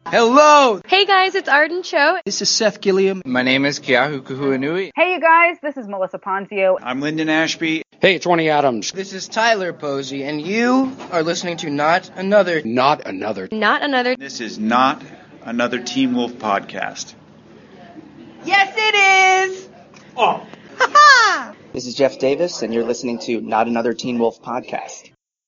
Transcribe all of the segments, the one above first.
Hello! Hey guys, it's Arden Cho. This is Seth Gilliam. My name is Kiahu Kuhuanui. Hey you guys, this is Melissa Ponzio. I'm Lyndon Ashby. Hey, it's Ronnie Adams. This is Tyler Posey, and you are listening to Not Another. This is Not Another Teen Wolf podcast. Yes, it is! Oh! Ha-ha! This is Jeff Davis, and you're listening to Not Another Teen Wolf podcast.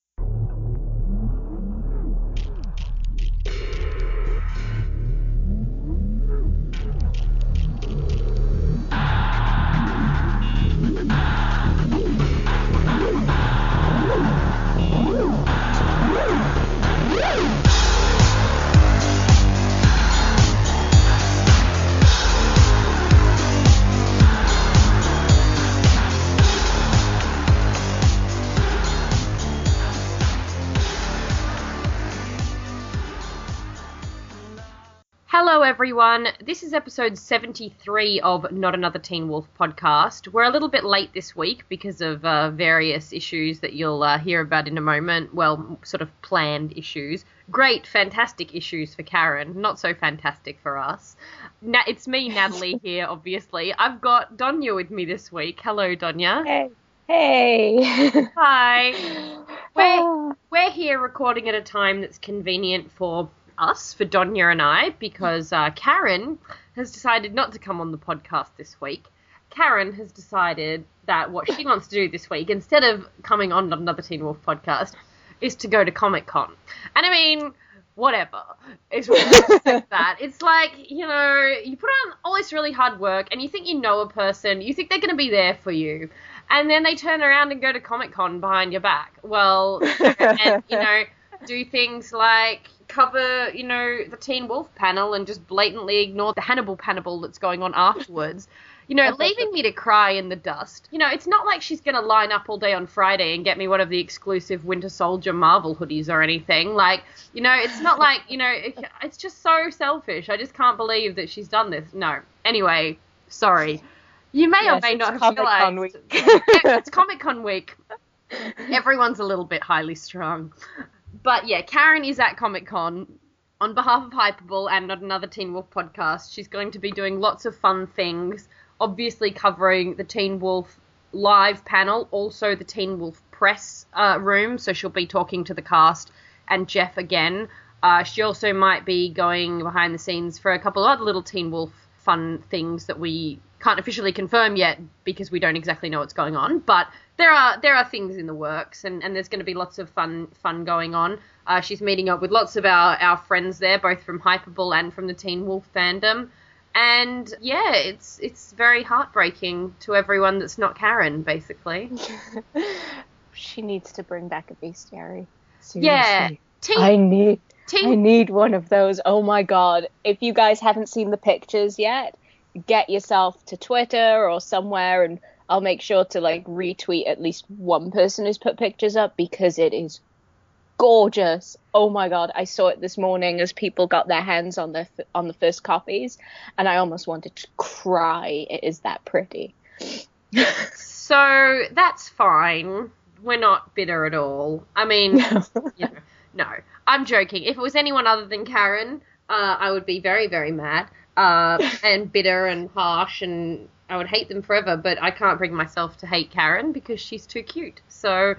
Hello everyone, this is episode 73 of Not Another Teen Wolf podcast. We're a little bit late this week because of various issues that you'll hear about in a moment. Well, sort of planned issues. Great, fantastic issues for Karen, not so fantastic for us. It's me, Natalie, here, obviously. I've got Donya with me this week. Hello, Donya. Hey. Hi. We're here recording at a time that's convenient for us, for Donya and I, because Karen has decided not to come on the podcast this week. Karen has decided that what she wants to do this week, instead of coming on another Teen Wolf podcast, is to go to Comic-Con. And I mean, whatever. It's like that. It's like, you know, you put on all this really hard work and you think you know a person, you think they're going to be there for you, and then they turn around and go to Comic-Con behind your back. Well, and, you know, do things like cover, you know, the Teen Wolf panel and just blatantly ignore the Hannibal panel that's going on afterwards. You know, leaving me to cry in the dust. You know, it's not like she's going to line up all day on Friday and get me one of the exclusive Winter Soldier Marvel hoodies or anything. Like, you know, it's not like, you know, it's just so selfish. I just can't believe that she's done this. No. Anyway, sorry. You may or may not have realized. It's Comic-Con week. Everyone's a little bit highly strung. But yeah, Karen is at Comic-Con on behalf of Hyperball and Not Another Teen Wolf podcast. She's going to be doing lots of fun things, obviously covering the Teen Wolf live panel, also the Teen Wolf press room, so she'll be talking to the cast and Jeff again. She also might be going behind the scenes for a couple of other little Teen Wolf fun things that we can't officially confirm yet because we don't exactly know what's going on, but there are things in the works, and there's going to be lots of fun going on. She's meeting up with lots of our friends there, both from Hyperball and from the Teen Wolf fandom, and yeah, it's very heartbreaking to everyone that's not Karen, basically. She needs to bring back a bestiary. Seriously. Yeah. I need one of those. Oh my god. If you guys haven't seen the pictures yet, get yourself to Twitter or somewhere and I'll make sure to like retweet at least one person who's put pictures up because it is gorgeous. Oh my god, I saw it this morning as people got their hands on the first copies and I almost wanted to cry. It is that pretty. So that's fine. We're not bitter at all. I mean, you know, no, I'm joking. If it was anyone other than Karen, I would be very, very mad and bitter and harsh, and I would hate them forever, but I can't bring myself to hate Karen because she's too cute. So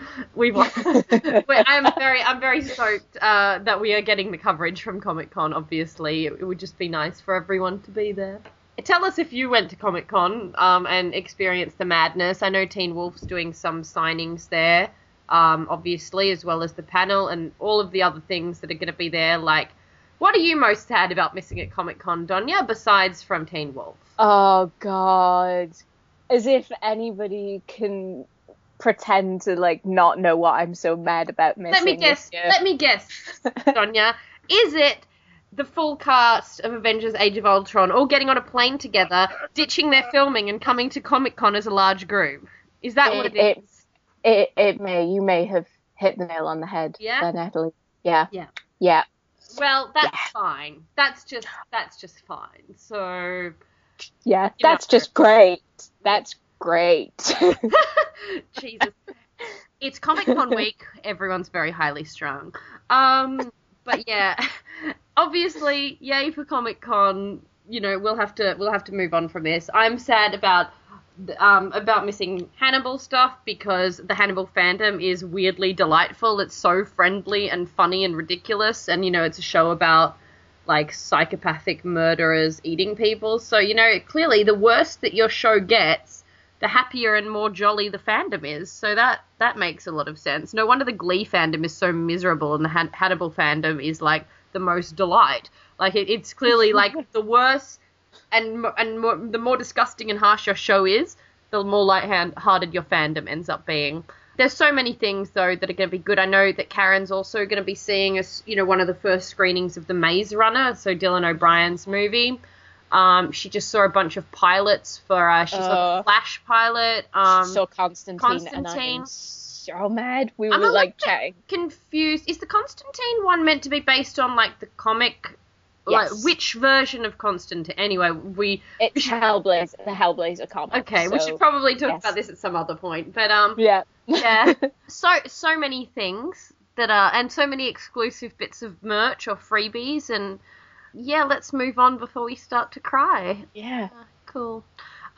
I'm very stoked that we are getting the coverage from Comic-Con, obviously. It would just be nice for everyone to be there. Tell us if you went to Comic-Con and experienced the madness. I know Teen Wolf's doing some signings there, obviously, as well as the panel and all of the other things that are going to be there. Like, what are you most sad about missing at Comic-Con, Donya, besides from Teen Wolf? Oh, God. As if anybody can pretend to, like, not know what I'm so mad about missing. Let me guess, Donya. Is it the full cast of Avengers Age of Ultron all getting on a plane together, ditching their filming and coming to Comic-Con as a large group? Is that what it is? You may have hit the nail on the head there, Natalie. Yeah. Well, that's fine. That's just fine. So yeah, that's just great. That's great. Jesus. It's Comic-Con week. Everyone's very highly strung. But yeah, obviously, yay for Comic-Con. You know, we'll have to move on from this. I'm sad about missing Hannibal stuff because the Hannibal fandom is weirdly delightful. It's so friendly and funny and ridiculous, and you know, it's a show about like psychopathic murderers eating people. So, you know, clearly the worse that your show gets, the happier and more jolly the fandom is. So that makes a lot of sense. No wonder the Glee fandom is so miserable and the Hannibal fandom is like the most delight. Like it's clearly like the worse and more, the more disgusting and harsh your show is, the more light-hearted your fandom ends up being. There's so many things, though, that are going to be good. I know that Karen's also going to be seeing one of the first screenings of The Maze Runner, so Dylan O'Brien's movie. She just saw a bunch of pilots for, she saw the Flash pilot. Saw Constantine. And I'm so mad. We were, like, chatting. Confused. Is the Constantine one meant to be based on, like, the comic? Yes. Like, which version of Constantine? Anyway, It's Hellblazer, the Hellblazer comic. Okay, we should probably talk about this at some other point. But, yeah. yeah. So many things that are, and so many exclusive bits of merch or freebies, and yeah, let's move on before we start to cry. Yeah. Cool.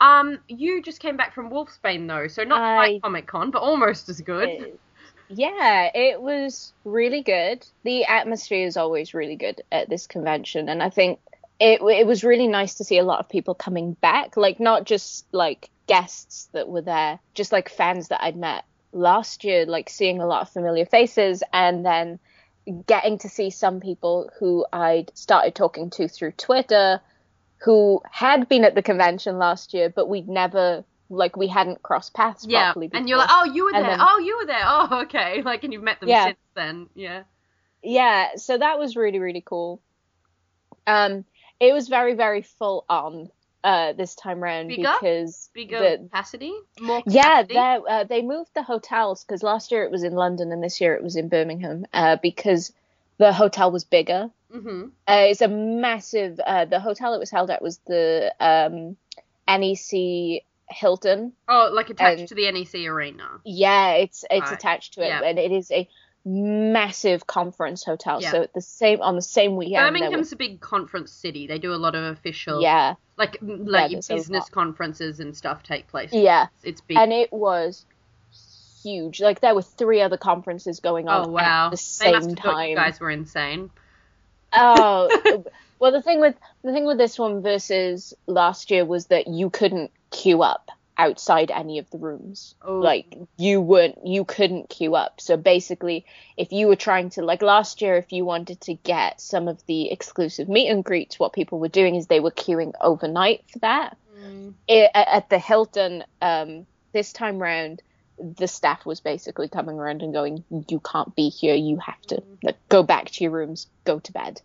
You just came back from Wolfsbane, though, so not quite Comic-Con, but almost as good. Yeah, it was really good. The atmosphere is always really good at this convention, and I think it was really nice to see a lot of people coming back, like not just like guests that were there, just like fans that I'd met last year, like seeing a lot of familiar faces, and then getting to see some people who I'd started talking to through Twitter who had been at the convention last year, but we hadn't crossed paths properly before. And you're like, oh, you were there. Oh, okay. Like, and you've met them since then. Yeah. Yeah, so that was really, really cool. It was very, very full on this time round because bigger capacity? More capacity? Yeah, they moved the hotels because last year it was in London and this year it was in Birmingham because the hotel was bigger. Mm-hmm. It's a massive. The hotel it was held at was the NEC Hilton. Oh, like attached to the NEC Arena. Yeah, it's attached to it, and it is a massive conference hotel. Yeah. So on the same weekend. Birmingham's a big conference city. They do a lot of official, like your business conferences and stuff take place. Yeah, it's big, and it was huge. Like there were 3 other conferences going on at the same time. Thought you guys were insane. Oh, well, the thing with this one versus last year was that you couldn't queue up outside any of the rooms. Oh. Like you couldn't queue up. So basically, if you were trying to, like last year, if you wanted to get some of the exclusive meet and greets, what people were doing is they were queuing overnight for that. At the Hilton, this time round, the staff was basically coming around and going, you can't be here, you have to go back to your rooms, go to bed.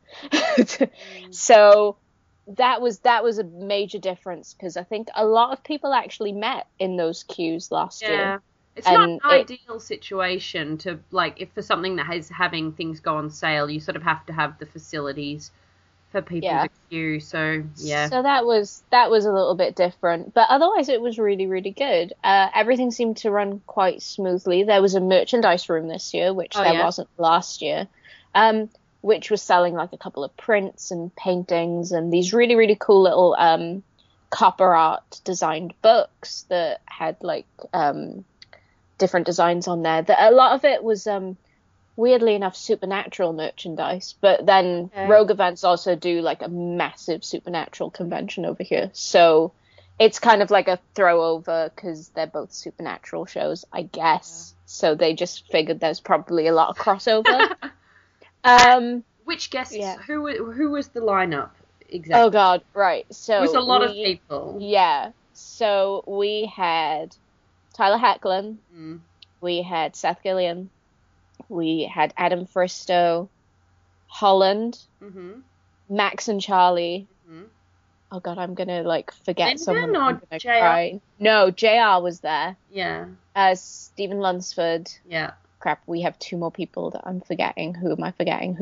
So that was a major difference because I think a lot of people actually met in those queues last year. It's not an ideal situation to, like, if for something that is having things go on sale, you sort of have to have the facilities for people to queue. So so that was a little bit different, but otherwise it was really, really good. Everything seemed to run quite smoothly. There was a merchandise room this year, which wasn't last year, which was selling like a couple of prints and paintings and these really, really cool little copper art designed books that had like different designs on there. A lot of it was weirdly enough Supernatural merchandise, but then Rogue Events also do like a massive Supernatural convention over here, so it's kind of like a throwover because they're both Supernatural shows, I guess. So they just figured there's probably a lot of crossover. Which guests? Yeah. Who was the lineup exactly? Oh God, right. So it was a lot of people. Yeah. So we had Tyler Hoechlin, we had Seth Gilliam, we had Adam Fristow, Holland, Max and Charlie. Oh God, I'm gonna like forget someone. I'm gonna cry. No, JR was there. Yeah. Stephen Lunsford. Yeah. Crap, we have 2 more people that I'm forgetting. Who am I forgetting?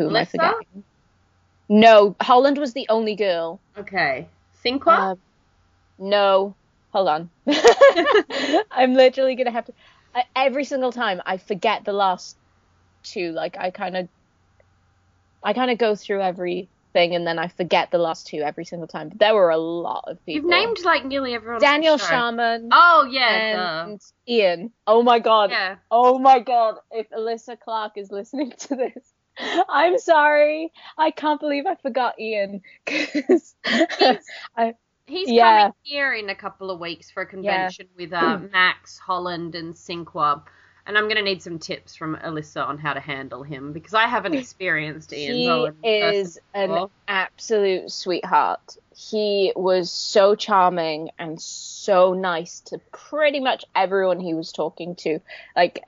No, Holland was the only girl. Okay. Sinqua? No. Hold on. I'm literally gonna have to. Every single time I forget the last 2. Like I kind of. I kind of go through everything and then I forget the last two every single time. But there were a lot of people. You've named like nearly everyone. Daniel Sharman. Oh yeah, and Ian. Oh my god. Yeah. Oh my god. If Alyssa Clark is listening to this, I'm sorry. I can't believe I forgot Ian. Cause He's coming here in a couple of weeks for a convention with Max, Holland, and Sinqua. And I'm going to need some tips from Alyssa on how to handle him because I haven't experienced Ian. He is an absolute sweetheart. He was so charming and so nice to pretty much everyone he was talking to. Like,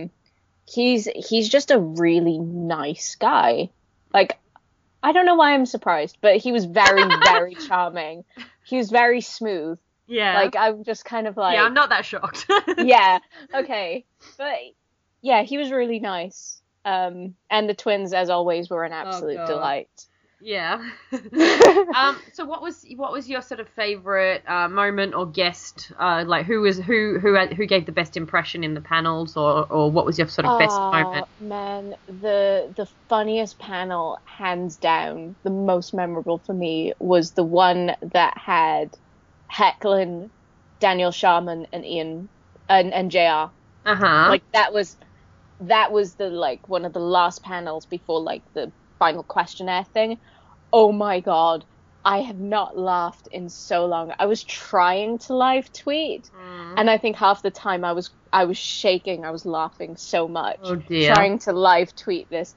he's just a really nice guy. Like, I don't know why I'm surprised, but he was very, very charming. He was very smooth. Yeah. Like, I'm just kind of like... Yeah, I'm not that shocked. Yeah, okay. But, yeah, he was really nice. And the twins, as always, were an absolute delight. Yeah. So what was your sort of favorite moment or guest? Like who gave the best impression in the panels, or what was your sort of best moment? Man, the funniest panel, hands down, the most memorable for me was the one that had Hecklin, Daniel Sharman, and Ian and JR. Like that was the like one of the last panels before like the final questionnaire thing. Oh my god, I have not laughed in so long. I was trying to live tweet, and I think half the time I was shaking. I was laughing so much. Oh dear. Trying to live tweet this.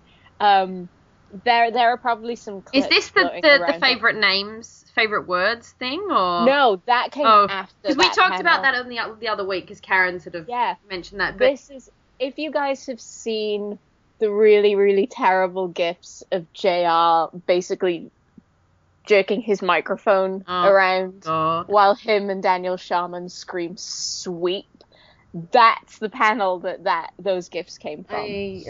There are probably some clips. Is this the favorite words thing, or no? That came after. Because we talked about that on the other week. Because Karen sort of mentioned that. But this is, if you guys have seen the really, really terrible gifs of JR basically jerking his microphone around while him and Daniel Sharman scream "sweep." That's the panel that those gifs came from.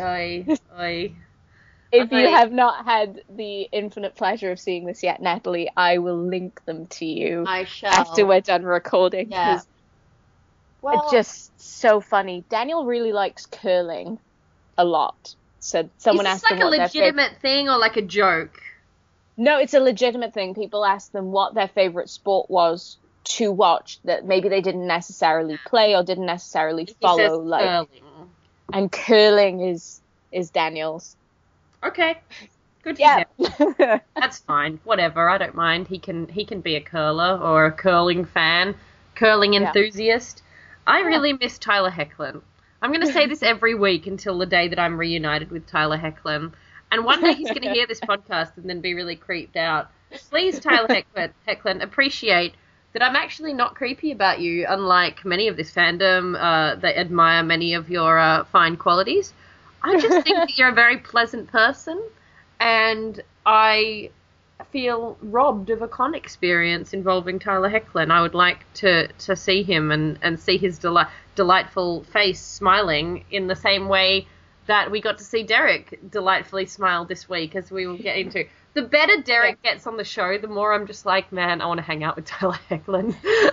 If you have not had the infinite pleasure of seeing this yet, Natalie, I will link them to you after we're done recording. Yeah. It's just so funny. Daniel really likes curling a lot. So someone asked him what is this like a legitimate thing or like a joke? No, it's a legitimate thing. People ask them what their favorite sport was to watch that maybe they didn't necessarily play or didn't necessarily follow. Like curling. And curling is Daniel's. Okay. Good for him. That's fine. Whatever. I don't mind. He can be a curler or a curling fan, curling enthusiast. I really miss Tyler Hecklin. I'm going to say this every week until the day that I'm reunited with Tyler Hecklin. And one day he's going to hear this podcast and then be really creeped out. Please, Tyler Hecklin, appreciate that I'm actually not creepy about you, unlike many of this fandom that admire many of your fine qualities. I just think that you're a very pleasant person, and I feel robbed of a con experience involving Tyler Hecklin. I would like to see him and see his delightful face smiling in the same way that we got to see Derek delightfully smile this week, as we will get into. The better Derek gets on the show, the more I'm just like, man, I want to hang out with Tyler Hecklin.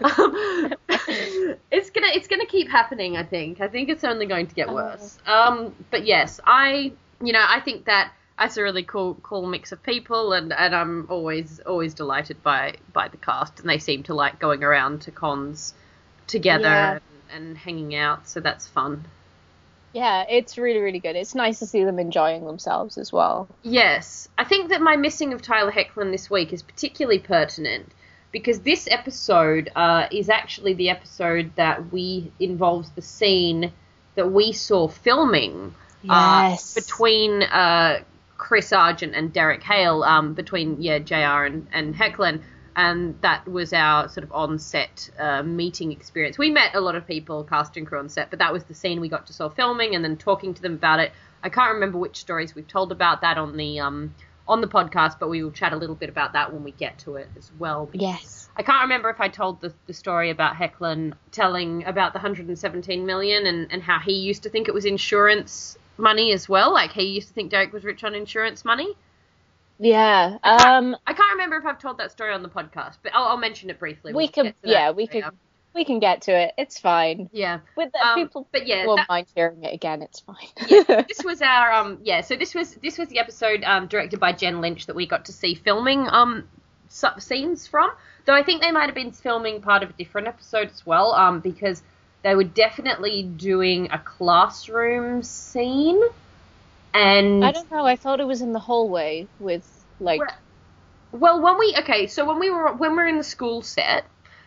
It's gonna keep happening, I think. I think it's only going to get worse. But yes, I think that that's a really cool mix of people, and I'm always delighted by the cast, and they seem to like going around to cons together and hanging out, so that's fun. Yeah, it's really, really good. It's nice to see them enjoying themselves as well. Yes. I think that my missing of Tyler Hecklin this week is particularly pertinent because this episode is actually the episode that involves the scene that we saw filming between Chris Argent and Derek Hale, between JR and Hecklin. And that was our sort of on-set meeting experience. We met a lot of people, cast and crew on set, but that was the scene we got to saw filming and then talking to them about it. I can't remember which stories we've told about that on the podcast, but we will chat a little bit about that when we get to it as well. Yes. I can't remember if I told the story about Hecklin telling about the $117 million and how he used to think it was insurance money as well. Like, he used to think Derek was rich on insurance money. Yeah. I can't remember if I've told that story on the podcast, but I'll mention it briefly. We could We can get to it. It's fine. Yeah. With the people, but yeah, won't mind hearing it again. It's fine. Yeah, this was our So this was the episode directed by Jen Lynch that we got to see filming scenes from. Though I think they might have been filming part of a different episode as well. Because they were definitely doing a classroom scene. And I don't know. I thought it was in the hallway with like. Well, when we were in the school set,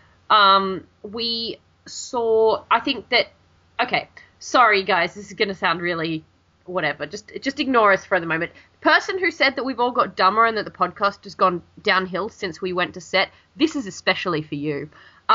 we saw. I think that. Okay, sorry guys, this is going to sound really whatever. Just ignore us for the moment. The person who said that we've all got dumber and that the podcast has gone downhill since we went to set. This is especially for you.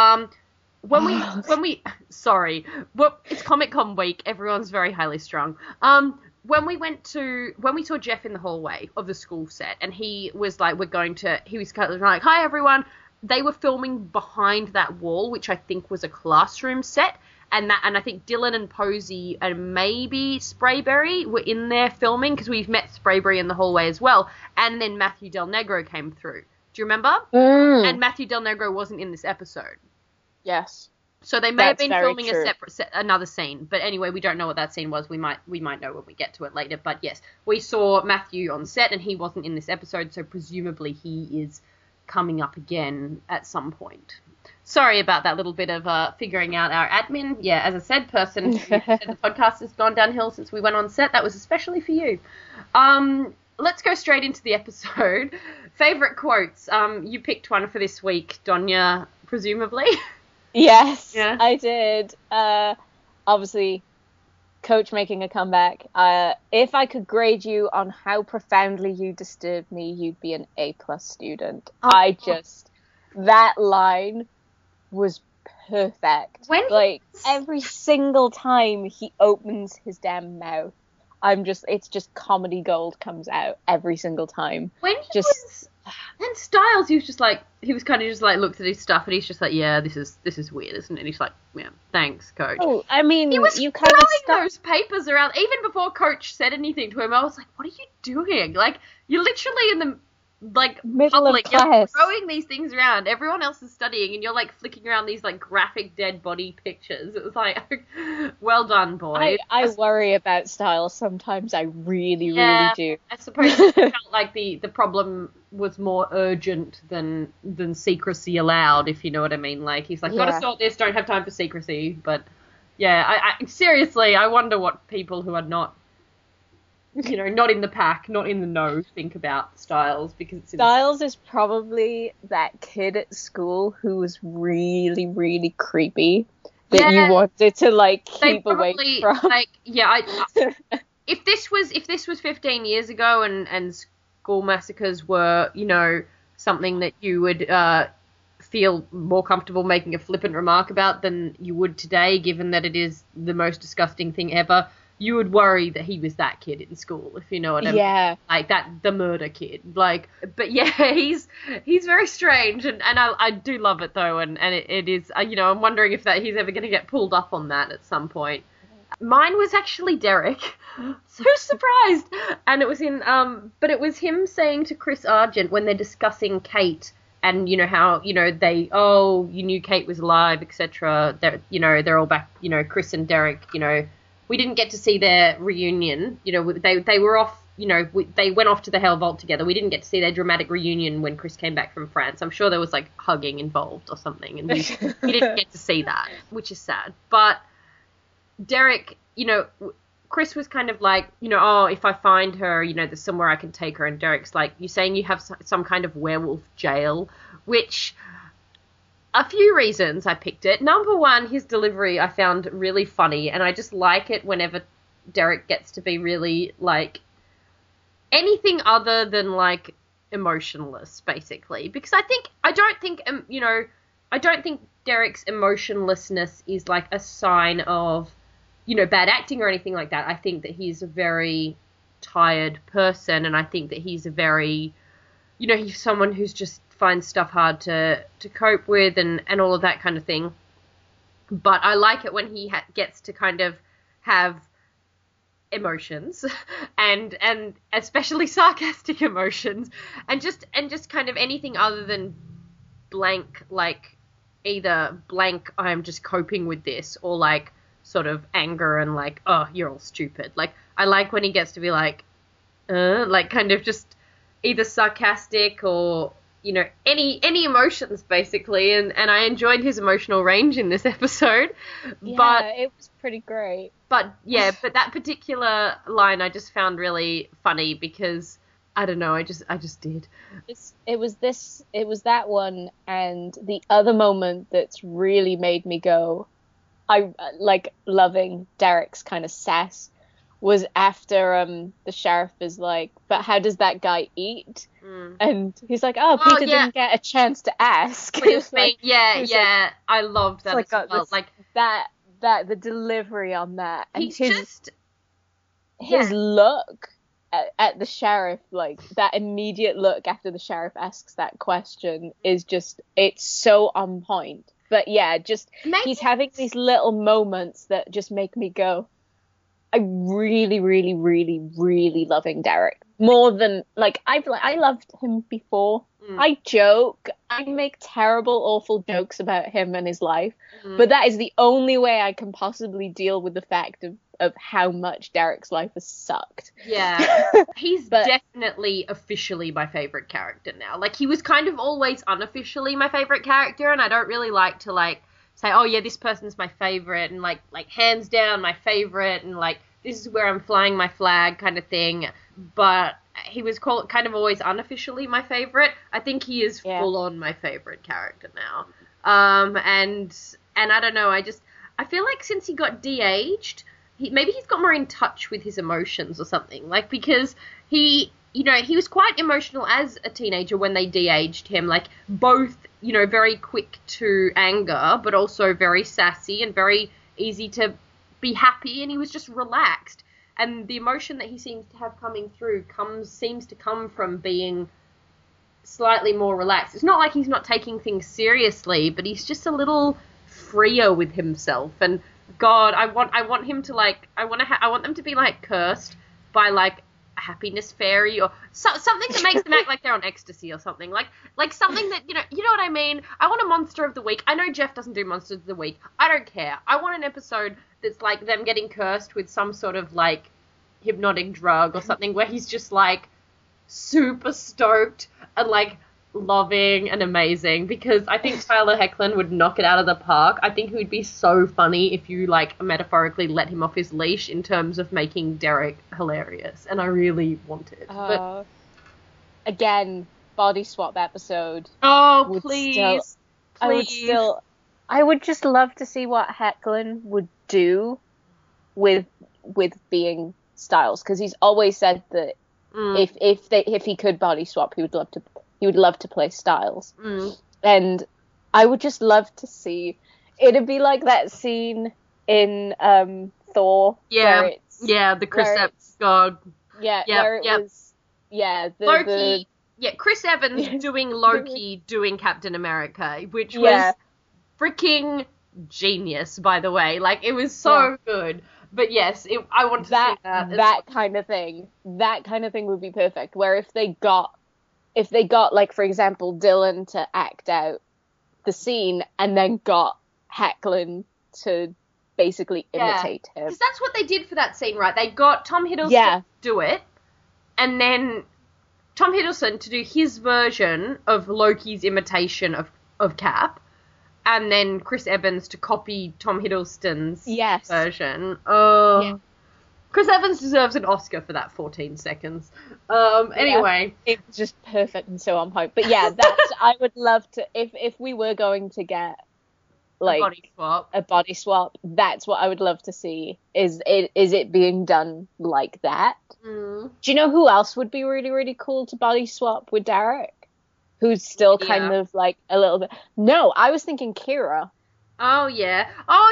When we sorry, well, it's Comic-Con week. Everyone's very highly strung. When we saw Jeff in the hallway of the school set, and he was like, he was kind of like, hi everyone. They were filming behind that wall, which I think was a classroom set, and I think Dylan and Posey and maybe Sprayberry were in there filming, because we've met Sprayberry in the hallway as well, and then Matthew Del Negro came through. Do you remember? And Matthew Del Negro wasn't in this episode. Yes. So they may have been filming another scene, but anyway, we don't know what that scene was. We might know when we get to it later. But yes, we saw Matthew on set, and he wasn't in this episode, so presumably he is coming up again at some point. Sorry about that little bit of figuring out our admin. Yeah, as I said, person who said the podcast has gone downhill since we went on set. That was especially for you. Let's go straight into the episode. Favorite quotes. You picked one for this week, Donya, presumably. Yes, yeah. I did. Obviously, Coach making a comeback. If I could grade you on how profoundly you disturbed me, you'd be an A+ student. That line was perfect. Every single time he opens his damn mouth, it's just comedy gold comes out every single time. And Styles, he was kind of just like looked at his stuff, and he's just like, yeah, this is weird, isn't it? And he's like, yeah, thanks, Coach. Oh, I mean, he was you kind of those papers around even before Coach said anything to him. I was like, what are you doing? Like, you're literally in the middle public, of class. you're throwing these things around. Everyone else is studying, and you're like flicking around these like graphic dead body pictures. It was like, well done, boy. I worry about Styles sometimes. I really do. I suppose it felt like the problem was more urgent than secrecy allowed, if you know what I mean. Like, he's like, gotta sort this, don't have time for secrecy. But yeah, I seriously, I wonder what people who are not, not in the pack, not in the know, think about Styles, because Styles is probably that kid at school who was really, really creepy that you wanted to keep away from. If this was 15 years ago and school massacres were, something that you would feel more comfortable making a flippant remark about than you would today, given that it is the most disgusting thing ever, you would worry that he was that kid in school, if you know what I mean. Yeah. Like the murder kid. But yeah, he's very strange, and I do love it though, and it is, I'm wondering if he's ever going to get pulled up on that at some point. Mine was actually Derek. So surprised. And it was but it was him saying to Chris Argent when they're discussing Kate and, how, you knew Kate was alive, etc. They're all back, Chris and Derek, we didn't get to see their reunion. They were off, they went off to the Hell Vault together. We didn't get to see their dramatic reunion when Chris came back from France. I'm sure there was hugging involved or something, and we didn't get to see that, which is sad. But Derek, Chris was kind of like, if I find her, there's somewhere I can take her. And Derek's like, you're saying you have some kind of werewolf jail, which a few reasons I picked it. Number one, his delivery I found really funny, and I just like it whenever Derek gets to be really anything other than emotionless, basically. Because I don't think Derek's emotionlessness is a sign of bad acting or anything like that. I think that he's a very tired person, and I think that he's a very, he's someone who's just finds stuff hard to cope with and all of that kind of thing. But I like it when he gets to kind of have emotions and especially sarcastic emotions and just kind of anything other than blank either blank, I'm just coping with this, or like sort of anger and like, oh, you're all stupid. Like, I like when he gets to be like kind of just either sarcastic or, you know, any emotions basically. And I enjoyed his emotional range in this episode. Yeah, but it was pretty great. But that particular line I just found really funny because I don't know, I just did. It was that one, and the other moment that's really made me go, I like loving Derek's kind of sass, was after the sheriff is like, but how does that guy eat? And he's like, oh, Peter didn't get a chance to ask. Like, I loved that as well. Like that the delivery on that, and his look at the sheriff, like that immediate look after the sheriff asks that question is just, it's so on point. But yeah, just he's having these little moments that just make me go, I'm really, really, really, really loving Derek. More than, like, I loved him before. I joke. I make terrible, awful jokes about him and his life. But that is the only way I can possibly deal with the fact of how much Derek's life has sucked. Yeah. He's definitely officially my favourite character now. Like, he was kind of always unofficially my favourite character, and I don't really like to, like, say, oh, yeah, this person's my favourite, and, like hands down my favourite, and, like, this is where I'm flying my flag kind of thing. But he was kind of always unofficially my favourite. I think he is full-on my favourite character now. And I don't know, I feel like since he got de-aged, maybe he's got more in touch with his emotions or something. Like, because he was quite emotional as a teenager when they de-aged him. Like, both, you know, very quick to anger, but also very sassy and very easy to be happy, and he was just relaxed. And the emotion that he seems to have coming through seems to come from being slightly more relaxed. It's not like he's not taking things seriously, but he's just a little freer with himself. And God, I want him to, like, I want them to be, like, cursed by, like, a happiness fairy or something that makes them act like they're on ecstasy or something. Like something that, you know what I mean? I want a monster of the week. I know Jeff doesn't do monsters of the week. I don't care. I want an episode that's like them getting cursed with some sort of, like, hypnotic drug or something where he's just, like, super stoked and, like, loving and amazing, because I think Tyler Hoechlin would knock it out of the park. I think he would be so funny if you, like, metaphorically let him off his leash in terms of making Derek hilarious, and I really want it. But again, body swap episode. Oh, please. I would just love to see what Hoechlin would do with being Styles, because he's always said that if he could body swap, he would love to play Styles. And I would just love to see, it'd be like that scene in Thor. The Chris Evans god. Where it was Loki. Chris Evans doing Loki doing Captain America, which was freaking genius, by the way. Like, it was so good. But yes, I want to see that. That kind of thing. That kind of thing would be perfect. Where if they got, like, for example, Dylan to act out the scene and then got Hoechlin to basically imitate him. Because that's what they did for that scene, right? They got Tom Hiddleston to do it, and then Tom Hiddleston to do his version of Loki's imitation of Cap, and then Chris Evans to copy Tom Hiddleston's version. Chris Evans deserves an Oscar for that 14 seconds. Anyway. It's just perfect and so on point. But yeah, I would love to, if we were going to get, like, a body swap, that's what I would love to see. Is it being done like that? Do you know who else would be really, really cool to body swap with Derek? Who's still kind of, like, a little bit... No, I was thinking Kira. Oh, yeah.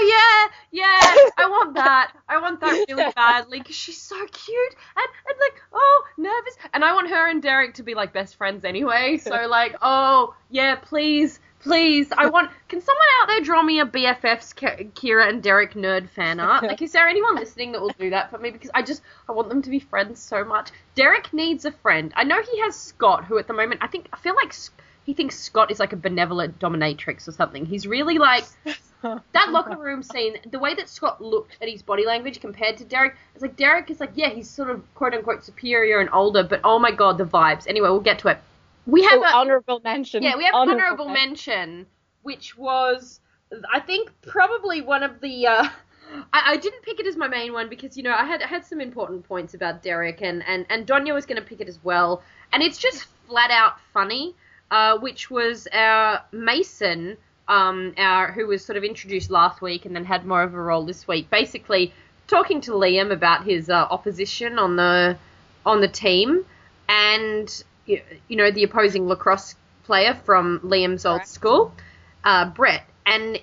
I want that. I want that really badly, because she's so cute and like, nervous. And I want her and Derek to be, like, best friends anyway. So, like, please. Can someone out there draw me a BFF's Kira and Derek nerd fan art? Like, is there anyone listening that will do that for me? Because I want them to be friends so much. Derek needs a friend. I know he has Scott, who at the moment, I feel like he thinks Scott is like a benevolent dominatrix or something. He's really like that locker room scene. The way that Scott looked at his body language compared to Derek, it's like Derek is like, yeah, he's sort of quote unquote superior and older, but oh my god, the vibes. Anyway, we'll get to it. We have honorable mention. Yeah, we have honorable mention, which was, I think, probably one of the. I didn't pick it as my main one because, you know, I had some important points about Derek, and Donya was going to pick it as well. And it's just flat out funny, which was our Mason, who was sort of introduced last week and then had more of a role this week, basically talking to Liam about his opposition on the team, and you know, the opposing lacrosse player from Liam's old school, Brett, and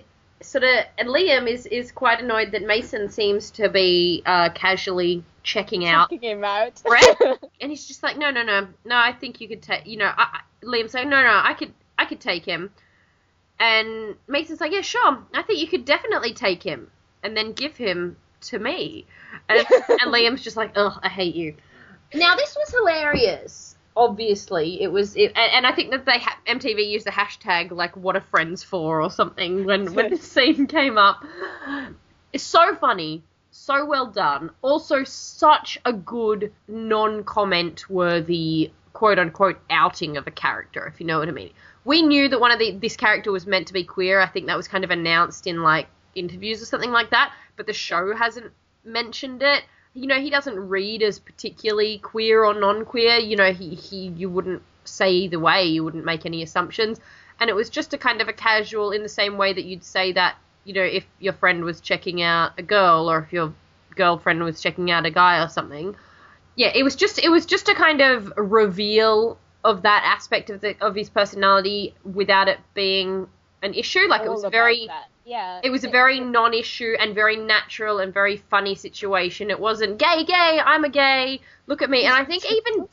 Liam is quite annoyed that Mason seems to be casually checking him out, Brett, and he's just like, no, I think you could take, you know, Liam's like, no, I could take him, and Mason's like, yeah, sure, I think you could definitely take him, and then give him to me, and Liam's just like, ugh, I hate you. Now this was hilarious. Obviously, it was, and I think that MTV used the hashtag like "What are friends for" or something when the scene came up. It's so funny, so well done. Also, such a good non-comment worthy quote unquote outing of a character, if you know what I mean. We knew that this character was meant to be queer. I think that was kind of announced in like interviews or something like that, but the show hasn't mentioned it. You know, he doesn't read as particularly queer or non-queer. You know, you wouldn't say either way. You wouldn't make any assumptions. And it was just a kind of a casual, in the same way that you'd say that, you know, if your friend was checking out a girl or if your girlfriend was checking out a guy or something. Yeah, it was just a kind of reveal of that aspect of his personality without it being an issue. Like, it was very... Yeah, it was a very non-issue and very natural and very funny situation. It wasn't gay, I'm a gay, look at me. And I think even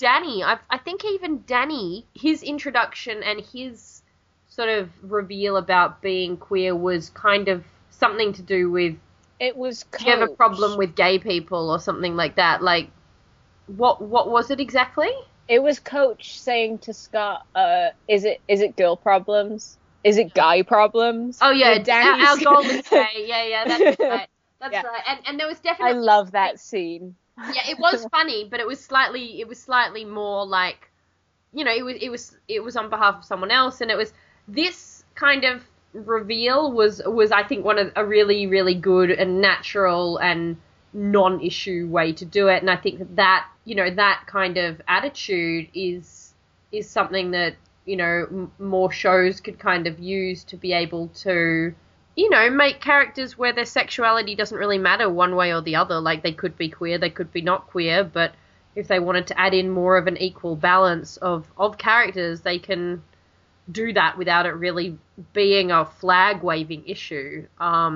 Danny, his introduction and his sort of reveal about being queer was kind of something to do with, it was Coach. Do you have a problem with gay people or something like that? Like, what was it exactly? It was Coach saying to Scott, is it girl problems? Is it guy problems? Oh yeah, our goal is gay. Yeah, that's right. That's right. And there was definitely. I love that scene. Yeah, it was funny, but it was slightly more like, you know, it was on behalf of someone else, and it was this kind of reveal was I think one of a really, really good and natural and non-issue way to do it, and I think that you know, that kind of attitude is something that, you know, more shows could kind of use to be able to, you know, make characters where their sexuality doesn't really matter one way or the other. Like, they could be queer, they could be not queer, but if they wanted to add in more of an equal balance of characters, they can do that without it really being a flag-waving issue.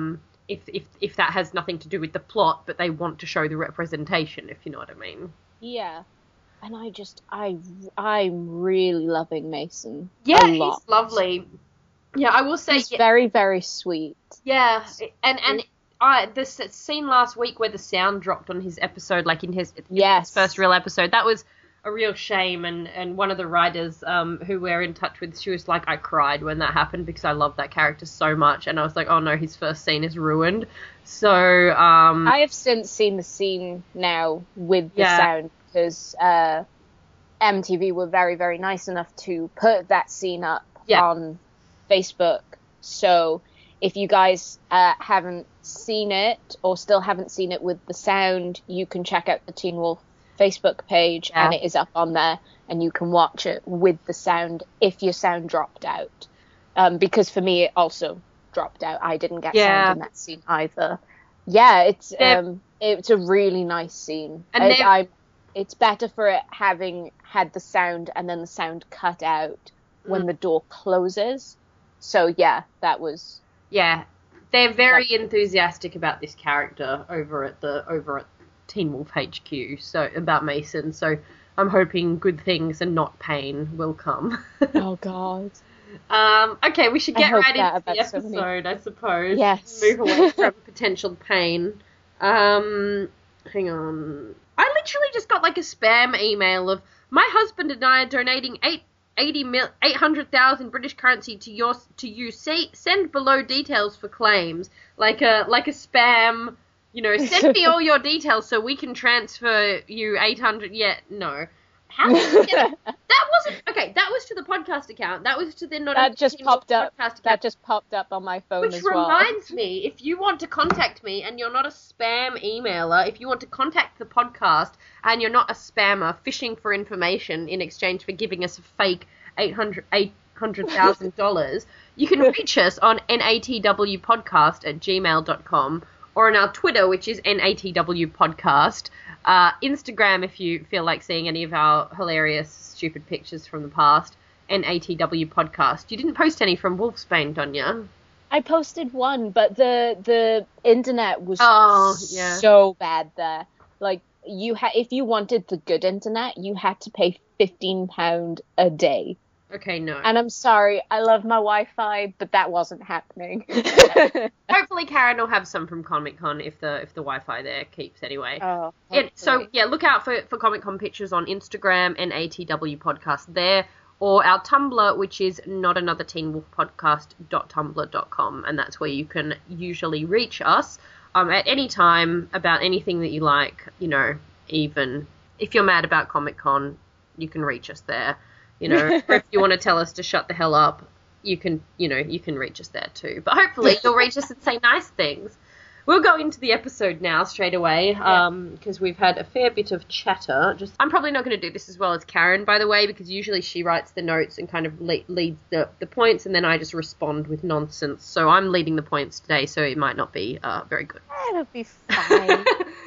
If that has nothing to do with the plot, but they want to show the representation, if you know what I mean. Yeah. And I'm really loving Mason. Yeah, he's lovely. Yeah, I will say he's very, very sweet. Yeah, and the scene last week where the sound dropped on his episode, like in his first real episode, that was a real shame. And one of the writers who we're in touch with, she was like, I cried when that happened because I love that character so much, and I was like, oh no, his first scene is ruined. So I have since seen the scene now with the sound. Because MTV were very, very nice enough to put that scene up on Facebook. So if you guys haven't seen it or still haven't seen it with the sound, you can check out the Teen Wolf Facebook page and it is up on there, and you can watch it with the sound if your sound dropped out. Because for me, it also dropped out. I didn't get sound in that scene either. Yeah, it's a really nice scene. And it's better for it having had the sound and then the sound cut out when the door closes. So yeah, that was... Yeah, they're very enthusiastic about this character over at Teen Wolf HQ, so about Mason. So I'm hoping good things and not pain will come. Oh God. Okay, we should get right into the episode, I suppose. Yes. Move away from potential pain. Hang on. I literally just got like a spam email of, my husband and I are donating 800,000 British currency to you. Send below details for claims, like a spam. Send me all your details so we can transfer you 800. Yeah, no. How did you get that? Wasn't okay. That was to the podcast account. That was to the not. That just popped up. Podcast account. That just popped up on my phone Which as well. reminds me, if you want to contact me and you're not a spam emailer, if you want to contact the podcast and you're not a spammer fishing for information in exchange for giving us a fake $800,000, you can reach us on natwpodcast@gmail.com or on our Twitter, which is natwpodcast. Instagram, if you feel like seeing any of our hilarious, stupid pictures from the past, NATW Podcast. You didn't post any from Wolfsbane, Donya? I posted one, but the internet was so bad there. Like, if you wanted the good internet, you had to pay £15 a day. Okay, no. And I'm sorry, I love my Wi-Fi, but that wasn't happening. Hopefully Karen will have some from Comic-Con if the Wi-Fi there keeps anyway. Oh, so, yeah, look out for Comic-Con pictures on Instagram, NATW Podcast there, or our Tumblr, which is notanotherteenwolfpodcast.tumblr.com, and that's where you can usually reach us at any time about anything that you like, even if you're mad about Comic-Con, you can reach us there. Or if you want to tell us to shut the hell up, you can reach us there too. But hopefully you'll reach us and say nice things. We'll go into the episode now straight away, because we've had a fair bit of chatter. I'm probably not going to do this as well as Karen, by the way, because usually she writes the notes and kind of leads the points, and then I just respond with nonsense. So I'm leading the points today, so it might not be very good. It'll be fine.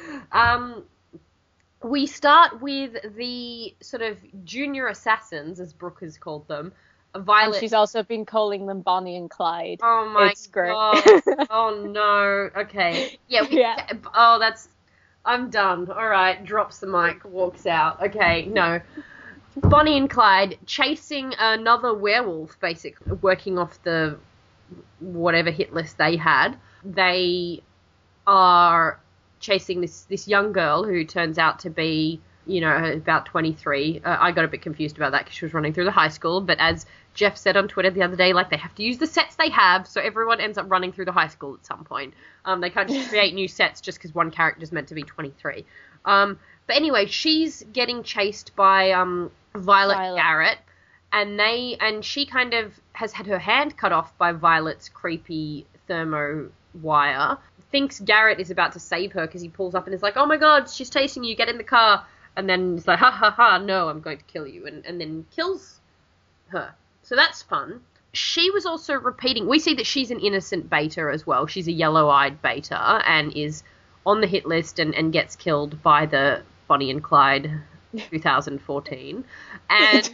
We start with the sort of junior assassins, as Brooke has called them. Violet. And she's also been calling them Bonnie and Clyde. Oh my God. Oh no. Okay. Yeah. Yeah. I'm done. All right. Drops the mic. Walks out. Okay. No. Bonnie and Clyde chasing another werewolf, basically working off the whatever hit list they had. They are chasing this young girl who turns out to be, about 23. I got a bit confused about that because she was running through the high school, but as Jeff said on Twitter the other day, they have to use the sets they have, so everyone ends up running through the high school at some point. They can't just create new sets just because one character's meant to be 23. But anyway, she's getting chased by Violet Garrett, and she kind of has had her hand cut off by Violet's creepy thermo wire. Thinks Garrett is about to save her because he pulls up and is like, oh my god, she's chasing you, get in the car. And then he's like, ha ha ha, no, I'm going to kill you. And then kills her. So that's fun. She was also repeating, we see that she's an innocent beta as well. She's a yellow-eyed beta and is on the hit list and gets killed by the Bonnie and Clyde 2014. And,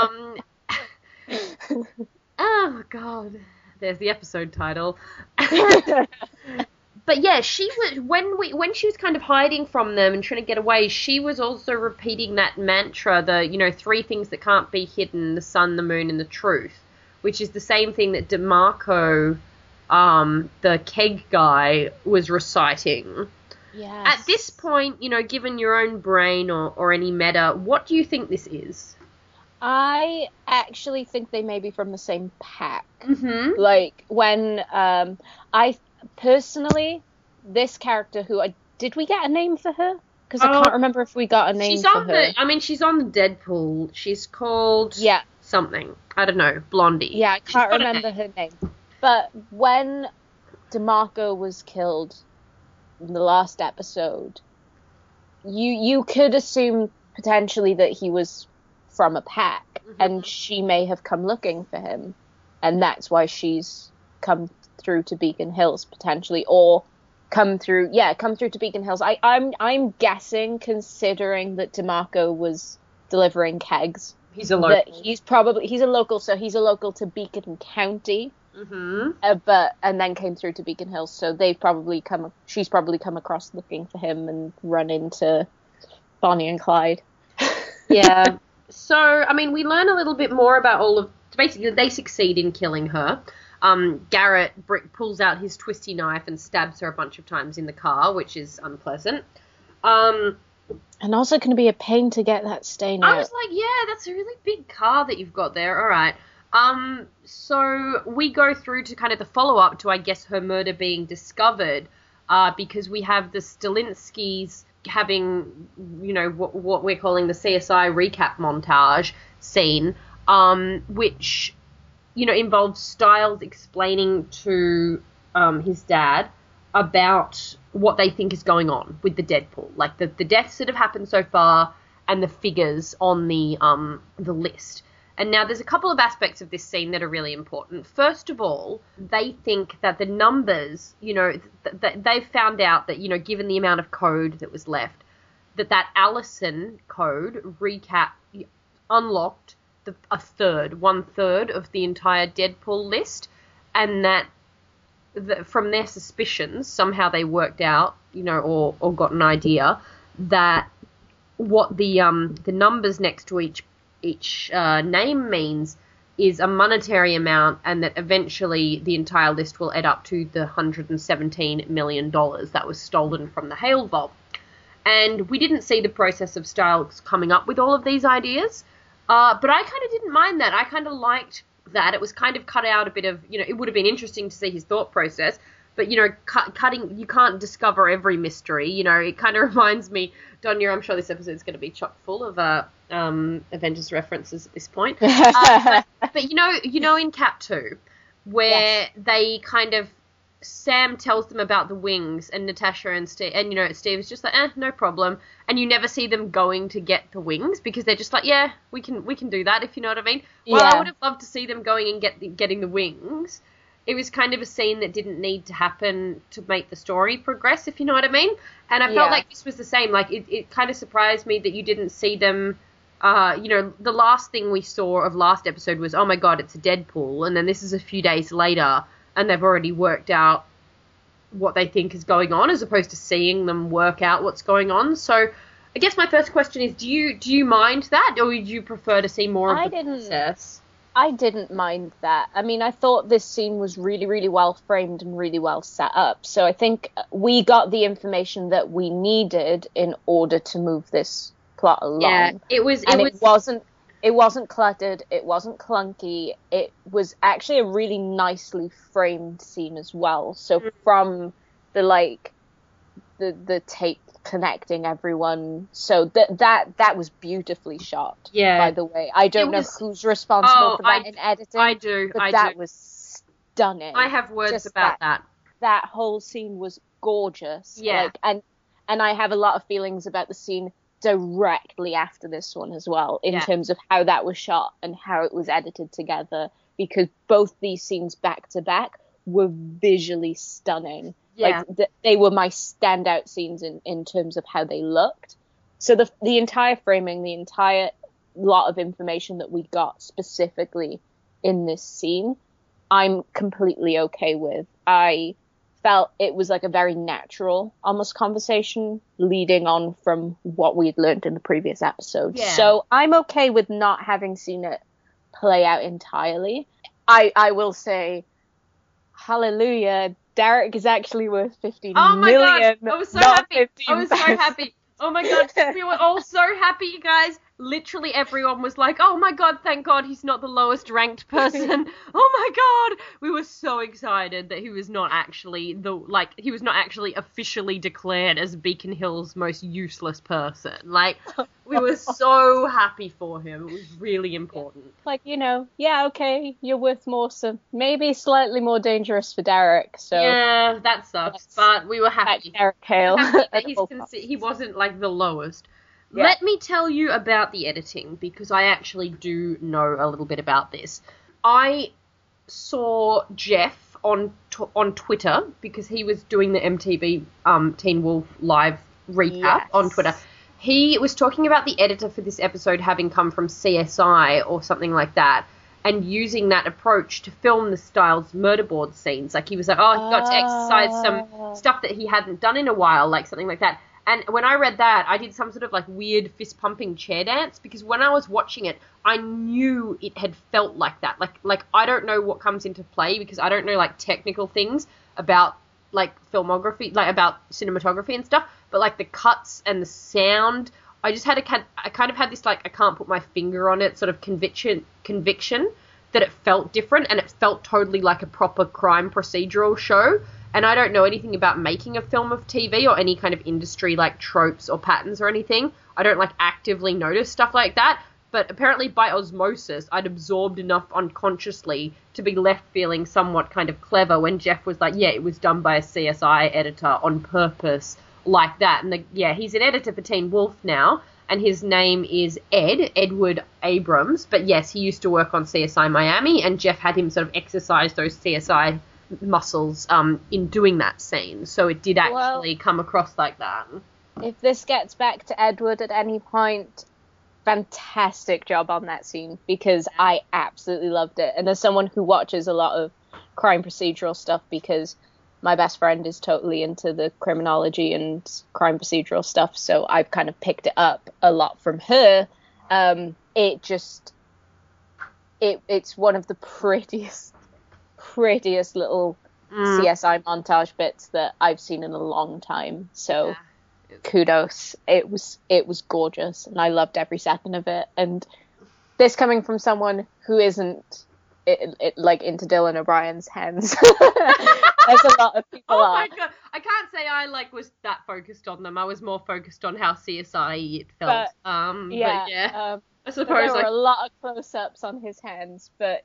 oh god, there's the episode title. But yeah, she was when she was kind of hiding from them and trying to get away, she was also repeating that mantra, the 3 things that can't be hidden: the sun, the moon, and the truth, which is the same thing that DeMarco, the keg guy, was reciting. Yes. At this point, given your own brain or any meta, what do you think this is? I actually think they may be from the same pack. Mm-hmm. Like when personally, this character did we get a name for her? Because I can't remember if we got a name for her. She's on the Deadpool. She's called something. I don't know. Blondie. Yeah, I can't remember her name. But when DeMarco was killed in the last episode, you could assume potentially that he was from a pack, and she may have come looking for him, and that's why she's come through to Beacon Hills potentially, or come through to Beacon Hills. I'm guessing, considering that DeMarco was delivering kegs, he's a local. He's a local, so he's a local to Beacon County. Mm-hmm. And then came through to Beacon Hills, so she's probably come across looking for him and run into Bonnie and Clyde. Yeah. So, we learn a little bit more about basically they succeed in killing her. Garrett pulls out his twisty knife and stabs her a bunch of times in the car, which is unpleasant. And also going to be a pain to get that stain out. I was like, yeah, that's a really big car that you've got there. All right. So we go through to kind of the follow-up to, I guess, her murder being discovered, because we have the Stilinskis having, you know, what we're calling the CSI recap montage scene, which, you know, involves Stiles explaining to his dad about what they think is going on with the Deadpool, like the deaths that have happened so far and the figures on the list. And now there's a couple of aspects of this scene that are really important. First of all, they think that the numbers, you know, they've found out that, you know, given the amount of code that was left, that Allison code recap unlocked one third of the entire Deadpool list, and that from their suspicions, somehow they worked out, you know, or got an idea that what the numbers next to each name means is a monetary amount, and that eventually the entire list will add up to the $117 million that was stolen from the Hale Vault. And we didn't see the process of Stiles coming up with all of these ideas, but I kind of didn't mind that. I kind of liked that. It was kind of cut out a bit of, you know, it would have been interesting to see his thought process, but, you know, cutting, you can't discover every mystery, you know. It kind of reminds me, Donya, I'm sure this episode's going to be chock full of Avengers references at this point, but you know in Cap 2, where they kind of, Sam tells them about the wings, and Natasha and Steve, and, you know, Steve is just like, no problem, and you never see them going to get the wings, because they're just like, yeah, we can do that, if you know what I mean. Well, I would have loved to see them going and getting the wings. It was kind of a scene that didn't need to happen to make the story progress, if you know what I mean. And I felt like this was the same. Like, it kind of surprised me that you didn't see them, you know, the last thing we saw of last episode was, oh my god, it's a Deadpool, and then this is a few days later, and they've already worked out what they think is going on, as opposed to seeing them work out what's going on. So I guess my first question is, do you mind that, or would you prefer to see more of the process? I didn't mind that. I mean, I thought this scene was really, really well framed and really well set up. So I think we got the information that we needed in order to move this plot along. Yeah, it wasn't cluttered. It wasn't clunky. It was actually a really nicely framed scene as well. So from the tape connecting everyone, so that was beautifully shot. Yeah. By the way, I don't know who's responsible for that in editing. I do. But that was stunning. I have words about that. That whole scene was gorgeous. Yeah. And I have a lot of feelings about the scene directly after this one as well, in terms of how that was shot and how it was edited together, because both these scenes back to back were visually stunning. Yeah. Like, they were my standout scenes in terms of how they looked. So the entire framing, the entire lot of information that we got specifically in this scene, I'm completely okay with. I felt it was like a very natural, almost conversation leading on from what we'd learned in the previous episode. Yeah. So I'm okay with not having seen it play out entirely. I will say, hallelujah, Derek is actually worth 15 million. God, I was so happy. I was so happy. Oh my god, we were all so happy, you guys. Literally everyone was like, oh my god, thank god he's not the lowest ranked person. Oh my god. We were so excited that he was not actually officially declared as Beacon Hill's most useless person. Like, we were so happy for him. It was really important. Like, you know, yeah, okay, you're worth more, so maybe slightly more dangerous for Derek. So yeah, that sucks, but we were happy. Derek Hale. Happy that he wasn't like the lowest. Yeah. Let me tell you about the editing, because I actually do know a little bit about this. I saw Jeff on Twitter, because he was doing the MTV Teen Wolf live recap on Twitter. He was talking about the editor for this episode having come from CSI or something like that, and using that approach to film the Stiles murder board scenes. Like, he was like, he got to exercise some stuff that he hadn't done in a while, like something like that. And when I read that, I did some sort of like weird fist-pumping chair dance, because when I was watching it, I knew it had felt like that. Like I don't know what comes into play, because I don't know like technical things about like filmography, like about cinematography and stuff, but like the cuts and the sound, I kind of had this like I can't put my finger on it sort of conviction that it felt different, and it felt totally like a proper crime procedural show. And I don't know anything about making a film of TV or any kind of industry like tropes or patterns or anything. I don't like actively notice stuff like that. But apparently by osmosis, I'd absorbed enough unconsciously to be left feeling somewhat kind of clever when Jeff was like, yeah, it was done by a CSI editor on purpose like that. And he's an editor for Teen Wolf now, and his name is Edward Abrams. But yes, he used to work on CSI Miami, and Jeff had him sort of exercise those CSI muscles in doing that scene. So it did actually come across like that. If this gets back to Edward at any point, fantastic job on that scene, because I absolutely loved it. And as someone who watches a lot of crime procedural stuff, because my best friend is totally into the criminology and crime procedural stuff, so I've kind of picked it up a lot from her. It's one of the prettiest little CSI montage bits that I've seen in a long time. So yeah. Kudos. It was gorgeous, and I loved every second of it. And this coming from someone who isn't like into Dylan O'Brien's hands, as a lot of people are. Oh my god, I can't say I was that focused on them. I was more focused on how CSI it felt. I suppose there were a lot of close-ups on his hands, but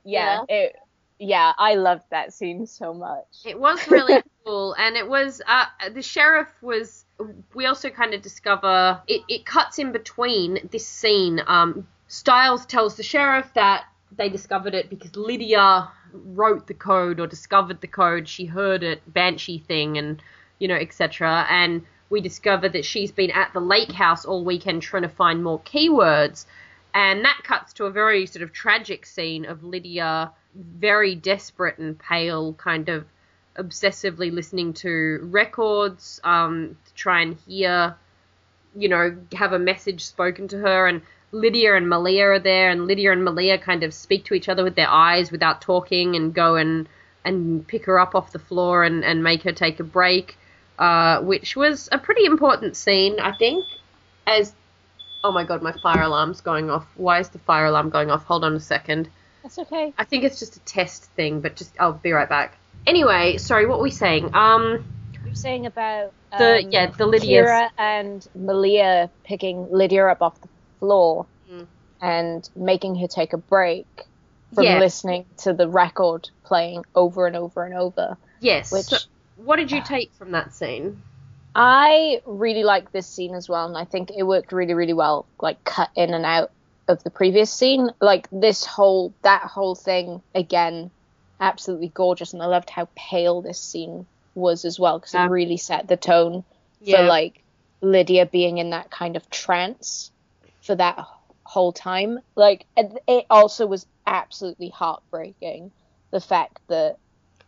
I loved that scene so much. It was really cool, and it was the sheriff was. We also kind of discover it cuts in between this scene. Stiles tells the sheriff that they discovered it because Lydia wrote the code or discovered the code. She heard it, Banshee thing, and etc. And we discover that she's been at the lake house all weekend trying to find more keywords, and that cuts to a very sort of tragic scene of Lydia, very desperate and pale, kind of obsessively listening to records to try and hear, have a message spoken to her. And Lydia and Malia are there, and Lydia and Malia kind of speak to each other with their eyes without talking, and go and pick her up off the floor and make her take a break, which was a pretty important scene, I think. Oh my god, my fire alarm's going off. Why is the fire alarm going off? Hold on a second. That's okay. I think it's just a test thing, but I'll be right back. Anyway, sorry, what were we saying? You're saying about the Lydia Kira and Malia picking Lydia up off the floor and making her take a break from listening to the record playing over and over and over. Yes. So what did you take from that scene? I really liked this scene as well, and I think it worked really, really well, like cut in and out of the previous scene. Like that whole thing, again, absolutely gorgeous, and I loved how pale this scene was as well, because it really set the tone for like Lydia being in that kind of trance for that whole time. Like it also was absolutely heartbreaking, the fact that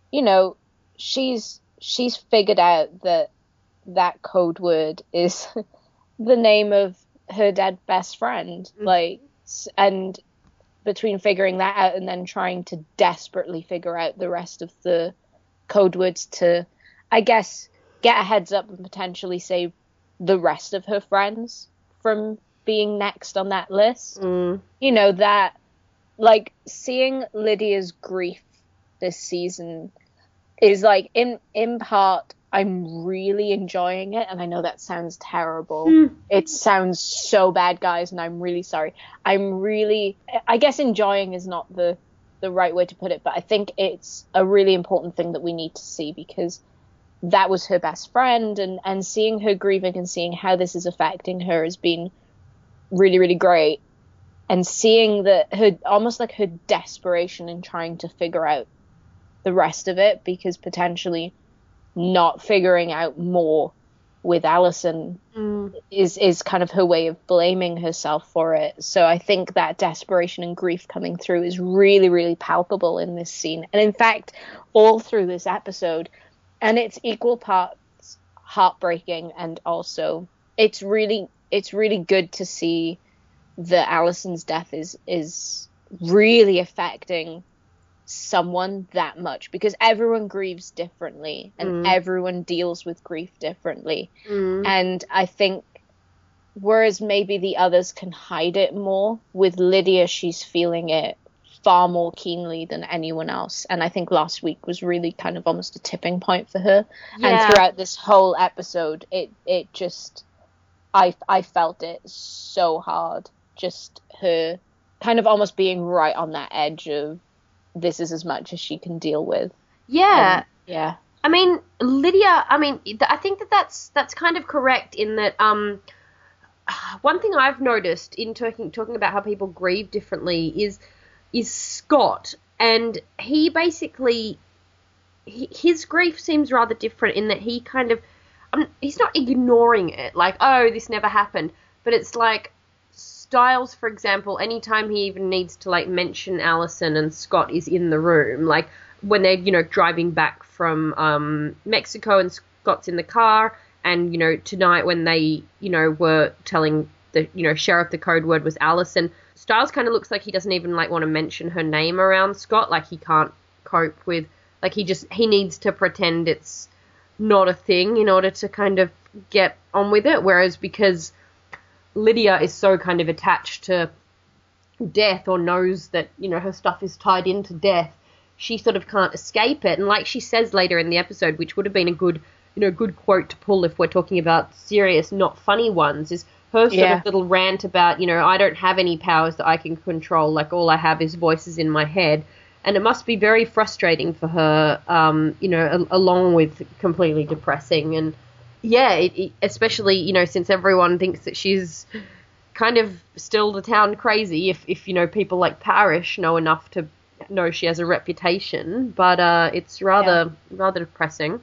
she's figured out that code word is the name of her dead best friend, like, and between figuring that out and then trying to desperately figure out the rest of the code words to, I guess, get a heads up and potentially save the rest of her friends from being next on that list. That, like, seeing Lydia's grief this season is, like, in part, I'm really enjoying it, and I know that sounds terrible. It sounds so bad, guys, and I'm really sorry. I guess enjoying is not the right way to put it, but I think it's a really important thing that we need to see, because that was her best friend, and seeing her grieving and seeing how this is affecting her has been really, really great. And seeing that her, almost like her desperation in trying to figure out the rest of it, because potentially not figuring out more with Allison is kind of her way of blaming herself for it. So I think that desperation and grief coming through is really, really palpable in this scene, and in fact all through this episode. And it's equal parts heartbreaking, and also it's really good to see that Allison's death is really affecting someone that much, because everyone grieves differently and everyone deals with grief differently. And I think whereas maybe the others can hide it more, with Lydia, she's feeling it far more keenly than anyone else. And I think last week was really kind of almost a tipping point for her. Yeah. And throughout this whole episode, it just, I felt it so hard. Just her kind of almost being right on that edge of this is as much as she can deal with. Yeah. Yeah. I mean, Lydia, I think that's kind of correct in that, one thing I've noticed in talking about how people grieve differently is Scott, and he basically, his grief seems rather different in that he kind of, he's not ignoring it, like, oh, this never happened, but it's like Stiles, for example, anytime he even needs to, like, mention Allison and Scott is in the room, like, when they're, you know, driving back from Mexico and Scott's in the car, and, you know, tonight when they, you know, were telling the, you know, sheriff the code word was Allison, Stiles kind of looks like he doesn't even, like, want to mention her name around Scott. Like, he can't cope with, like, he needs to pretend it's not a thing in order to kind of get on with it. Whereas because Lydia is so kind of attached to death, or knows that, you know, her stuff is tied into death, she sort of can't escape it. And like she says later in the episode, which would have been a good quote to pull if we're talking about serious, not funny ones, is her sort of little rant about, you know, I don't have any powers that I can control, like all I have is voices in my head. And it must be very frustrating for her, you know, along with completely depressing. And yeah, it, especially, you know, since everyone thinks that she's kind of still the town crazy, if you know, people like Parrish know enough to know she has a reputation, but it's rather depressing.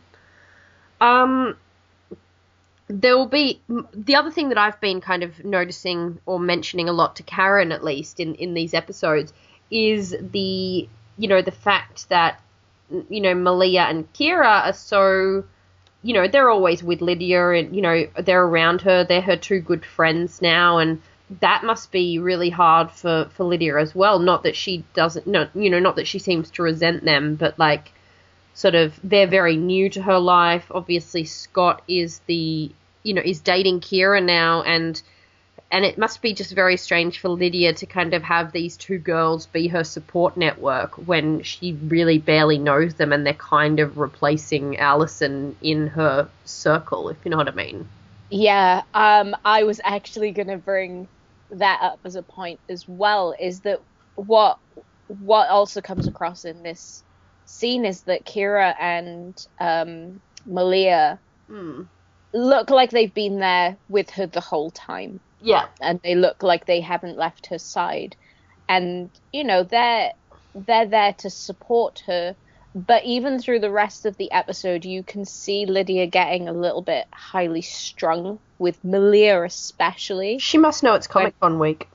There will be the other thing that I've been kind of noticing or mentioning a lot to Karen, at least in these episodes, is the, you know, the fact that, you know, Malia and Kira are so, you know, they're always with Lydia and, you know, they're around her. They're her two good friends now, and that must be really hard for Lydia as well. Not that she doesn't, not that she seems to resent them, but like, sort of, they're very new to her life. Obviously, Scott is is dating Kira now, and it must be just very strange for Lydia to kind of have these two girls be her support network when she really barely knows them, and they're kind of replacing Allison in her circle, if you know what I mean. Yeah, I was actually going to bring that up as a point as well, is that what also comes across in this scene is that Kira and Malia look like they've been there with her the whole time. Yeah. And they look like they haven't left her side. And, you know, they're there to support her. But even through the rest of the episode, you can see Lydia getting a little bit highly strung, with Malia especially. She must know it's Comic-Con week.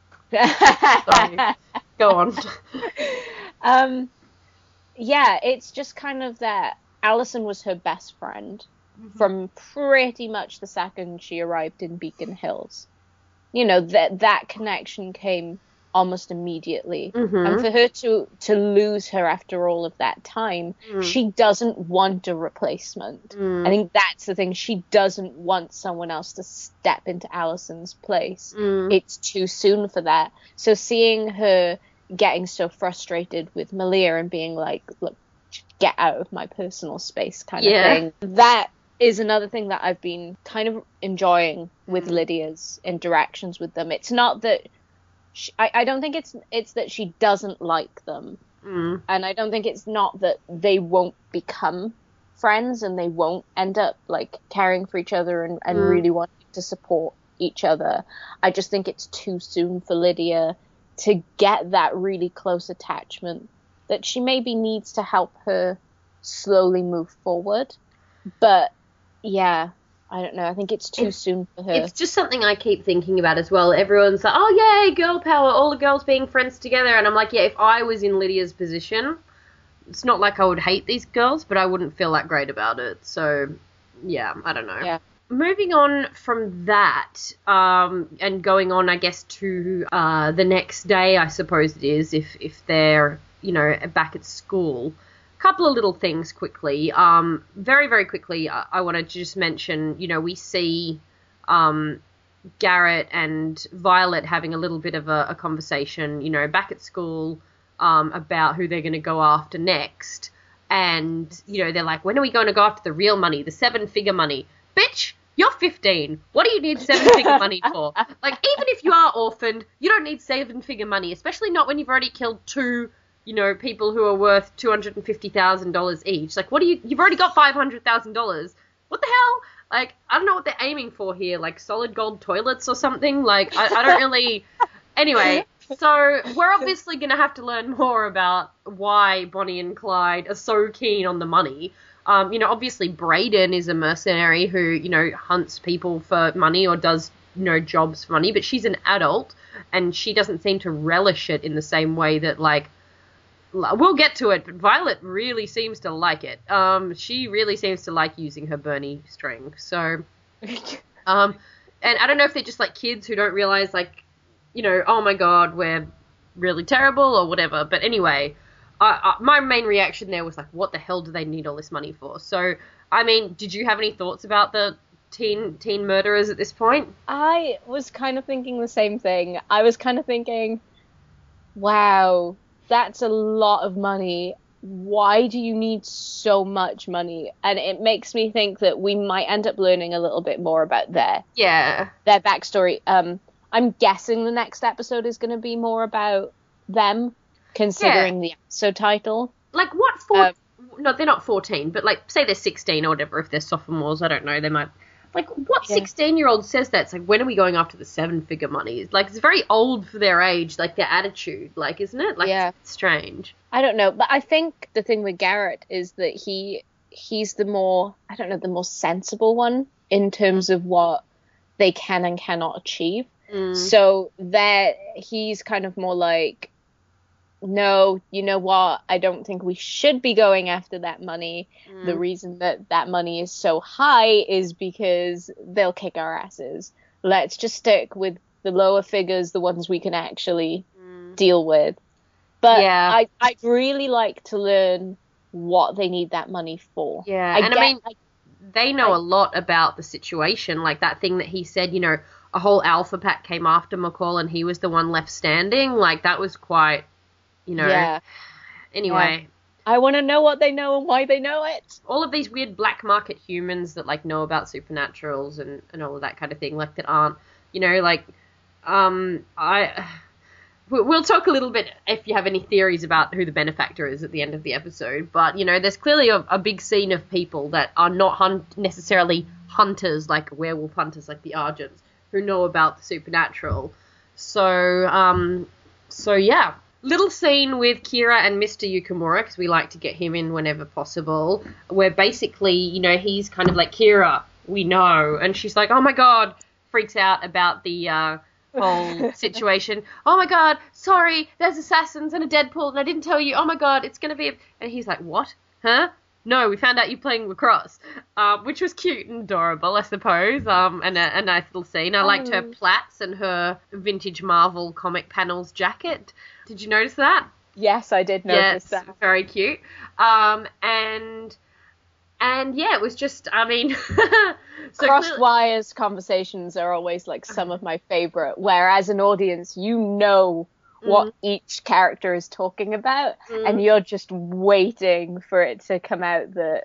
Sorry. Go on. Yeah, it's just kind of that Allison was her best friend from pretty much the second she arrived in Beacon Hills. You know, that connection came almost immediately. And for her to lose her after all of that time, she doesn't want a replacement. I think that's the thing. She doesn't want someone else to step into Allison's place. It's too soon for that. So seeing her getting so frustrated with Malia and being like, look, get out of my personal space kind of thing, that is another thing that I've been kind of enjoying with Lydia's interactions with them. It's not that I don't think it's that she doesn't like them, and I don't think it's not that they won't become friends and they won't end up like caring for each other and really wanting to support each other. I just think it's too soon for Lydia to get that really close attachment that she maybe needs to help her slowly move forward. But yeah, I don't know. I think it's too soon for her. It's just something I keep thinking about as well. Everyone's like, oh, yay, girl power, all the girls being friends together. And I'm like, yeah, if I was in Lydia's position, it's not like I would hate these girls, but I wouldn't feel that great about it. So, yeah, I don't know. Yeah. Moving on from that, and going on, I guess, to the next day, I suppose it is, if they're back at school. A couple of little things quickly. Very, very quickly, I wanted to just mention, we see Garrett and Violet having a little bit of a conversation, back at school about who they're going to go after next. And, they're like, when are we going to go after the real money, the 7-figure money? Bitch, you're 15. What do you need 7-figure money for? Like, even if you are orphaned, you don't need 7-figure money, especially not when you've already killed 2, people who are worth $250,000 each. Like, you've already got $500,000. What the hell? Like, I don't know what they're aiming for here, like solid gold toilets or something. Like, I don't really... Anyway, so we're obviously going to have to learn more about why Bonnie and Clyde are so keen on the money. Obviously Brayden is a mercenary who, hunts people for money or does, jobs for money, but she's an adult and she doesn't seem to relish it in the same way that, like, we'll get to it, but Violet really seems to like it. She really seems to like using her Bernie string. So, and I don't know if they're just like kids who don't realize, like, oh my god, we're really terrible or whatever. But anyway, my main reaction there was like, what the hell do they need all this money for? So, I mean, did you have any thoughts about the teen murderers at this point? I was kind of thinking the same thing. I was kind of thinking, wow, that's a lot of money. Why do you need so much money? And it makes me think that we might end up learning a little bit more about their backstory. I'm guessing the next episode is going to be more about them, considering the episode title. Like, what no, they're not 14, but, like, say they're 16 or whatever, if they're sophomores, I don't know, they might... Like, what 16-year-old says that? It's like, when are we going after the 7-figure money? Like, it's very old for their age, like, their attitude, like, isn't it? Like, it's strange. I don't know, but I think the thing with Garrett is that he's the more, I don't know, the more sensible one in terms of what they can and cannot achieve. So he's kind of more like, no, you know what? I don't think we should be going after that money. The reason that money is so high is because they'll kick our asses. Let's just stick with the lower figures, the ones we can actually deal with. But I'd really like to learn what they need that money for. Yeah, I mean, they know a lot about the situation. Like that thing that he said, a whole alpha pack came after McCall and he was the one left standing. Like, that was quite... Anyway. Yeah. I want to know what they know and why they know it. All of these weird black market humans that, like, know about supernaturals and all of that kind of thing, like, that aren't, we'll talk a little bit if you have any theories about who the benefactor is at the end of the episode, but, there's clearly a big scene of people that are not necessarily hunters, like werewolf hunters, like the Argents, who know about the supernatural. So yeah. Little scene with Kira and Mr. Yukimura, because we like to get him in whenever possible, where basically, he's kind of like, Kira, we know. And she's like, oh my god, freaks out about the whole situation. Oh my god, sorry, there's assassins and a Deadpool, and I didn't tell you. Oh my god, it's going to be... And he's like, what? Huh? No, we found out you're playing lacrosse, which was cute and adorable, I suppose, and a nice little scene. I liked her plaits and her vintage Marvel comic panels jacket. Did you notice that? Yes, I did notice that. Very cute. And yeah, it was just, I mean... so crossed wires conversations are always, like, some of my favourite, where as an audience, what each character is talking about, and you're just waiting for it to come out that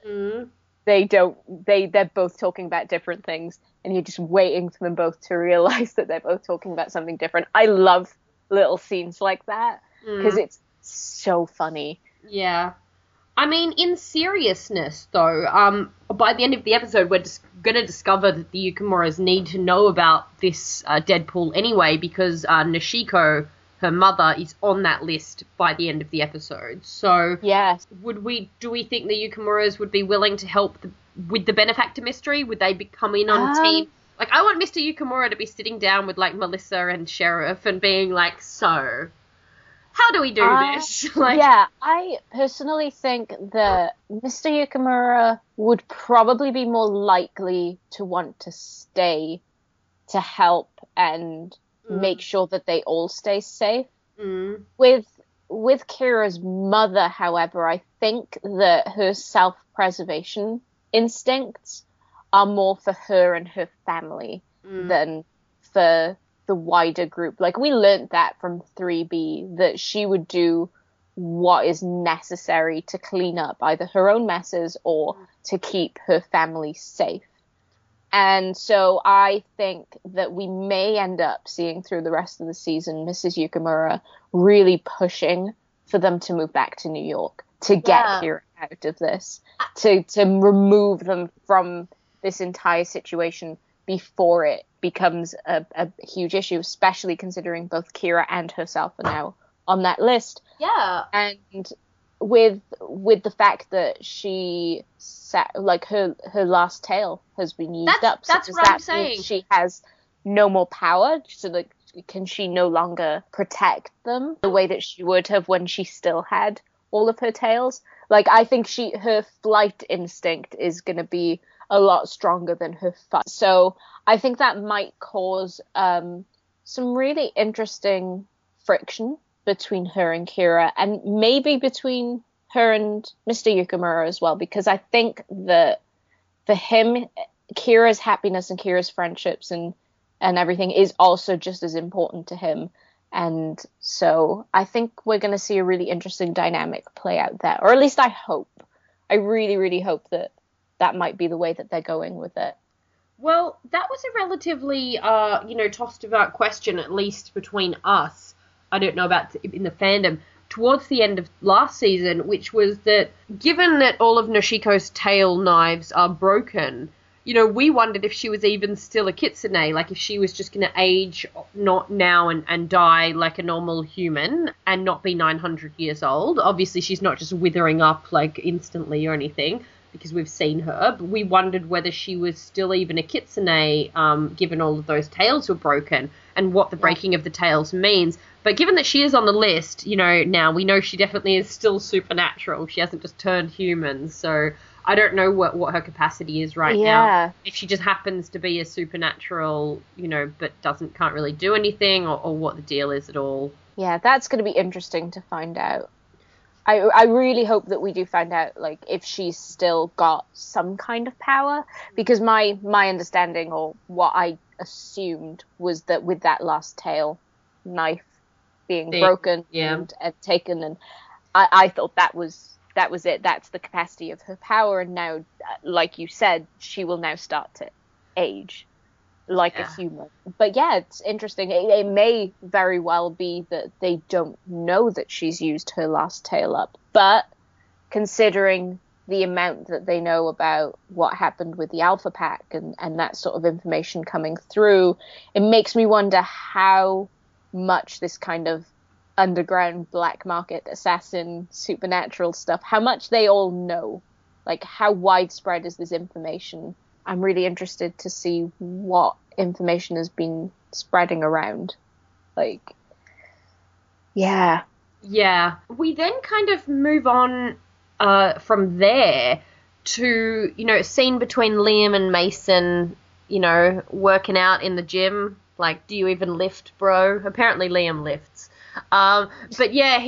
they're both talking about different things, and you're just waiting for them both to realize that they're both talking about something different. I love little scenes like that because it's so funny. Yeah. I mean, in seriousness, though, by the end of the episode, we're just going to discover that the Yukimuras need to know about this Deadpool anyway, because Nishiko, her mother, is on that list by the end of the episode. So, yes. Do we think the Yukimuras would be willing to help with the benefactor mystery? Would they come in on team? Like, I want Mr. Yukimura to be sitting down with, like, Melissa and Sheriff and being like, so, how do we do this? Like, yeah, I personally think that Mr. Yukimura would probably be more likely to want to stay to help and make sure that they all stay safe. With with Kira's mother, however, I think that her self-preservation instincts are more for her and her family than for the wider group. Like, we learned that from 3B, that she would do what is necessary to clean up either her own messes or to keep her family safe. And so I think that we may end up seeing through the rest of the season Mrs. Yukimura really pushing for them to move back to New York, to get Kira out of this, to remove them from this entire situation before it becomes a huge issue, especially considering both Kira and herself are now on that list. Yeah. And with the fact that she her last tail has been used up. That's so what I'm saying. She has no more power. So like, can she no longer protect them the way that she would have when she still had all of her tails? Like, I think her flight instinct is going to be a lot stronger than her fight. So I think that might cause some really interesting friction between her and Kira, and maybe between her and Mr. Yukimura as well, because I think that for him, Kira's happiness and Kira's friendships and everything is also just as important to him. And so I think we're going to see a really interesting dynamic play out there, or at least I hope. I really, really hope that might be the way that they're going with it. Well, that was a relatively, tossed about question, at least between us. I don't know about in the fandom, towards the end of last season, which was that given that all of Noshiko's tail knives are broken, we wondered if she was even still a kitsune, like if she was just going to age not now and die like a normal human and not be 900 years old. Obviously, she's not just withering up like instantly or anything, because we've seen her, but we wondered whether she was still even a kitsune, given all of those tails were broken, and what the breaking of the tails means. But given that she is on the list, now we know she definitely is still supernatural. She hasn't just turned human, so I don't know what her capacity is right now. If she just happens to be a supernatural, but can't really do anything, or what the deal is at all. Yeah, that's going to be interesting to find out. I really hope that we do find out, like, if she's still got some kind of power, because my understanding, or what I assumed, was that with that last tail knife being broken and taken, and I thought that was it. That's the capacity of her power, and now, like you said, she will now start to age like a human. But yeah, it's interesting. It may very well be that they don't know that she's used her last tail up, but considering the amount that they know about what happened with the Alpha Pack and that sort of information coming through, it makes me wonder how much this kind of underground black market assassin supernatural stuff, how much they all know. Like, how widespread is this information? I'm really interested to see what information has been spreading around. Like, yeah. Yeah. We then kind of move on from there to, a scene between Liam and Mason, working out in the gym. Like, do you even lift, bro? Apparently Liam lifts. But yeah,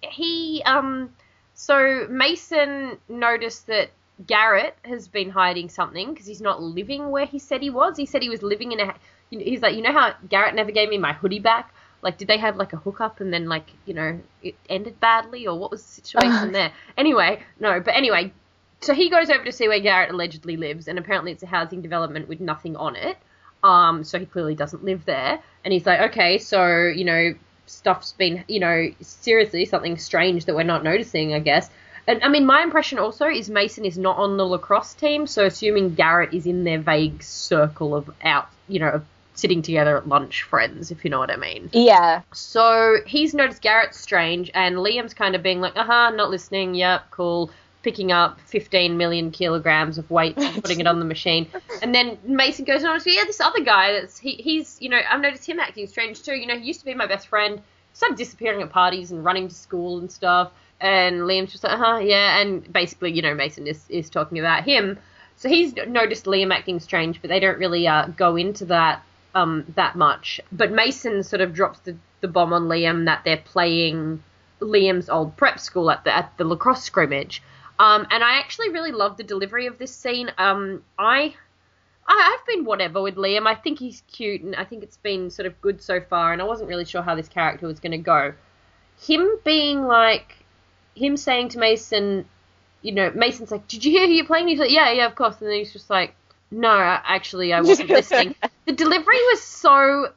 so Mason noticed that Garrett has been hiding something because he's not living where he said he was. He said he was living in he's like, how Garrett never gave me my hoodie back? Like, did they have like a hookup and then like, it ended badly, or what was the situation there? Anyway, so he goes over to see where Garrett allegedly lives, and apparently it's a housing development with nothing on it. So he clearly doesn't live there. And he's like, okay, so, stuff's been, seriously, something strange that we're not noticing, I guess. And, I mean, my impression also is Mason is not on the lacrosse team, so assuming Garrett is in their vague circle of of sitting together at lunch friends, if you know what I mean. Yeah. So he's noticed Garrett's strange, and Liam's kind of being like, not listening, yep, cool, picking up 15 million kilograms of weight and putting it on the machine. And then Mason goes on and says, this other guy, he's I've noticed him acting strange too. He used to be my best friend, started disappearing at parties and running to school and stuff. And Liam's just like, yeah. And basically, Mason is talking about him. So he's noticed Liam acting strange, but they don't really go into that that much. But Mason sort of drops the bomb on Liam that they're playing Liam's old prep school at the lacrosse scrimmage. And I actually really love the delivery of this scene. I've been whatever with Liam. I think he's cute, and I think it's been sort of good so far, and I wasn't really sure how this character was going to go. Him saying to Mason, Mason's like, did you hear who you're playing? He's like, yeah, of course. And then he's just like, no, actually, I wasn't listening. The delivery was so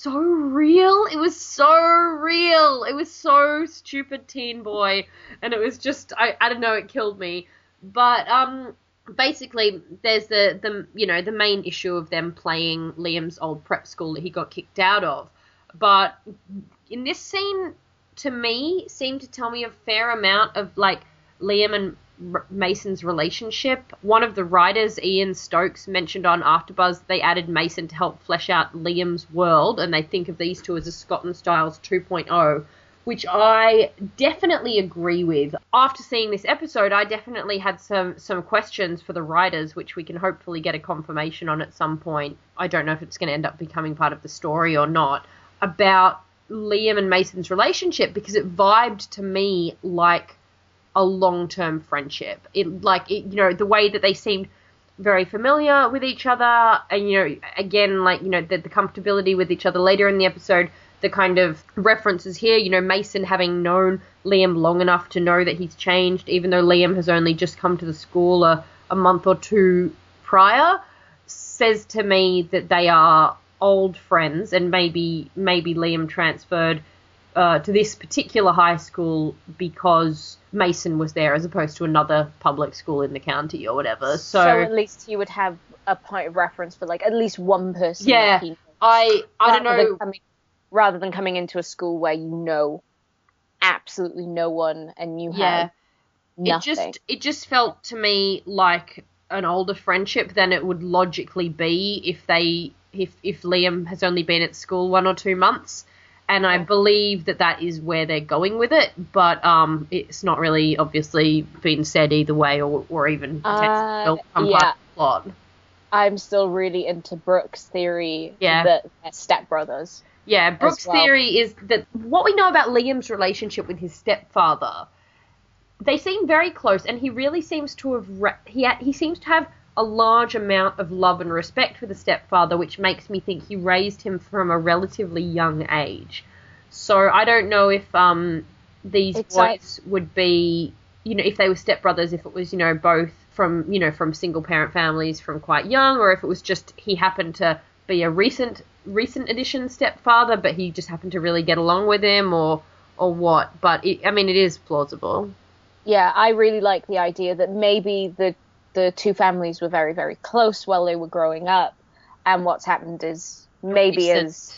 real. It was so real. It was so stupid teen boy. And it was just, I don't know, it killed me. But, basically, there's the main issue of them playing Liam's old prep school that he got kicked out of. But in this scene, to me, seemed to tell me a fair amount of, like, Liam and Mason's relationship. One of the writers, Ian Stokes, mentioned on AfterBuzz they added Mason to help flesh out Liam's world, and they think of these two as a Scott and Styles 2.0, which I definitely agree with. After seeing this episode, I definitely had some questions for the writers, which we can hopefully get a confirmation on at some point. I don't know if it's going to end up becoming part of the story or not, about Liam and Mason's relationship, because it vibed to me like a long-term friendship. The way that they seemed very familiar with each other, and, again, the comfortability with each other later in the episode, the kind of references here, Mason having known Liam long enough to know that he's changed, even though Liam has only just come to the school a month or two prior, says to me that they are old friends, and maybe Liam transferred to this particular high school because Mason was there as opposed to another public school in the county or whatever. So at least he would have a point of reference for, like, at least one person. Yeah, that he knows, I don't know. Rather than coming into a school where you know absolutely no one and you have nothing. It just felt to me like an older friendship than it would logically be if Liam has only been at school 1 or 2 months. And I believe that is where they're going with it, but it's not really obviously been said either way, or even potentially part of the plot. I'm still really into Brooke's theory that they're stepbrothers. Yeah, Brooke's theory is that what we know about Liam's relationship with his stepfather, they seem very close, and he really seems to have he seems to have a large amount of love and respect for the stepfather, which makes me think he raised him from a relatively young age. So I don't know if these boys would be, if they were stepbrothers, if it was, both from single parent families from quite young, or if it was just he happened to be a recent edition stepfather, but he just happened to really get along with him, or what. But it is plausible. Yeah, I really like the idea that maybe the two families were very, very close while they were growing up, and what's happened is maybe as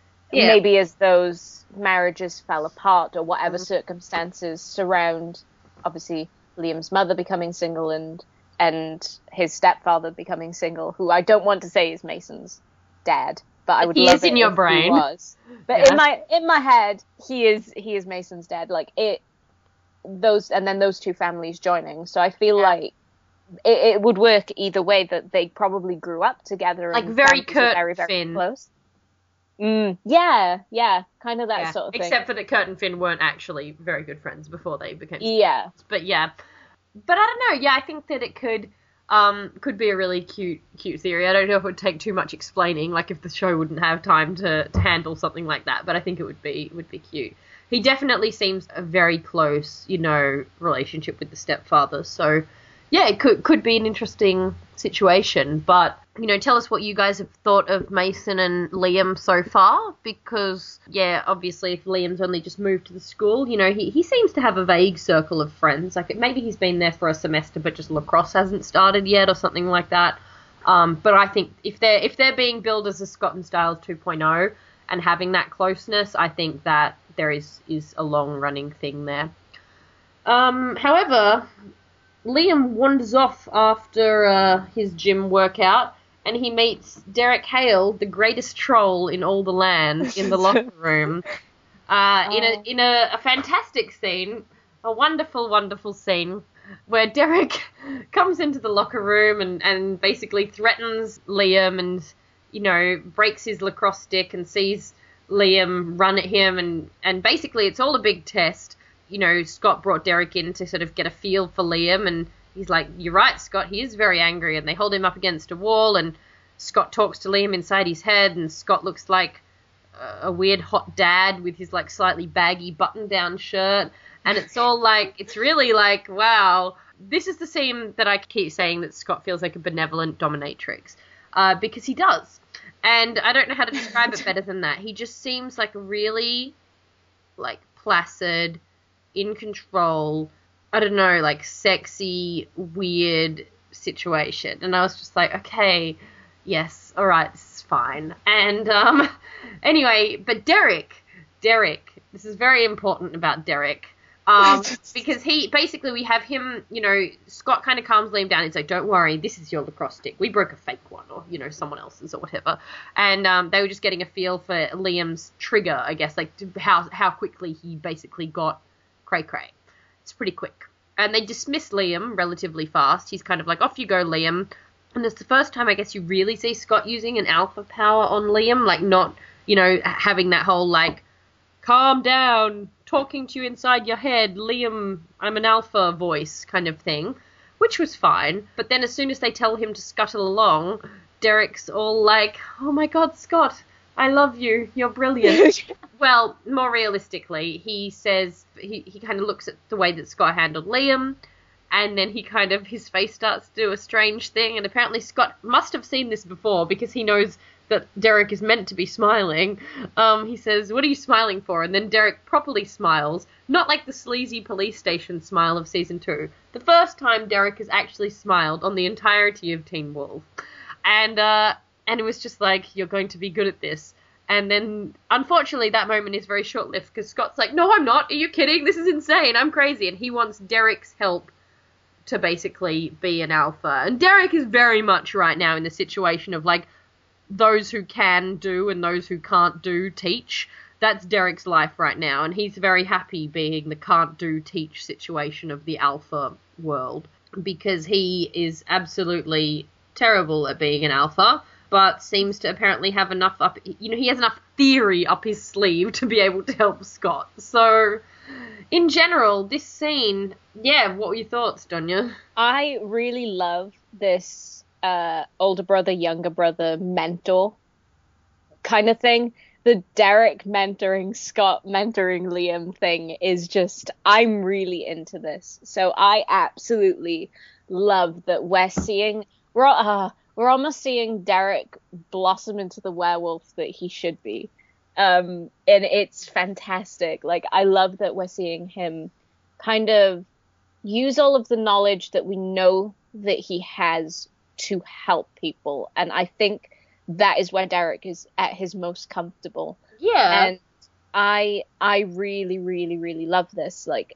those marriages fell apart, or whatever circumstances surround, obviously, Liam's mother becoming single and his stepfather becoming single, who I don't want to say is Mason's dad, but I would love it in your brain. He was. But in my head, he is Mason's dad. Like those two families joining. So I feel like it would work either way, that they probably grew up together, like very Kurt and Finn, close. Yeah, kind of that sort of thing. Except for that Kurt and Finn weren't actually very good friends before they became friends. But I don't know. Yeah, I think that it could be a really cute theory. I don't know if it would take too much explaining, like if the show wouldn't have time to handle something like that. But I think it would be cute. He definitely seems a very close, relationship with the stepfather. So yeah, it could be an interesting situation. But tell us what you guys have thought of Mason and Liam so far, because obviously if Liam's only just moved to the school, he seems to have a vague circle of friends. Like maybe he's been there for a semester, but just lacrosse hasn't started yet, or something like that. But I think if they're being billed as a Scott and Styles 2.0 and having that closeness, I think that there is a long running thing there. However, Liam wanders off after his gym workout, and he meets Derek Hale, the greatest troll in all the land, in the locker room, in a fantastic scene, a wonderful, wonderful scene, where Derek comes into the locker room and basically threatens Liam and, breaks his lacrosse stick and sees Liam run at him, and basically it's all a big test Scott brought Derek in to sort of get a feel for Liam, and he's like, you're right, Scott, he is very angry, and they hold him up against a wall, and Scott talks to Liam inside his head, and Scott looks like a weird hot dad with his like slightly baggy button-down shirt, and it's all like, it's really like, wow, this is the scene that I keep saying that Scott feels like a benevolent dominatrix, because he does, and I don't know how to describe it better than that. He just seems like a really like placid, in control, I don't know, like sexy, weird situation, and I was just like, okay, yes, all right, this is fine. And anyway, but Derek, this is very important about Derek, because we have him, Scott kind of calms Liam down. He's like, don't worry, this is your lacrosse stick. We broke a fake one, or, someone else's or whatever. And they were just getting a feel for Liam's trigger, I guess, like how quickly he basically got cray-cray. It's pretty quick. And they dismiss Liam relatively fast. He's kind of like, off you go, Liam. And it's the first time, I guess, you really see Scott using an alpha power on Liam, like not, having that whole, like, calm down, talking to you inside your head, Liam, I'm an alpha voice kind of thing, which was fine. But then as soon as they tell him to scuttle along, Derek's all like, oh my God, Scott, I love you, you're brilliant. Well, more realistically, he says, he kind of looks at the way that Scott handled Liam, and then his face starts to do a strange thing, and apparently Scott must have seen this before because he knows that Derek is meant to be smiling. He says, what are you smiling for? And then Derek properly smiles, not like the sleazy police station smile of season 2. The first time Derek has actually smiled on the entirety of Teen Wolf. And it was just like, you're going to be good at this. And then, unfortunately, that moment is very short-lived because Scott's like, no, I'm not. Are you kidding? This is insane. I'm crazy. And he wants Derek's help to basically be an alpha. And Derek is very much right now in the situation of, like, those who can do and those who can't do teach. That's Derek's life right now. And he's very happy being the can't do teach situation of the alpha world because he is absolutely terrible at being an alpha, but seems to apparently have enough he has enough theory up his sleeve to be able to help Scott. So, in general, this scene, what were your thoughts, Donya? I really love this older brother, younger brother mentor kind of thing. The Derek mentoring Scott, mentoring Liam thing is just, I'm really into this. So I absolutely love that we're almost seeing Derek blossom into the werewolf that he should be. And it's fantastic. Like, I love that we're seeing him kind of use all of the knowledge that we know that he has to help people. And I think that is where Derek is at his most comfortable. Yeah. And I really, really, really love this. Like,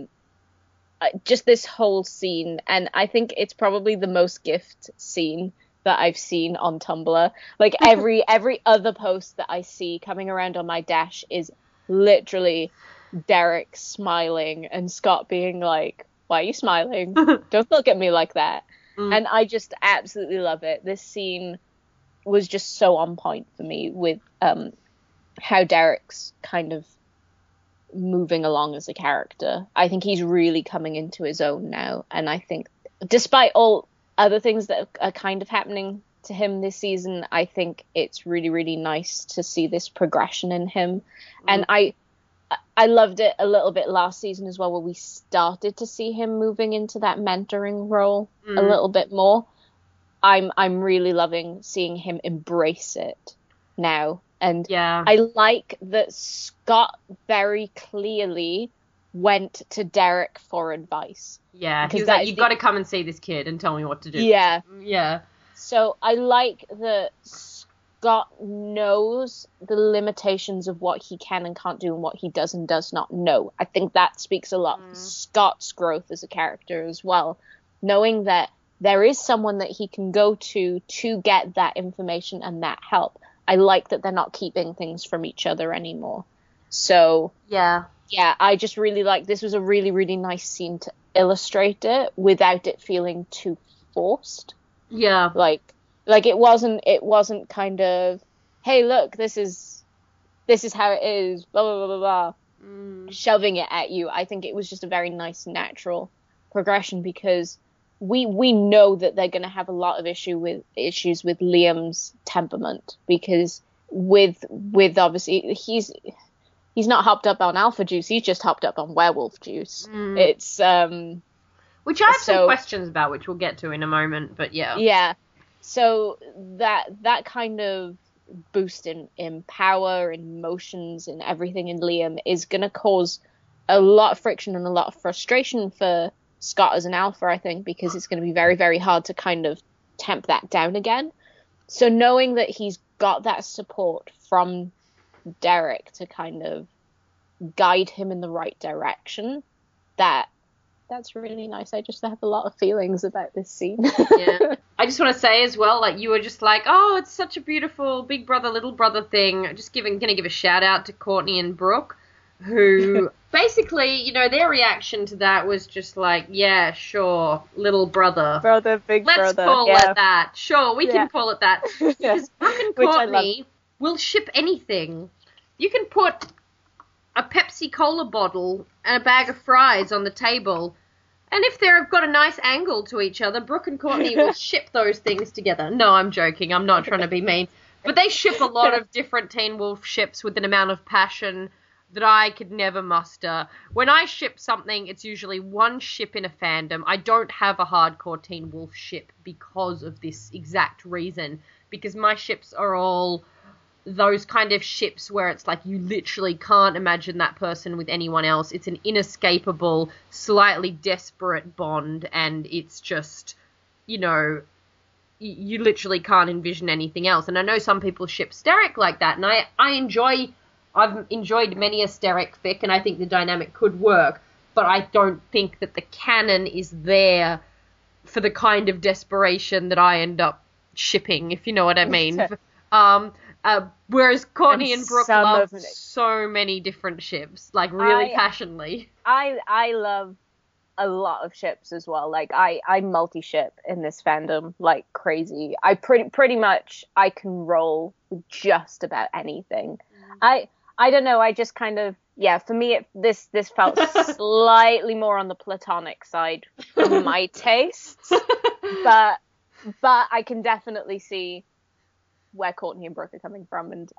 just this whole scene. And I think it's probably the most gift scene that I've seen on Tumblr. Like, every other post that I see coming around on my dash is literally Derek smiling and Scott being like, why are you smiling? Don't look at me like that. And I just absolutely love it. This scene was just so on point for me with how Derek's kind of moving along as a character. I think he's really coming into his own now. And I think despite all other things that are kind of happening to him this season, I think it's really, really nice to see this progression in him. And I loved it a little bit last season as well, where we started to see him moving into that mentoring role a little bit more. I'm really loving seeing him embrace it now. And I like that Scott very clearly went to Derek for advice. Yeah, he was like, you've got to come and see this kid and tell me what to do. Yeah. Yeah. So I like that Scott knows the limitations of what he can and can't do and what he does and does not know. I think that speaks a lot for Scott's growth as a character as well. Knowing that there is someone that he can go to get that information and that help. I like that they're not keeping things from each other anymore. So, yeah, I just really like, this was a really, really nice scene to illustrate it without it feeling too forced. Yeah. Like it wasn't kind of, hey, look, this is how it is, blah, blah, blah, blah, blah. shoving it at you. I think it was just a very nice natural progression, because we know that they're going to have a lot of issues with Liam's temperament, because with obviously he's not hopped up on alpha juice, he's just hopped up on werewolf juice. It's which I have some questions about, which we'll get to in a moment, but yeah. So that kind of boost in power, in emotions, and everything in Liam is going to cause a lot of friction and a lot of frustration for Scott as an alpha, I think, because it's going to be very, very hard to kind of temp that down again. So knowing that he's got that support from Derek to kind of guide him in the right direction, that's really nice. I just have a lot of feelings about this scene. Yeah. I just want to say as well, like, you were just like, oh, it's such a beautiful big brother, little brother thing. Just gonna give a shout out to Courtney and Brooke, who basically, you know, their reaction to that was just like, yeah, sure, little brother. Big Let's brother. call it that. Sure, we can call it that. Yeah. Because Brooke and Courtney will ship anything. You can put a Pepsi Cola bottle and a bag of fries on the table, and if they've got a nice angle to each other, Brooke and Courtney will ship those things together. No, I'm joking. I'm not trying to be mean. But they ship a lot of different Teen Wolf ships with an amount of passion that I could never muster. When I ship something, it's usually one ship in a fandom. I don't have a hardcore Teen Wolf ship because of this exact reason. Because my ships are all those kind of ships where it's like you literally can't imagine that person with anyone else. It's an inescapable, slightly desperate bond, and it's just, you know, you literally can't envision anything else. And I know some people ship Steric like that, and I've enjoyed many a Steric fic, and I think the dynamic could work, but I don't think that the canon is there for the kind of desperation that I end up shipping, if you know what I mean. Whereas Courtney and Brooke love so many different ships, like really passionately. I love a lot of ships as well. Like I multi-ship in this fandom like crazy. I pretty much I can roll with just about anything. I don't know. I just kind of, for me this felt slightly more on the platonic side for my tastes, but I can definitely see where Courtney and Brooke are coming from, and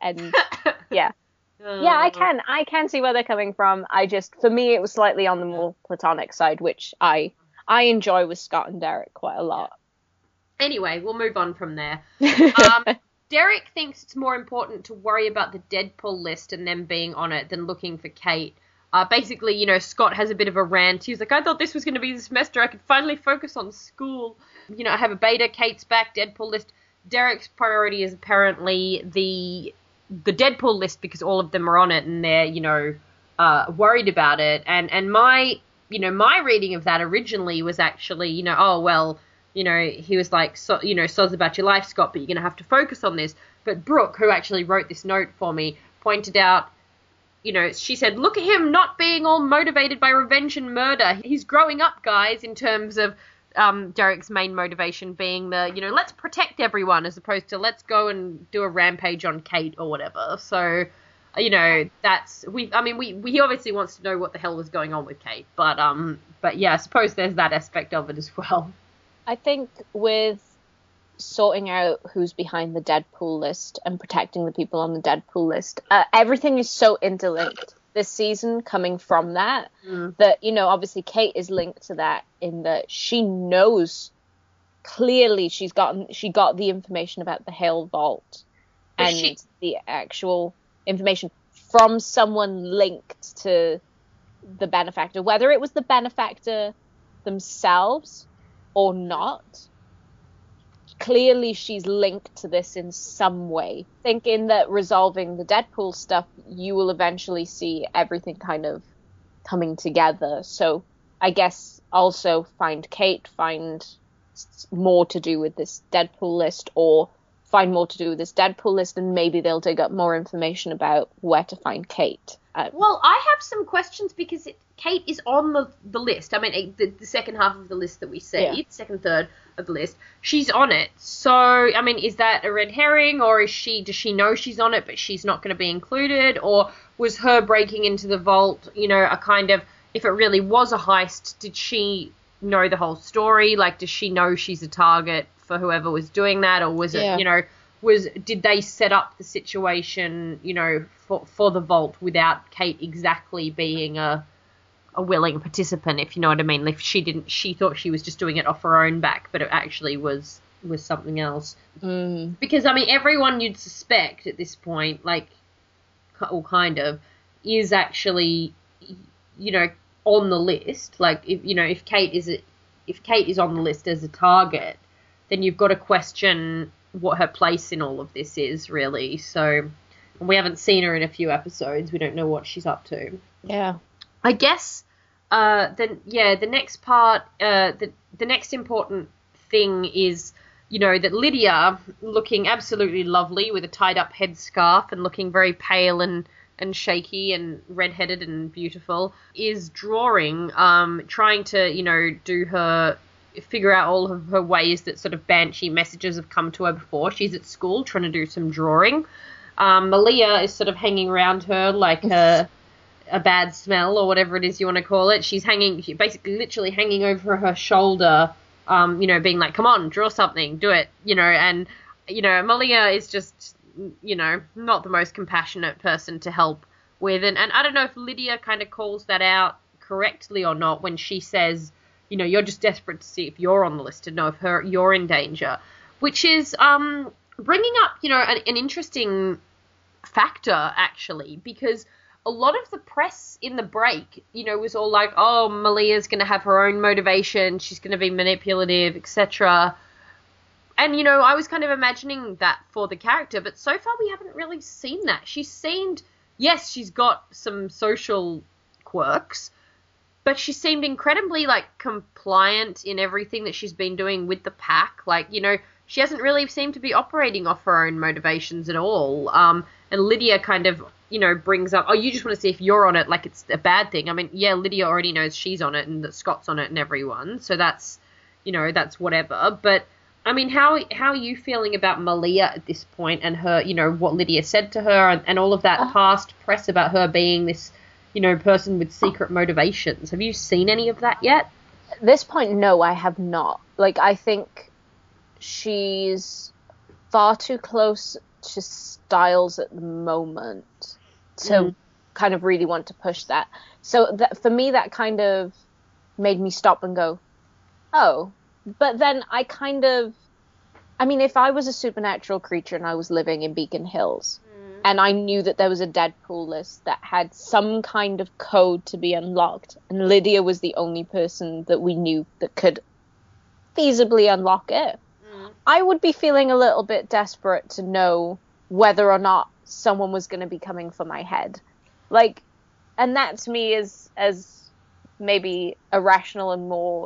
I can see where they're coming from. For me it was slightly on the more platonic side, which I enjoy with Scott and Derek quite a lot. Anyway, we'll move on from there. Derek thinks it's more important to worry about the Deadpool list and them being on it than looking for Kate. Basically, you know, Scott has a bit of a rant. He's like, I thought this was going to be the semester. I could finally focus on school. You know, I have a beta, Kate's back, Deadpool list. Derek's priority is apparently the Deadpool list because all of them are on it and they're, you know, worried about it. And my reading of that originally was actually, you know, oh, well, you know, he was like, so, you know, sods about your life, Scott, but you're going to have to focus on this. But Brooke, who actually wrote this note for me, pointed out, you know, she said, look at him not being all motivated by revenge and murder. He's growing up, guys, in terms of Derek's main motivation being the, you know, let's protect everyone as opposed to let's go and do a rampage on Kate or whatever. So, you know, he obviously wants to know what the hell was going on with Kate, but yeah, I suppose there's that aspect of it as well. I think with sorting out who's behind the Deadpool list and protecting the people on the Deadpool list, everything is so interlinked this season coming from that, that, you know, obviously Kate is linked to that in that she knows clearly she got the information about the Hale Vault and the actual information from someone linked to the benefactor, whether it was the benefactor themselves or not. Clearly she's linked to this in some way. Thinking that resolving the Deadpool stuff, you will eventually see everything kind of coming together. So I guess also find Kate, find more to do with this Deadpool list, or find more to do with this Deadpool list, and maybe they'll dig up more information about where to find Kate. Well, I have some questions because Kate is on the list. I mean, the second half of the list that we see, the second third of the list, she's on it. So, I mean, is that a red herring, or does she know she's on it, but she's not going to be included? Or was her breaking into the vault, you know, a kind of, if it really was a heist, did she know the whole story? Like, does she know she's a target for whoever was doing that? Or was it, you know, did they set up the situation, you know, for the vault without Kate exactly being a willing participant, if you know what I mean? Like, she thought she was just doing it off her own back, but it actually was something else. Because, I mean, everyone you'd suspect at this point, like, or kind of, is actually, you know, on the list. Like, if Kate is on the list as a target, then you've got to question what her place in all of this is, really. So, and we haven't seen her in a few episodes. We don't know what she's up to. Yeah. I guess, the next part, the next important thing is, you know, that Lydia, looking absolutely lovely with a tied-up headscarf and looking very pale and shaky and redheaded and beautiful, is drawing, trying to, you know, figure out all of her ways that sort of banshee messages have come to her before. She's at school trying to do some drawing. Malia is sort of hanging around her like a bad smell, or whatever it is you want to call it. She's basically literally hanging over her shoulder, you know, being like, come on, draw something, do it, you know. And, you know, Malia is just, you know, not the most compassionate person to help with. And I don't know if Lydia kind of calls that out correctly or not when she says, you know, you're just desperate to see if you're on the list, to know if you're in danger, which is bringing up, you know, an interesting factor, actually, because a lot of the press in the break, you know, was all like, oh, Malia's going to have her own motivation, she's going to be manipulative, etc. And, you know, I was kind of imagining that for the character, but so far we haven't really seen that. Yes, she's got some social quirks, but she seemed incredibly, like, compliant in everything that she's been doing with the pack. Like, you know, she hasn't really seemed to be operating off her own motivations at all. And Lydia kind of, you know, brings up, oh, you just want to see if you're on it, like it's a bad thing. I mean, yeah, Lydia already knows she's on it and that Scott's on it and everyone, so that's, you know, that's whatever. But, I mean, how are you feeling about Malia at this point, and her, you know, what Lydia said to her, and all of that past press about her being this, you know, person with secret motivations? Have you seen any of that yet? At this point, no, I have not. Like, I think she's far too close to Styles at the moment to kind of really want to push that. So for me, that kind of made me stop and go, oh. But then I mean, if I was a supernatural creature and I was living in Beacon Hills, and I knew that there was a Deadpool list that had some kind of code to be unlocked, and Lydia was the only person that we knew that could feasibly unlock it, I would be feeling a little bit desperate to know whether or not someone was going to be coming for my head. Like, and that's me as maybe irrational and more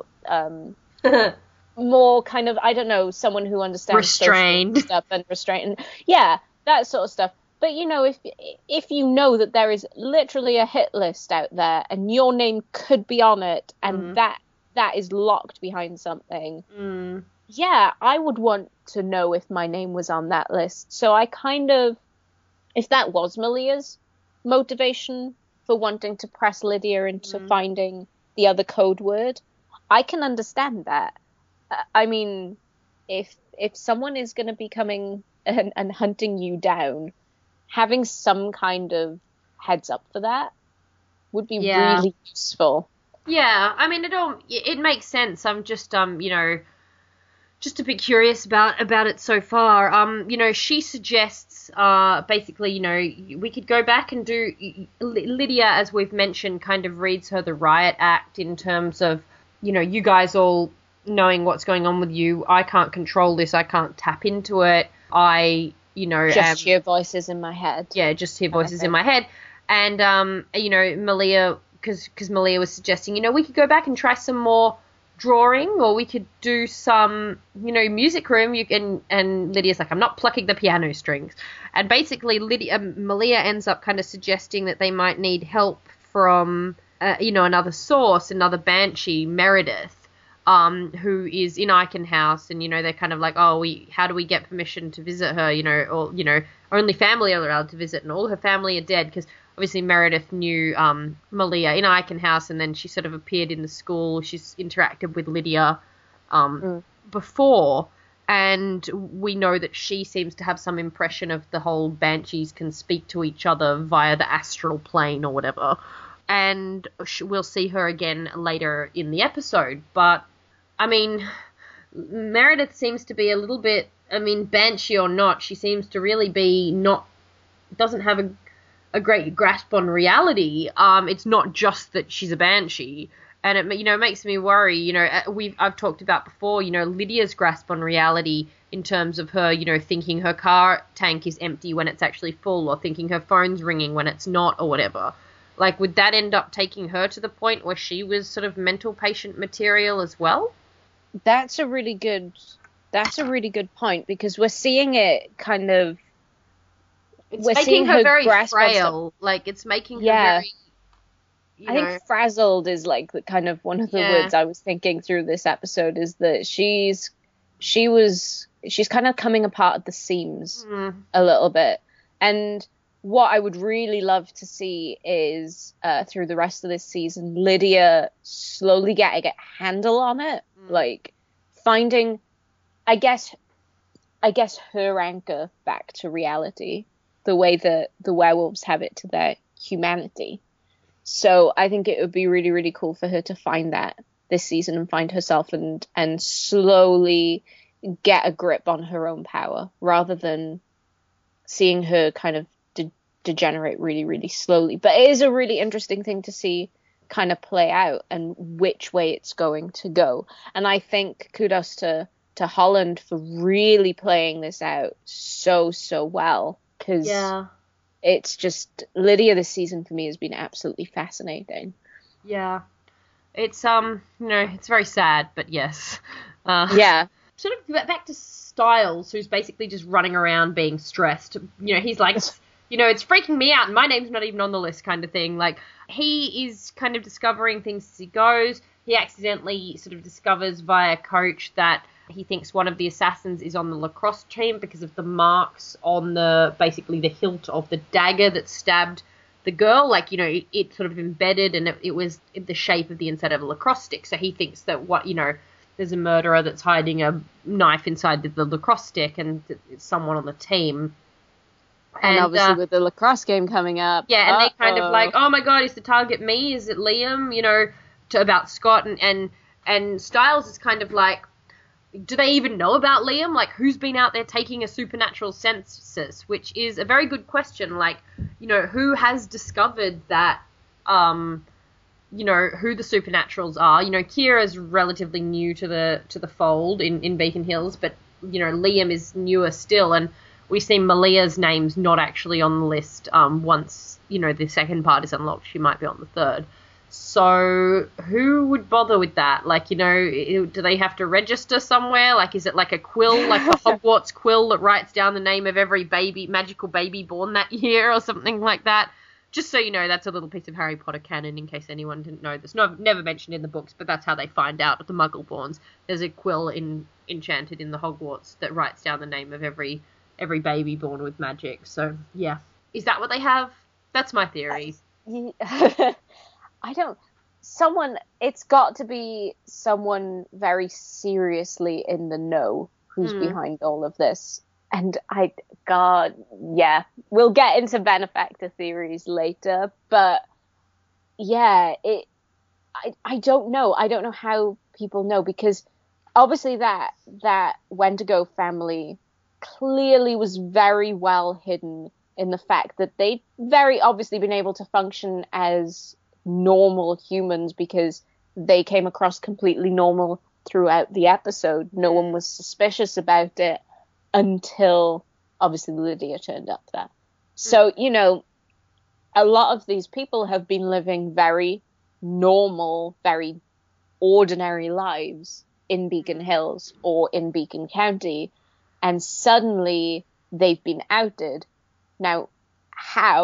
more kind of, I don't know, someone who understands restrained stuff and restrained, and yeah, that sort of stuff. But, you know, if you know that there is literally a hit list out there and your name could be on it, and that is locked behind something, yeah, I would want to know if my name was on that list. So I kind of, if that was Malia's motivation for wanting to press Lydia into finding the other code word, I can understand that. I mean, if someone is going to be coming and hunting you down, having some kind of heads up for that would be really useful. Yeah, I mean, it makes sense. I'm just, you know, just a bit curious about it so far. You know, she suggests, basically, you know, we could go back and do, Lydia, as we've mentioned, kind of reads her the riot act in terms of, you know, you guys all knowing what's going on with you. I can't control this. I can't tap into it. I, you know, just hear voices in my head. Yeah, just hear voices in my head. And, you know, Malia, because Malia was suggesting, you know, we could go back and try some more drawing, or we could do some, you know, music room. And Lydia's like, I'm not plucking the piano strings. And basically Malia ends up kind of suggesting that they might need help from another source, another Banshee, Meredith, who is in Eichen House, and, they're kind of like, oh, how do we get permission to visit her, or, only family are allowed to visit, and all her family are dead, because obviously Meredith knew Malia in Eichen House, and then she sort of appeared in the school. She's interacted with Lydia before, and we know that she seems to have some impression of the whole Banshees can speak to each other via the astral plane or whatever, and we'll see her again later in the episode. But I mean, Meredith seems to be a little bit, Banshee or not, she seems to really be doesn't have a great grasp on reality. It's not just that she's a Banshee, and it makes me worry. I've talked about before, Lydia's grasp on reality in terms of her, thinking her car tank is empty when it's actually full, or thinking her phone's ringing when it's not, or whatever. Like, would that end up taking her to the point where she was sort of mental patient material as well? That's a really good point, because we're seeing it kind of. It's making her very frail. Like, it's making her very. I think frazzled is like the kind of one of the words I was thinking through this episode, is that she's kind of coming apart at the seams a little bit. And what I would really love to see is through the rest of this season, Lydia slowly getting a handle on it, like finding, I guess her anchor back to reality, the way that the werewolves have it to their humanity. So I think it would be really, really cool for her to find that this season and find herself and slowly get a grip on her own power, rather than seeing her kind of degenerate really, really slowly. But it is a really interesting thing to see kind of play out and which way it's going to go. And I think kudos to Holland for really playing this out so well, because it's just, Lydia this season for me has been absolutely fascinating. Yeah. It's, it's very sad, but yes. Sort of back to Styles, who's basically just running around being stressed. He's like, it's freaking me out, and my name's not even on the list, kind of thing. Like, he is kind of discovering things as he goes. He accidentally sort of discovers via Coach that he thinks one of the assassins is on the lacrosse team because of the marks on basically the hilt of the dagger that stabbed the girl. Like, it sort of embedded, and it was in the shape of the inside of a lacrosse stick. So he thinks that there's a murderer that's hiding a knife inside the lacrosse stick, and it's someone on the team. And obviously with the lacrosse game coming up. Yeah, and they kind of like, oh my god, is the target me? Is it Liam? About Scott, and Styles is kind of like, do they even know about Liam? Like, who's been out there taking a supernatural census? Which is a very good question. Like, who has discovered that, who the supernaturals are? Kira's relatively new to the fold in Beacon Hills, but, Liam is newer still, and we see Malia's name's not actually on the list. Once, the second part is unlocked, she might be on the third. So who would bother with that? Like, do they have to register somewhere? Like, is it like a quill, like the Hogwarts quill that writes down the name of every magical baby born that year or something like that? Just so you know, that's a little piece of Harry Potter canon in case anyone didn't know this. No, never mentioned in the books, but that's how they find out the Muggleborns. There's a quill enchanted in the Hogwarts that writes down the name of every baby born with magic. So, yeah. Is that what they have? That's my theory. It's got to be someone very seriously in the know who's behind all of this. And we'll get into benefactor theories later, but yeah, I don't know. I don't know how people know, because obviously that Wendigo family clearly was very well hidden in the fact that they'd very obviously been able to function as normal humans, because they came across completely normal throughout the episode. No one was suspicious about it until obviously Lydia turned up there. So, a lot of these people have been living very normal, very ordinary lives in Beacon Hills or in Beacon County, and suddenly they've been outed. Now, how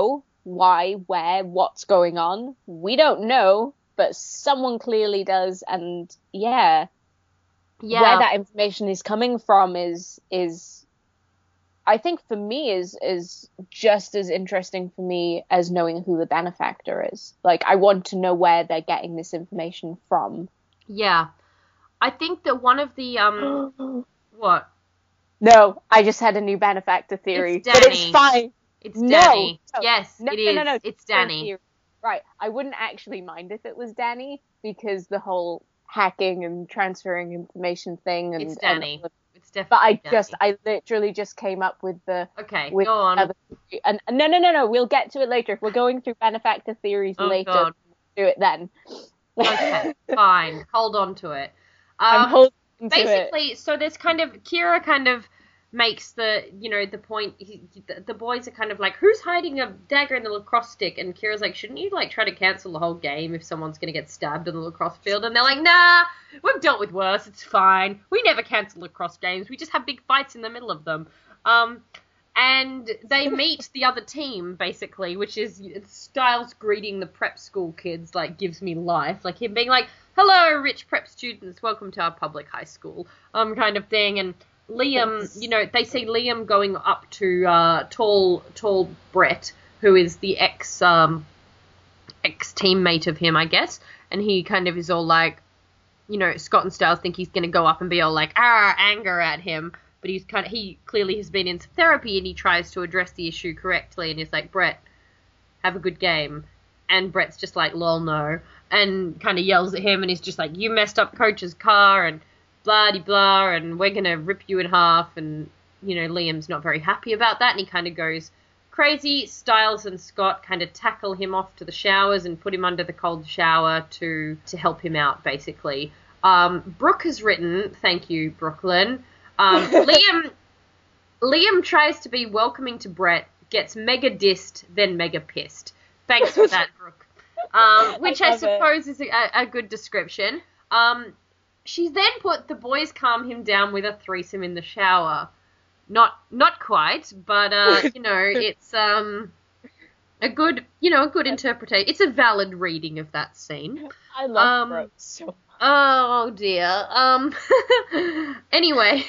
why, where, what's going on. We don't know, but someone clearly does, and where that information is coming from is I think for me is just as interesting for me as knowing who the benefactor is. Like, I want to know where they're getting this information from. Yeah. I think that one of the, what? No, I just had a new benefactor theory. It's Danny. But it's fine. It's Danny. No. Yes, No, it is. No, it's Danny. Right. I wouldn't actually mind if it was Danny, because the whole hacking and transferring information thing. And, it's Danny. It's definitely But Danny. I literally just came up with the... Okay, with go on. And no, we'll get to it later. We're going through benefactor theories later. God. Do it then. Okay, fine. Hold on to it. I'm holding to basically, it. so there's Kira kind of makes the point, the boys are kind of like, who's hiding a dagger in the lacrosse stick? And Kira's like, shouldn't you like try to cancel the whole game if someone's going to get stabbed in the lacrosse field? And they're like, nah, we've dealt with worse, it's fine. We never cancel lacrosse games, we just have big fights in the middle of them. And they meet the other team, basically, which is Styles greeting the prep school kids, like, gives me life. Like, him being like, hello, rich prep students, welcome to our public high school, kind of thing. And Liam, they see Liam going up to tall Brett, who is the ex-teammate of him, I guess. And he kind of is all like, Scott and Styles think he's going to go up and be all like, anger at him. But he clearly has been in some therapy, and he tries to address the issue correctly, and he's like, Brett, have a good game. And Brett's just like, lol, no. And kind of yells at him, and he's just like, you messed up Coach's car, and blah-de-blah, and we're going to rip you in half. And, Liam's not very happy about that, and he kind of goes crazy. Styles and Scott kind of tackle him off to the showers and put him under the cold shower to help him out, basically. Brooke has written, thank you, Brooklyn, Liam tries to be welcoming to Brett, gets mega dissed, then mega pissed. Thanks for that, Brooke. Which I suppose is a good description. She then put the boys calm him down with a threesome in the shower. Not quite, but it's a good interpretation. It's a valid reading of that scene. I love Brooke so much. Oh dear. Anyway,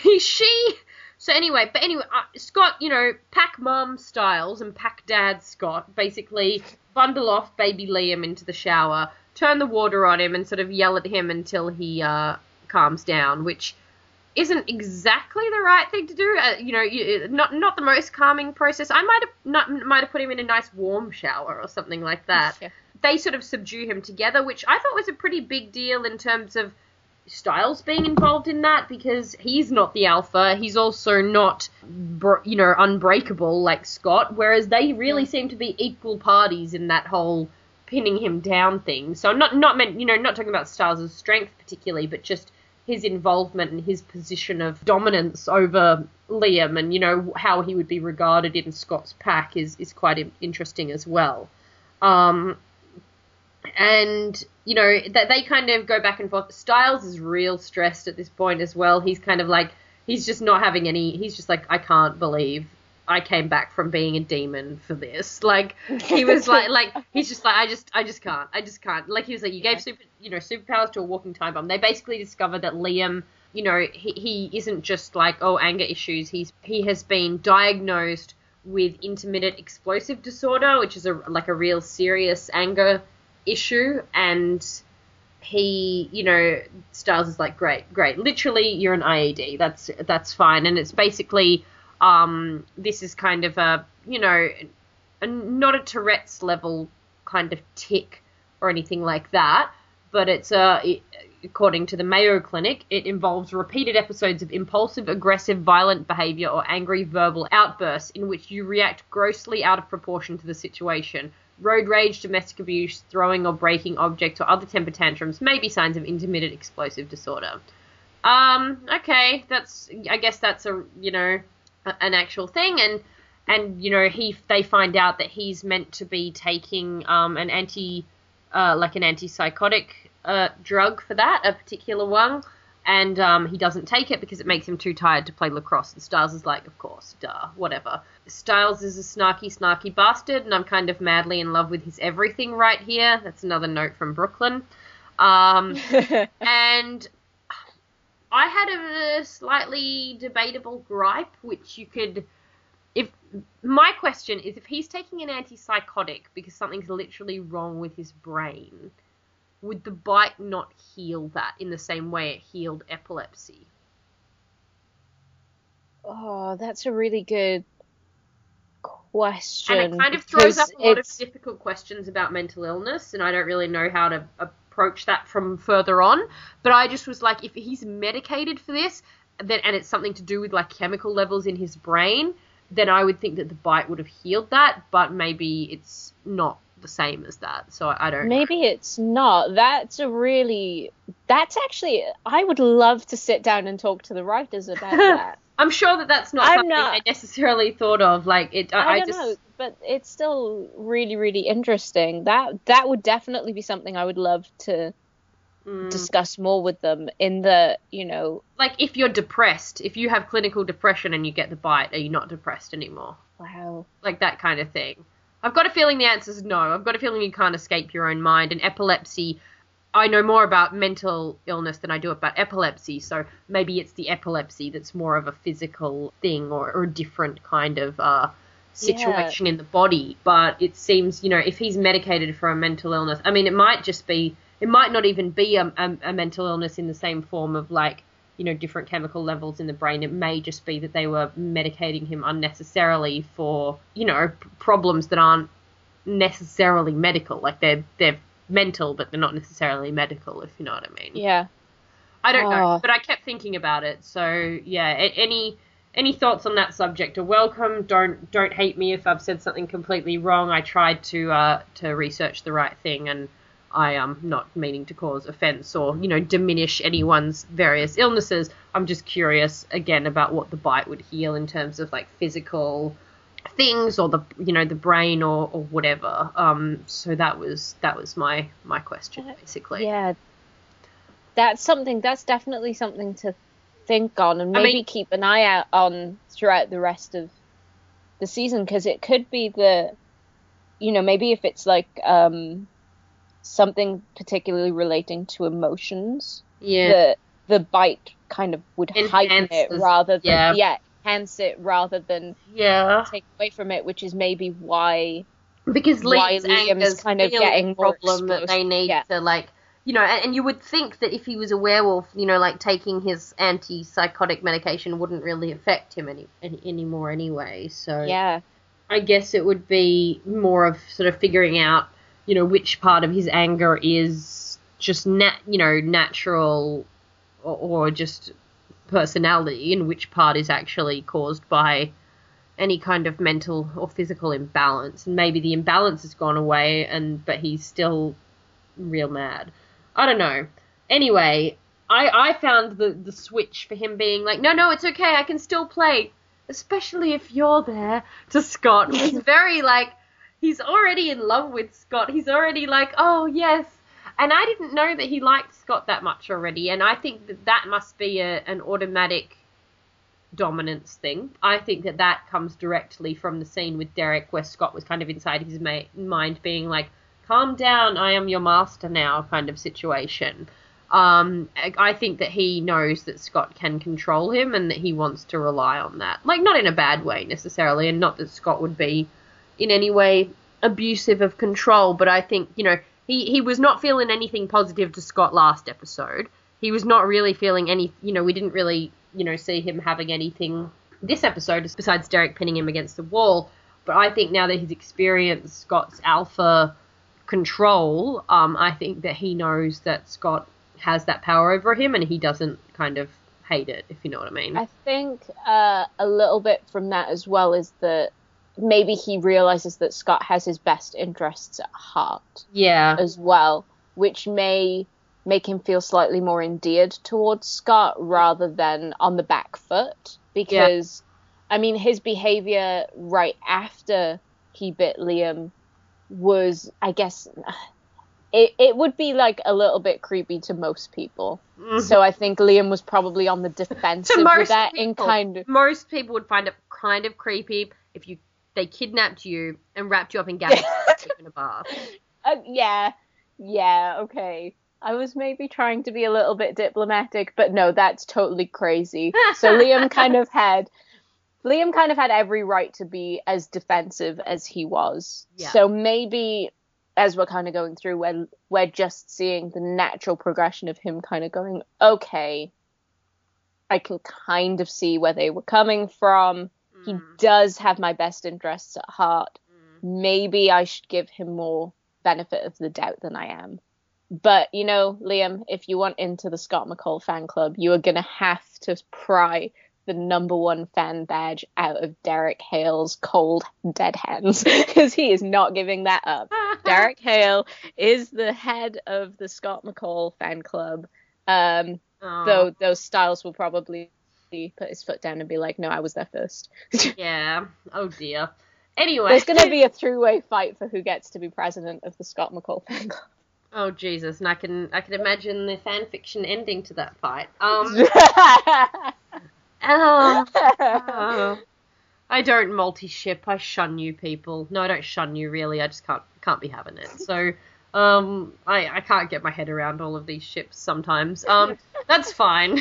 Scott, pack mom Styles and pack dad Scott basically bundle off baby Liam into the shower, turn the water on him, and sort of yell at him until he calms down, which isn't exactly the right thing to do. Not the most calming process. I might have put him in a nice warm shower or something like that. Yeah. They sort of subdue him together, which I thought was a pretty big deal in terms of Styles being involved in that, because he's not the alpha. He's also not, unbreakable like Scott, whereas they really seem to be equal parties in that whole pinning him down thing. So I'm not talking about Styles' strength particularly, but just his involvement and his position of dominance over Liam, and, how he would be regarded in Scott's pack is quite interesting as well. And, they kind of go back and forth. Styles is real stressed at this point as well. He's kind of like, he's just not having he's just like, I can't believe I came back from being a demon for this. Like, he was he's just like, I just can't. Like, he was like, you gave superpowers to a walking time bomb. They basically discovered that Liam, he isn't just like, anger issues. He has been diagnosed with intermittent explosive disorder, which is a real serious anger issue, and he, Styles is like, great, literally you're an IED, that's fine. And it's basically, this is kind of a not a Tourette's level kind of tic or anything like that, but it's according to the Mayo Clinic, it involves repeated episodes of impulsive, aggressive, violent behavior or angry verbal outbursts in which you react grossly out of proportion to the situation. Road rage, domestic abuse, throwing or breaking objects, or other temper tantrums may be signs of intermittent explosive disorder. Okay, I guess that's an actual thing, and they find out that he's meant to be taking an antipsychotic drug for that, a particular one. And he doesn't take it because it makes him too tired to play lacrosse. And Styles is like, of course, duh, whatever. Styles is a snarky bastard, and I'm kind of madly in love with his everything right here. That's another note from Brooklyn. And I had a slightly debatable gripe, which you could... My question is, if he's taking an antipsychotic because something's literally wrong with his brain... would the bite not heal that in the same way it healed epilepsy? Oh, that's a really good question. And it kind of throws up a lot of difficult questions about mental illness, and I don't really know how to approach that from further on. But I just was like, if he's medicated for this, and it's something to do with like chemical levels in his brain, then I would think that the bite would have healed that, but maybe it's not the same as that, so I don't know. Maybe it's not. That's actually, I would love to sit down and talk to the writers about that. I'm sure that's not something I necessarily thought of. Like it, I don't know, but it's still really, really interesting. That would definitely be something I would love to discuss more with them. In the, like if you're depressed, if you have clinical depression and you get the bite, are you not depressed anymore? Wow, like that kind of thing. I've got a feeling the answer is no. I've got a feeling you can't escape your own mind. And epilepsy, I know more about mental illness than I do about epilepsy, so maybe it's the epilepsy that's more of a physical thing or a different kind of situation in the body. But it seems, if he's medicated for a mental illness, I mean, it might not even be a mental illness in the same form of like, different chemical levels in the brain. It may just be that they were medicating him unnecessarily for, problems that aren't necessarily medical. Like they're mental, but they're not necessarily medical, if you know what I mean. Yeah. I don't know, but I kept thinking about it. So yeah, any thoughts on that subject are welcome. Don't hate me if I've said something completely wrong. I tried to research the right thing, and I am not meaning to cause offence or, diminish anyone's various illnesses. I'm just curious, again, about what the bite would heal in terms of, like, physical things or the brain or whatever. So that was my question, basically. Yeah. That's definitely something to think on and maybe keep an eye out on throughout the rest of the season, because it could be maybe if it's, like, something particularly relating to emotions, the bite kind of would heighten it rather than enhance it rather than take away from it, which is maybe why Liam's kind of getting more problem that they need to like, and you would think that if he was a werewolf, like taking his antipsychotic medication wouldn't really affect him anymore anyway. So I guess it would be more of sort of figuring out which part of his anger is just natural or just personality, and which part is actually caused by any kind of mental or physical imbalance. And maybe the imbalance has gone away, but he's still real mad. I don't know. Anyway, I found the switch for him being like, no, it's okay, I can still play, especially if you're there, to Scott was very like, he's already in love with Scott. He's already like, oh, yes. And I didn't know that he liked Scott that much already. And I think that must be an automatic dominance thing. I think that comes directly from the scene with Derek where Scott was kind of inside his mind being like, calm down, I am your master now kind of situation. I think that he knows that Scott can control him and that he wants to rely on that. Like, not in a bad way necessarily, and not that Scott would be in any way abusive of control, but I think, he was not feeling anything positive to Scott last episode. He was not really feeling any, we didn't really, see him having anything this episode besides Derek pinning him against the wall. But I think now that he's experienced Scott's alpha control, I think that he knows that Scott has that power over him and he doesn't kind of hate it, if you know what I mean. I think a little bit from that as well is that maybe he realizes that Scott has his best interests at heart. Yeah. As well, which may make him feel slightly more endeared towards Scott rather than on the back foot. Because, I mean, his behavior right after he bit Liam was, I guess, it would be like a little bit creepy to most people. Mm-hmm. So I think Liam was probably on the defensive with that. Most people would find it kind of creepy if they kidnapped you and wrapped you up in galley in a bath. Yeah, okay. I was maybe trying to be a little bit diplomatic, but no, that's totally crazy. So Liam kind of had every right to be as defensive as he was. Yeah. So maybe as we're kind of going through, we're just seeing the natural progression of him kind of going, okay, I can kind of see where they were coming from. He does have my best interests at heart. Maybe I should give him more benefit of the doubt than I am. But, Liam, if you want into the Scott McCall fan club, you are going to have to pry the #1 fan badge out of Derek Hale's cold, dead hands, because he is not giving that up. Derek Hale is the head of the Scott McCall fan club, though those Styles will probably put his foot down and be like, no, I was there first. Yeah. Oh, dear. Anyway. There's going to be a three-way fight for who gets to be president of the Scott McCall fan club. Oh, Jesus. And I can imagine the fan fiction ending to that fight. I don't multi-ship. I shun you people. No, I don't shun you, really. I just can't be having it. So, I can't get my head around all of these ships sometimes. That's fine.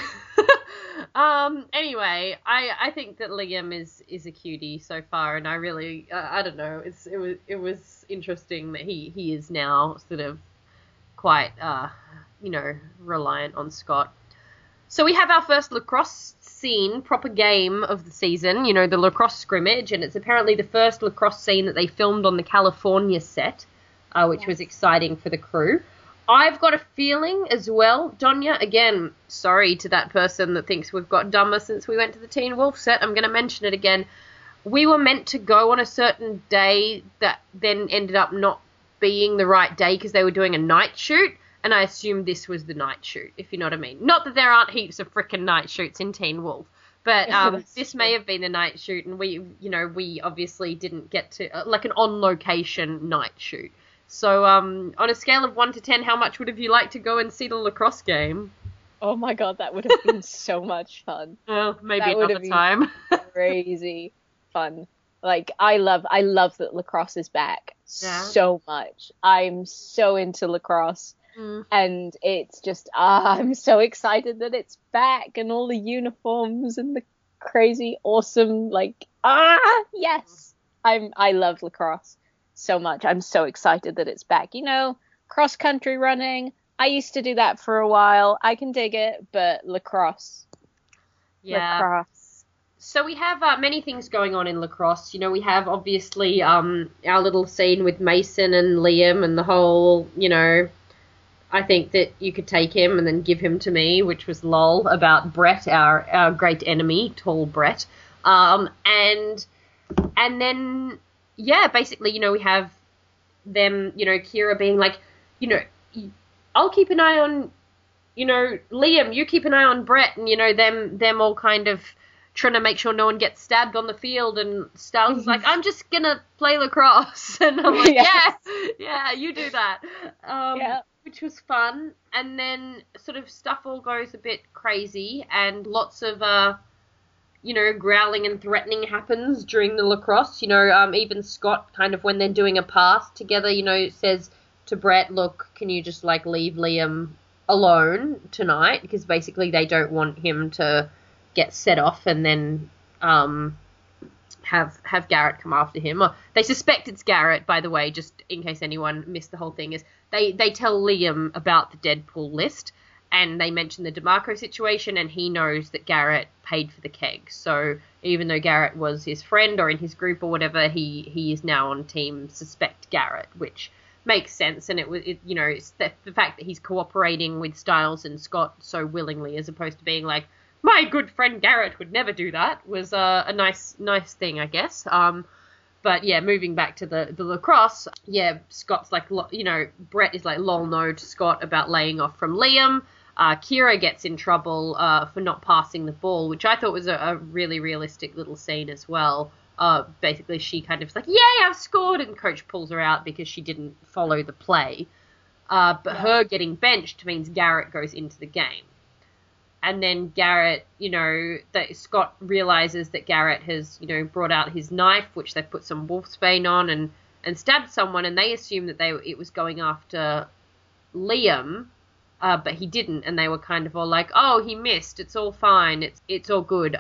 Anyway, I think that Liam is a cutie so far, and I really, I don't know. It was interesting that he is now sort of quite, reliant on Scott. So we have our first lacrosse scene, proper game of the season, the lacrosse scrimmage, and it's apparently the first lacrosse scene that they filmed on the California set, which was exciting for the crew. I've got a feeling as well, Donya, again, sorry to that person that thinks we've got dumber since we went to the Teen Wolf set, I'm going to mention it again. We were meant to go on a certain day that then ended up not being the right day because they were doing a night shoot. And I assume this was the night shoot, if you know what I mean. Not that there aren't heaps of frickin' night shoots in Teen Wolf, but this may have been the night shoot, and we obviously didn't get to, like an on-location night shoot. So on a scale of 1 to 10, how much would have you liked to go and see the lacrosse game? Oh my god, that would have been so much fun. Well, maybe another time. Crazy fun. Like, I love that lacrosse is back so much. I'm so into lacrosse. And it's just, I'm so excited that it's back, and all the uniforms and the crazy awesome, yes. I love lacrosse so much. I'm so excited that it's back. Cross country running, I used to do that for a while. I can dig it, but lacrosse. Yeah. Lacrosse. So we have many things going on in lacrosse. We have obviously our little scene with Mason and Liam and the whole, I think that you could take him and then give him to me, which was lol, about Brett, our great enemy, tall Brett. And then, basically, we have them, Kira being like, I'll keep an eye on, Liam, you keep an eye on Brett, and, them all kind of trying to make sure no one gets stabbed on the field, and Styles is like, I'm just gonna play lacrosse. And I'm like, yeah, you do that. Which was fun, and then sort of stuff all goes a bit crazy, and lots of, growling and threatening happens during the lacrosse. Even Scott, kind of when they're doing a pass together, says to Brett, look, can you just, leave Liam alone tonight? Because basically they don't want him to get set off and then have Garrett come after him. They suspect it's Garrett, by the way, just in case anyone missed the whole thing, is they tell Liam about the Deadpool list, and they mention the DeMarco situation, and he knows that Garrett paid for the keg. So even though Garrett was his friend or in his group or whatever, he is now on team suspect Garrett, which makes sense. And it's the fact that he's cooperating with Styles and Scott so willingly, as opposed to being like, my good friend Garrett would never do that, was a nice thing, I guess. But yeah, moving back to the lacrosse, Scott's like, Brett is like lol no to Scott about laying off from Liam. Kira gets in trouble for not passing the ball, which I thought was a really realistic little scene as well. Basically, she kind of is like, yay, I've scored, and coach pulls her out because she didn't follow the play. But her getting benched means Garrett goes into the game. And then Garrett, that Scott realizes that Garrett has, brought out his knife, which they put some wolfsbane on and stabbed someone, and they assumed that it was going after Liam, but he didn't, and they were kind of all like, oh, he missed, it's all fine, it's all good.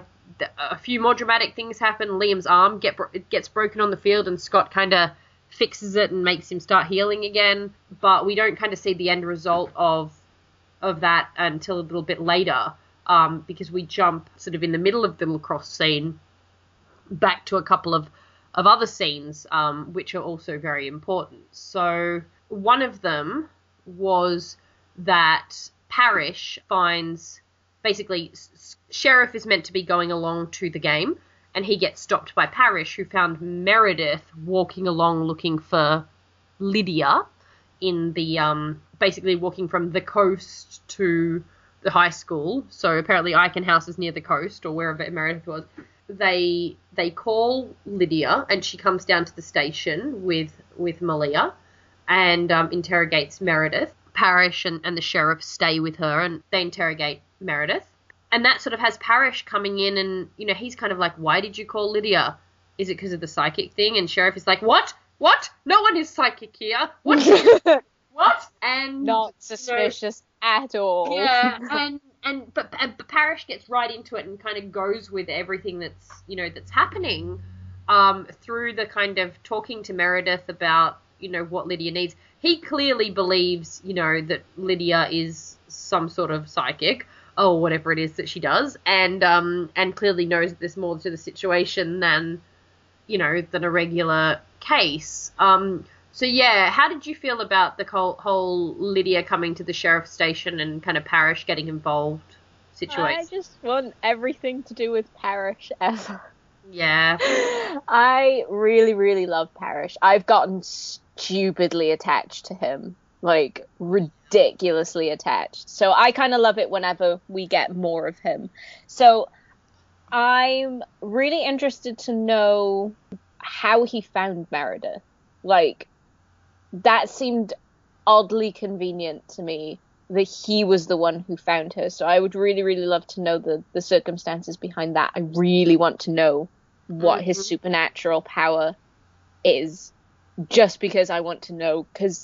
A few more dramatic things happen. Liam's arm gets broken on the field, and Scott kind of fixes it and makes him start healing again, but we don't kind of see the end result of that until a little bit later, because we jump sort of in the middle of the lacrosse scene back to a couple of other scenes, which are also very important. So one of them was that Parrish finds, basically, Sheriff is meant to be going along to the game, and he gets stopped by Parrish, who found Meredith walking along looking for Lydia in the, basically walking from the coast to the high school. So apparently Icon House is near the coast, or wherever Meredith was. They call Lydia, and she comes down to the station with Malia and interrogates Meredith. Parrish and the sheriff stay with her, and they interrogate Meredith. And that sort of has Parrish coming in, and, he's kind of like, why did you call Lydia? Is it because of the psychic thing? And Sheriff is like, what? No one is psychic here. What? What? And not suspicious at all. Yeah, but Parrish gets right into it and kind of goes with everything that's happening, through the kind of talking to Meredith about, what Lydia needs. He clearly believes, that Lydia is some sort of psychic, or whatever it is that she does, and clearly knows that there's more to the situation than a regular case. So yeah, how did you feel about the whole Lydia coming to the sheriff's station and kind of Parrish getting involved situation? I just want everything to do with Parrish ever. Yeah. I really, really love Parrish. I've gotten stupidly attached to him. Like, ridiculously attached. So I kind of love it whenever we get more of him. So I'm really interested to know how he found Meredith. Like, that seemed oddly convenient to me, that he was the one who found her. So I would really, really love to know the circumstances behind that. I really want to know what his supernatural power is, just because I want to know, because,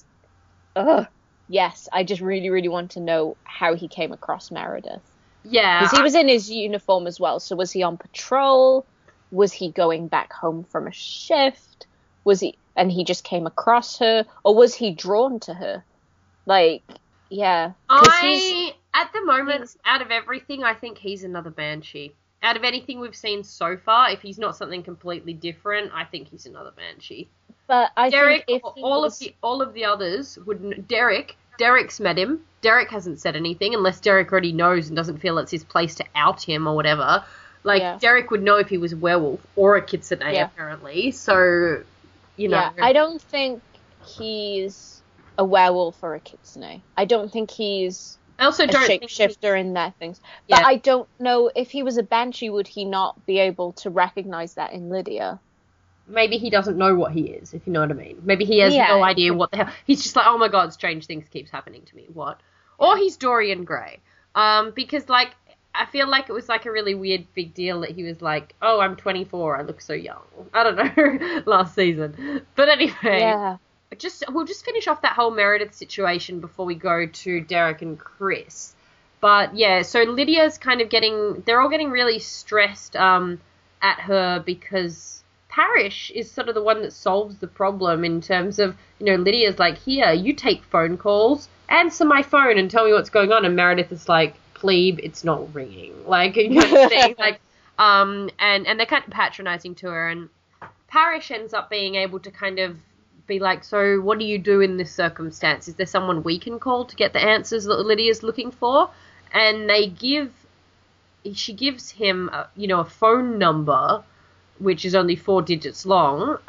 yes, I just really, really want to know how he came across Meredith. Yeah. Because he was in his uniform as well, so was he on patrol? Was he going back home from a shift? And he just came across her? Or was he drawn to her? Like, yeah. At the moment, out of everything, I think he's another Banshee. Out of anything we've seen so far, if he's not something completely different, I think he's another Banshee. But I Derek, think if all of the others wouldn't. Derek's met him. Derek hasn't said anything unless Derek already knows and doesn't feel it's his place to out him or whatever. Like, Derek would know if he was a werewolf or a kitsune, apparently. So, Yeah, I don't think he's a werewolf or a kitsune. I don't think he's a shapeshifter in their things. But I don't know, if he was a banshee, would he not be able to recognize that in Lydia? Maybe he doesn't know what he is, if you know what I mean. Maybe he has no idea what the hell. He's just like, oh my god, strange things keeps happening to me. What? Or he's Dorian Gray. Because, like, I feel like it was, like, a really weird big deal that he was like, oh, I'm 24, I look so young. I don't know, last season. But anyway, we'll just finish off that whole Meredith situation before we go to Derek and Chris. But, yeah, so Lydia's kind of they're all getting really stressed at her because Parrish is sort of the one that solves the problem in terms of, Lydia's like, here, you take phone calls, answer my phone and tell me what's going on. And Meredith is like, plebe, it's not ringing. Like, you kind of thing. Like, and they're kind of patronizing to her. And Parrish ends up being able to kind of be like, so what do you do in this circumstance? Is there someone we can call to get the answers that Lydia's looking for? And she gives him, a phone number, which is only 4 digits long,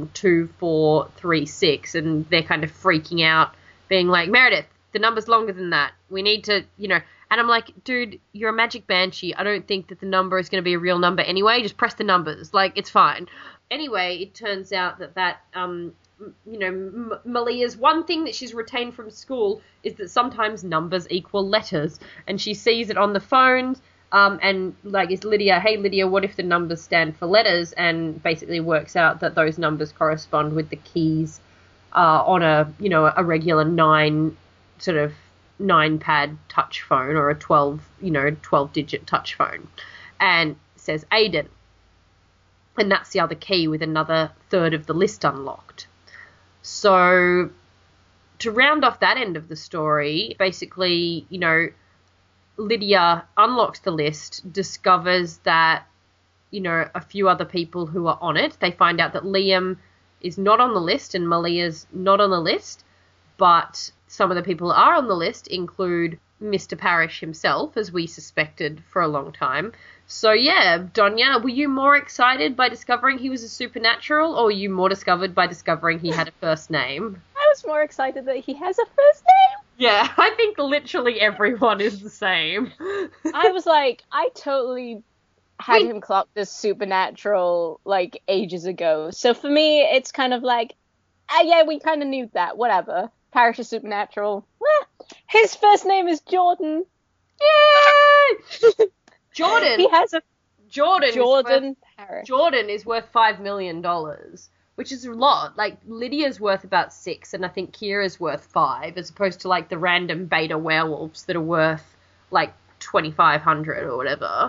2436, and they're kind of freaking out, being like, Meredith, the number's longer than that. We need to, and I'm like, dude, you're a magic banshee. I don't think that the number is going to be a real number anyway. Just press the numbers. Like, it's fine. Anyway, it turns out that Malia's one thing that she's retained from school is that sometimes numbers equal letters, and she sees it on the phones. And like, is Lydia, hey Lydia, what if the numbers stand for letters? And basically works out that those numbers correspond with the keys on a regular 9-pad touch phone, or a 12-digit touch phone, and says Aiden. And that's the other key, with another third of the list unlocked. So to round off that end of the story, basically, Lydia unlocks the list, discovers that, a few other people who are on it. They find out that Liam is not on the list and Malia's not on the list, but some of the people who are on the list include Mr. Parrish himself, as we suspected for a long time. So yeah, Donya, were you more excited by discovering he was a supernatural, or were you more discovered by discovering he had a first name? I was more excited that he has a first name. Yeah, I think literally everyone is the same. I was like, I totally had him clocked as supernatural, like, ages ago. So for me, it's kind of like, yeah, we kind of knew that, whatever. Parrish is supernatural. His first name is Jordan. Yay! Jordan. He has a Jordan Parrish. Jordan is worth $5 million, which is a lot. Like, Lydia's worth about 6, and I think Kira's worth 5, as opposed to, like, the random beta werewolves that are worth, like, 2,500 or whatever.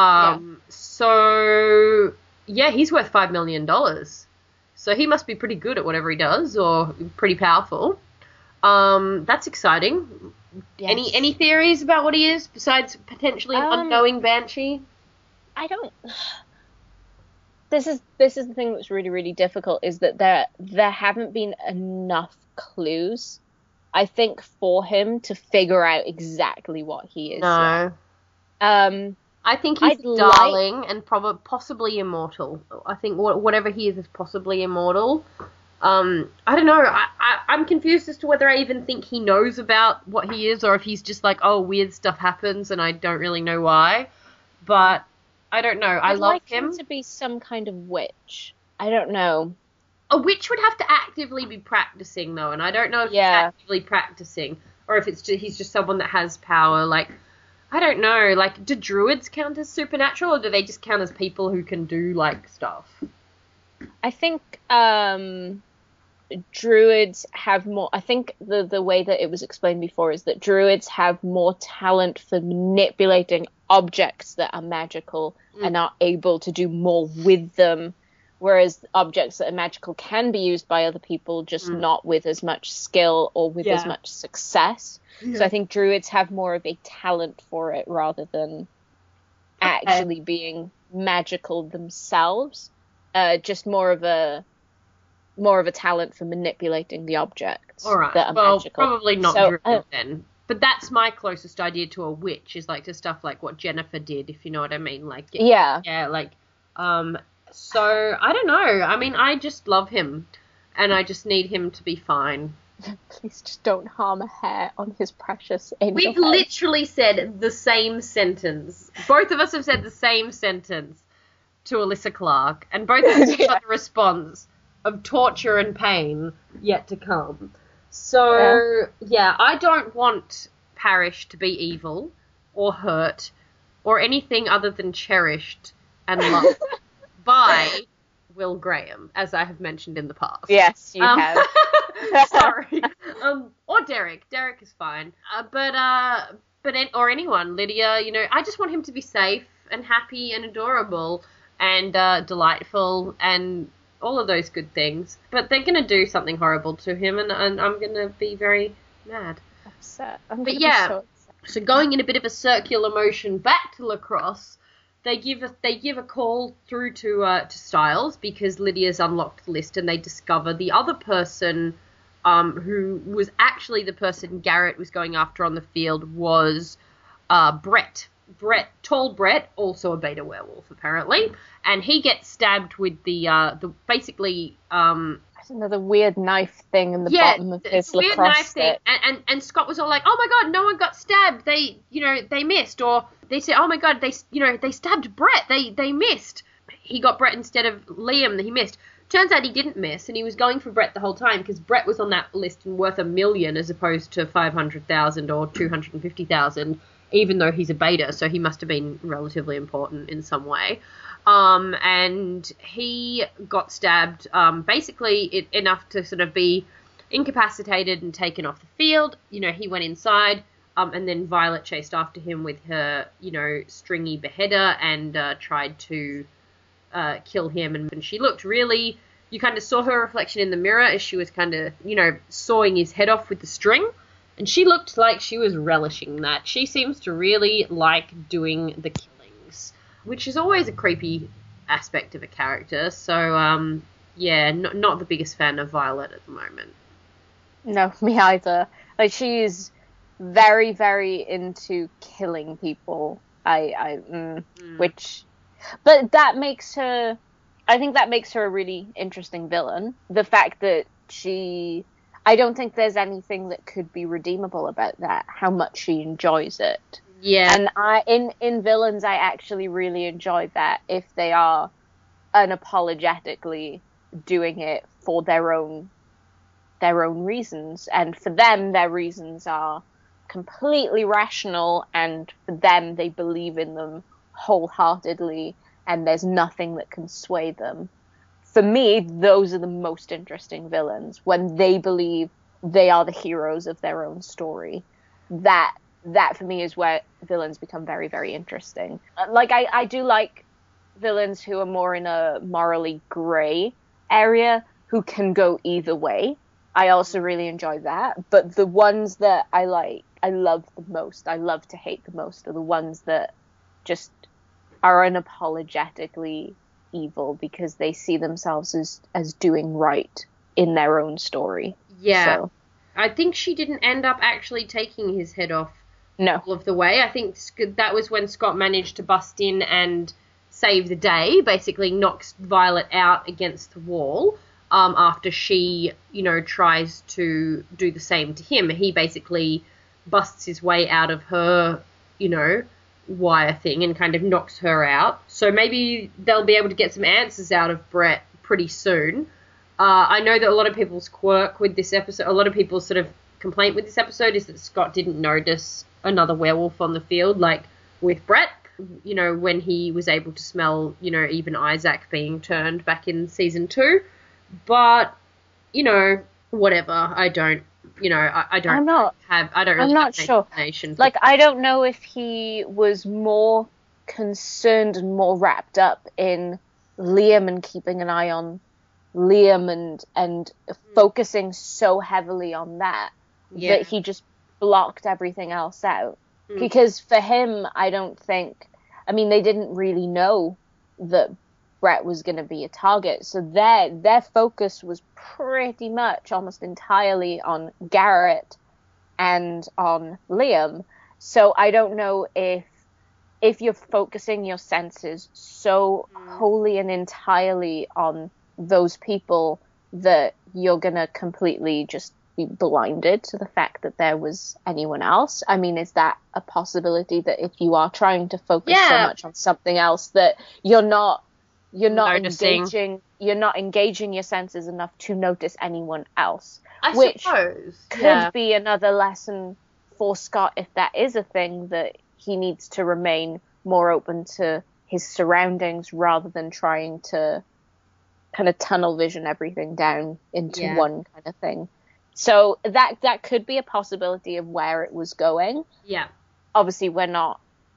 So yeah, he's worth $5 million. So he must be pretty good at whatever he does, or pretty powerful. That's exciting. Yes. Any theories about what he is, besides potentially an unknowing banshee? I don't. This is the thing that's really, really difficult, is that there haven't been enough clues, I think, for him to figure out exactly what he is. No. I think he's darling and possibly immortal. I think whatever he is possibly immortal. I don't know. I'm confused as to whether I even think he knows about what he is, or if he's just like, oh, weird stuff happens and I don't really know why. But I don't know. I love him to be some kind of witch. I don't know. A witch would have to actively be practicing, though, and I don't know if he's actively practicing, or if he's just someone that has power. Like, I don't know. Like, do druids count as supernatural, or do they just count as people who can do, like, stuff? I think druids have more. I think the way that it was explained before is that druids have more talent for manipulating objects that are magical and are able to do more with them, whereas objects that are magical can be used by other people, just not with as much skill or with as much success. Yeah. So I think druids have more of a talent for it rather than actually being magical themselves. Just more of a talent for manipulating the objects that are magical. Probably not druid then. But that's my closest idea to a witch, is like to stuff like what Jennifer did, if you know what I mean. Like, so I don't know. I mean, I just love him, and I just need him to be fine. Please just don't harm a hair on his precious angel We've head. literally said the same sentence. Both of us have said the same sentence to Alyssa Clark, and both of us got the response of torture and pain yet to come. So, yeah, I don't want Parrish to be evil or hurt or anything other than cherished and loved by Will Graham, as I have mentioned in the past. Yes, you have. Sorry. Or Derek. Derek is fine. Or anyone. Lydia, I just want him to be safe and happy and adorable and delightful and all of those good things. But they're going to do something horrible to him, and I'm going to be very mad. Upset. So going in a bit of a circular motion back to Lacrosse, they give a call through to Styles, because Lydia's unlocked the list, and they discover the other person who was actually the person Garrett was going after on the field was Brett. Tall Brett, also a beta werewolf apparently, and he gets stabbed with the basically there's another weird knife thing in the bottom of his Lacrosse knife thing. And Scott was all like, oh my god, no one got stabbed, they missed, or they said, oh my god, they stabbed Brett, they missed, he got Brett instead of Liam, he missed. Turns out he didn't miss, and he was going for Brett the whole time because Brett was on that list and worth $1 million as opposed to 500,000 or 250,000, even though he's a beta, so he must have been relatively important in some way. And he got stabbed, basically enough to sort of be incapacitated and taken off the field. You know, he went inside, and then Violet chased after him with her, you know, stringy beheader and tried to kill him. And she looked really, you kind of saw her reflection in the mirror as she was kind of, you know, sawing his head off with the string. And she looked like she was relishing that. She seems to really like doing the killings, which is always a creepy aspect of a character. So, yeah, not the biggest fan of Violet at the moment. No, me either. Like, she's very, very into killing people. Which, but that makes her, I think that makes her a really interesting villain. The fact that I don't think there's anything that could be redeemable about that, how much she enjoys it. Yeah. And in villains, I actually really enjoy that if they are unapologetically doing it for their own reasons. And for them, their reasons are completely rational, and for them, they believe in them wholeheartedly, and there's nothing that can sway them. For me, those are the most interesting villains, when they believe they are the heroes of their own story. That for me is where villains become very, very interesting. Like, I do like villains who are more in a morally grey area, who can go either way. I also really enjoy that. But the ones that I love the most, I love to hate the most, are the ones that just are unapologetically evil because they see themselves as doing right in their own story. Yeah. So. I think she didn't end up actually taking his head off all of the way. I think that was when Scott managed to bust in and save the day, basically knocks Violet out against the wall, after she, you know, tries to do the same to him. He basically busts his way out of her, you know, wire thing and kind of knocks her out. So maybe they'll be able to get some answers out of Brett pretty soon. I know that a lot of people's quirk with this episode, a lot of people's sort of complaint with this episode is that Scott didn't notice another werewolf on the field, like with Brett, you know, when he was able to smell, you know, even Isaac being turned back in season 2. But, you know, whatever. I don't really have sure. Like, I don't know if he was more concerned and more wrapped up in Liam and keeping an eye on Liam and focusing so heavily on that he just blocked everything else out. Because for him, I don't think, I mean, they didn't really know that Brett was going to be a target, so their focus was pretty much almost entirely on Garrett and on Liam. So I don't know if you're focusing your senses so wholly and entirely on those people that you're going to completely just be blinded to the fact that there was anyone else. I mean, is that a possibility, that if you are trying to focus so much on something else that you're not engaging your senses enough to notice anyone else? I suppose could be another lesson for Scott, if that is a thing, that he needs to remain more open to his surroundings rather than trying to kind of tunnel vision everything down into one kind of thing. So that could be a possibility of where it was going. Yeah. Obviously, we're not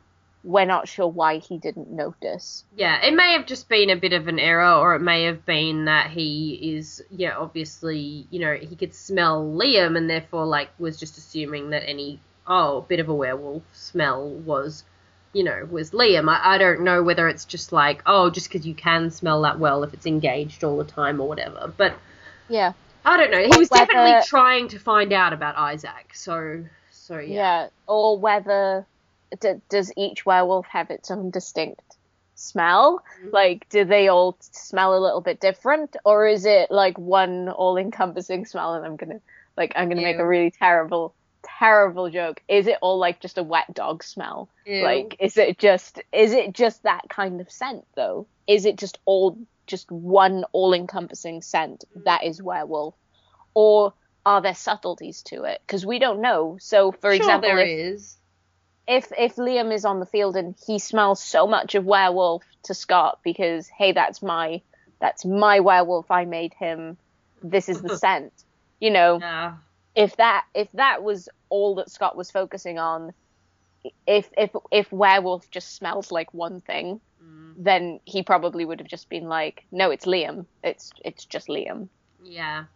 sure why he didn't notice. Yeah, it may have just been a bit of an error, or it may have been that he is, obviously, you know, he could smell Liam and therefore, like, was just assuming that any, bit of a werewolf smell was, was Liam. I don't know whether it's just like, just because you can smell that well if it's engaged all the time or whatever. But, yeah, I don't know. He was definitely trying to find out about Isaac, so yeah. Yeah, or whether... Does each werewolf have its own distinct smell? Like, do they all smell a little bit different, or is it like one all-encompassing smell? And I'm gonna make a really terrible terrible joke. Is it all like just a wet dog smell? Ew. Like, is it just that kind of scent though? Is it just one all-encompassing scent that is werewolf, or are there subtleties to it? Because we don't know. So, for example, if Liam is on the field and he smells so much of werewolf to Scott because, hey, that's my werewolf, I made him, this is the scent, you know. Yeah. If that was all that Scott was focusing on, if werewolf just smells like one thing, then he probably would have just been like, no, it's Liam. It's just Liam. Yeah.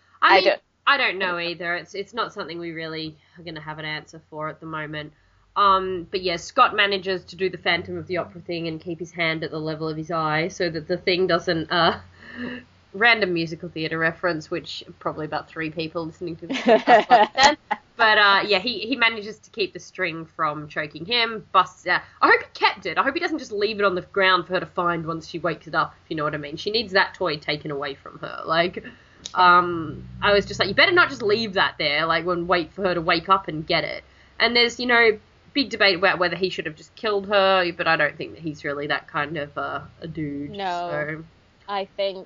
I don't know either. It's not something we really are going to have an answer for at the moment. But yeah, Scott manages to do the Phantom of the Opera thing and keep his hand at the level of his eye so that the thing doesn't... random musical theatre reference, which probably about 3 people listening to this podcast. But yeah, he manages to keep the string from choking him, busts out. I hope he kept it. I hope he doesn't just leave it on the ground for her to find once she wakes it up, if you know what I mean. She needs that toy taken away from her. Like, I was just like, you better not just leave that there, like, wait for her to wake up and get it. And there's, you know, big debate about whether he should have just killed her, but I don't think that he's really that kind of a dude. No. So. I think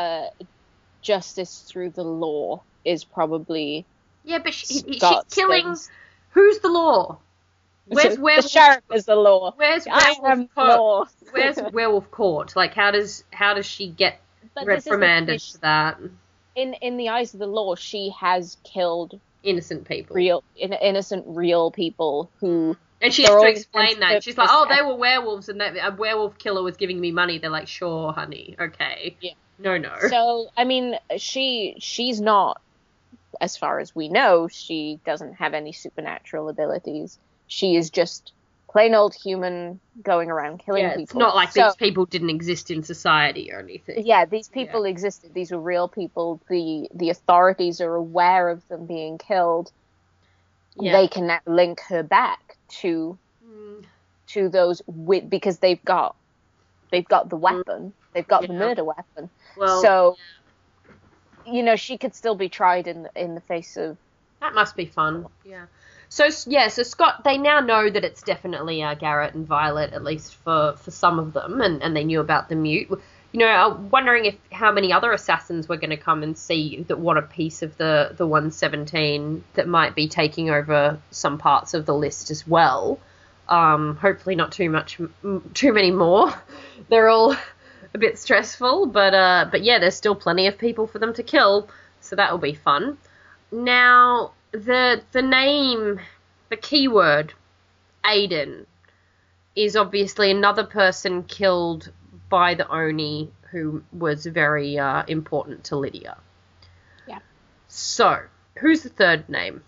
justice through the law is probably... Yeah, but she's Scott's killing... things. Who's the law? Where's Werewolf... The sheriff is the law. Where's Werewolf Court? Where's Werewolf Court? Like, how does she get reprimanded for that? In the eyes of the law, she has killed innocent people. Innocent real people who... And she has to explain that. She's like, oh, they were werewolves and a werewolf killer was giving me money. They're like, sure, honey, okay. Yeah. No. So, I mean, she's not, as far as we know, she doesn't have any supernatural abilities. She is just plain old human going around killing people. It's not like these people didn't exist in society or anything. Yeah, these people existed. These were real people. The authorities are aware of them being killed. Yeah. They can now link her back to those because they've got the weapon. They've got the murder weapon. Well, so you know, she could still be tried in the face of... That must be fun. Yeah. So Scott, they now know that it's definitely Garrett and Violet, at least for some of them, and they knew about the mute. You know, I'm wondering how many other assassins were going to come and see that want a piece of the 117 that might be taking over some parts of the list as well. Hopefully not too many more. They're all a bit stressful, but yeah, there's still plenty of people for them to kill, so that will be fun. Now, the name, the keyword, Aiden, is obviously another person killed by the Oni who was very important to Lydia. Yeah. So, who's the third name?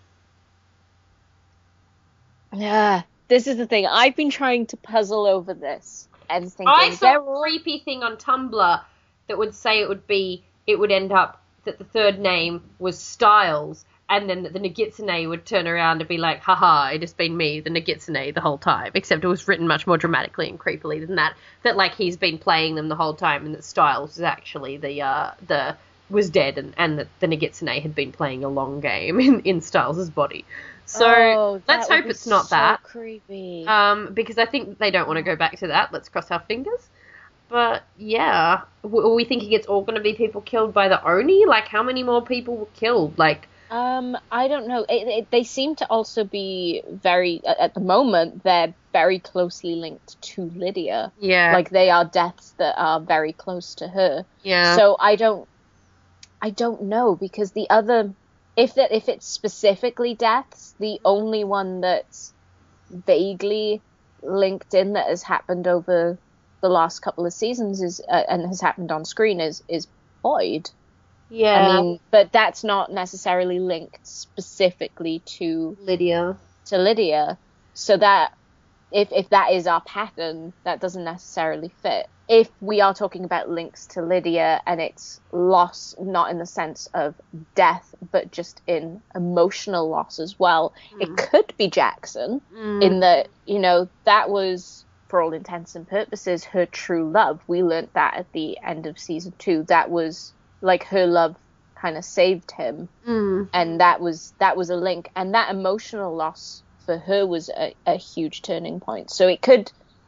Yeah, this is the thing. I've been trying to puzzle over this and thinking... I saw a creepy thing on Tumblr that would say it would end up that the third name was Styles, and then the Nagitsune would turn around and be like, haha, it has been me, the Nagitsune, the whole time. Except it was written much more dramatically and creepily than that. That, like, he's been playing them the whole time, and that Styles is actually was dead, and that the Nagitsune had been playing a long game in Styles' body. So, let's hope it's not that. Creepy. Because I think they don't want to go back to that. Let's cross our fingers. But, yeah. Are we thinking it's all going to be people killed by the Oni? Like, how many more people were killed? Like... I don't know. They seem to also be at the moment, they're very closely linked to Lydia. Yeah. Like, they are deaths that are very close to her. Yeah. So I don't know, because the other, if it's specifically deaths, the only one that's vaguely linked in that has happened over the last couple of seasons is, and has happened on screen is Boyd. Yeah. I mean, but that's not necessarily linked specifically to Lydia. So that, if that is our pattern, that doesn't necessarily fit. If we are talking about links to Lydia and it's loss, not in the sense of death, but just in emotional loss as well, it could be Jackson, in that, you know, that was, for all intents and purposes, her true love. We learnt that at the end of season 2. That was... like, her love kind of saved him, and that was a link, and that emotional loss for her was a huge turning point. So it could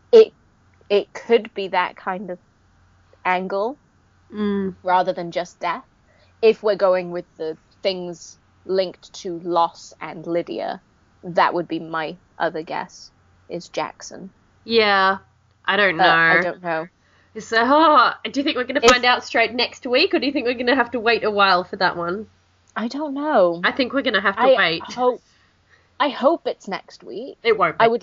be that kind of angle rather than just death. If we're going with the things linked to loss and Lydia, that would be my other guess, is Jackson. Yeah, I don't know. I don't know. So, do you think we're going to find out straight next week, or do you think we're going to have to wait a while for that one? I don't know. I think we're going to have to wait. I hope it's next week. It won't be. I would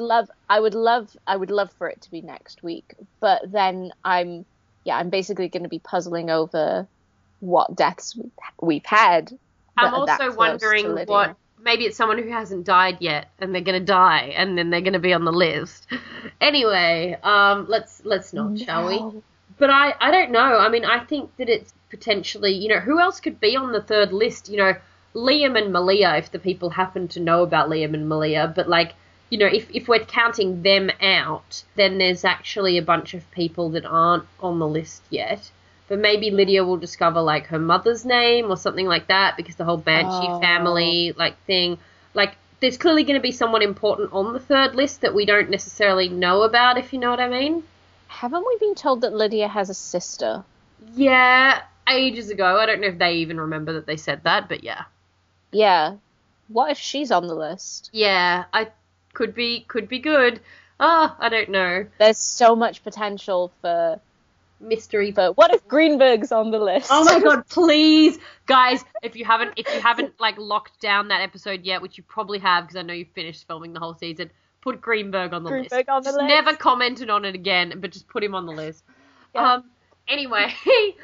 love for it to be next week. But then I'm basically going to be puzzling over what deaths we've had. I'm also wondering what. Maybe it's someone who hasn't died yet, and they're going to die, and then they're going to be on the list. Anyway, let's not, shall we? But I don't know. I mean, I think that it's potentially, who else could be on the third list? Liam and Malia, if the people happen to know about Liam and Malia. But, if we're counting them out, then there's actually a bunch of people that aren't on the list yet. But maybe Lydia will discover, her mother's name or something like that, because the whole Banshee family, thing. There's clearly going to be someone important on the third list that we don't necessarily know about, if you know what I mean. Haven't we been told that Lydia has a sister? Yeah, ages ago. I don't know if they even remember that they said that, but yeah. Yeah. What if she's on the list? Yeah, could be good. I don't know. There's so much potential for mystery. But what if Greenberg's on the list? Oh my god, please, guys! If you haven't locked down that episode yet, which you probably have, because I know you finished filming the whole season, put Greenberg on the list. Just never commented on it again, but just put him on the list. Yeah. Anyway,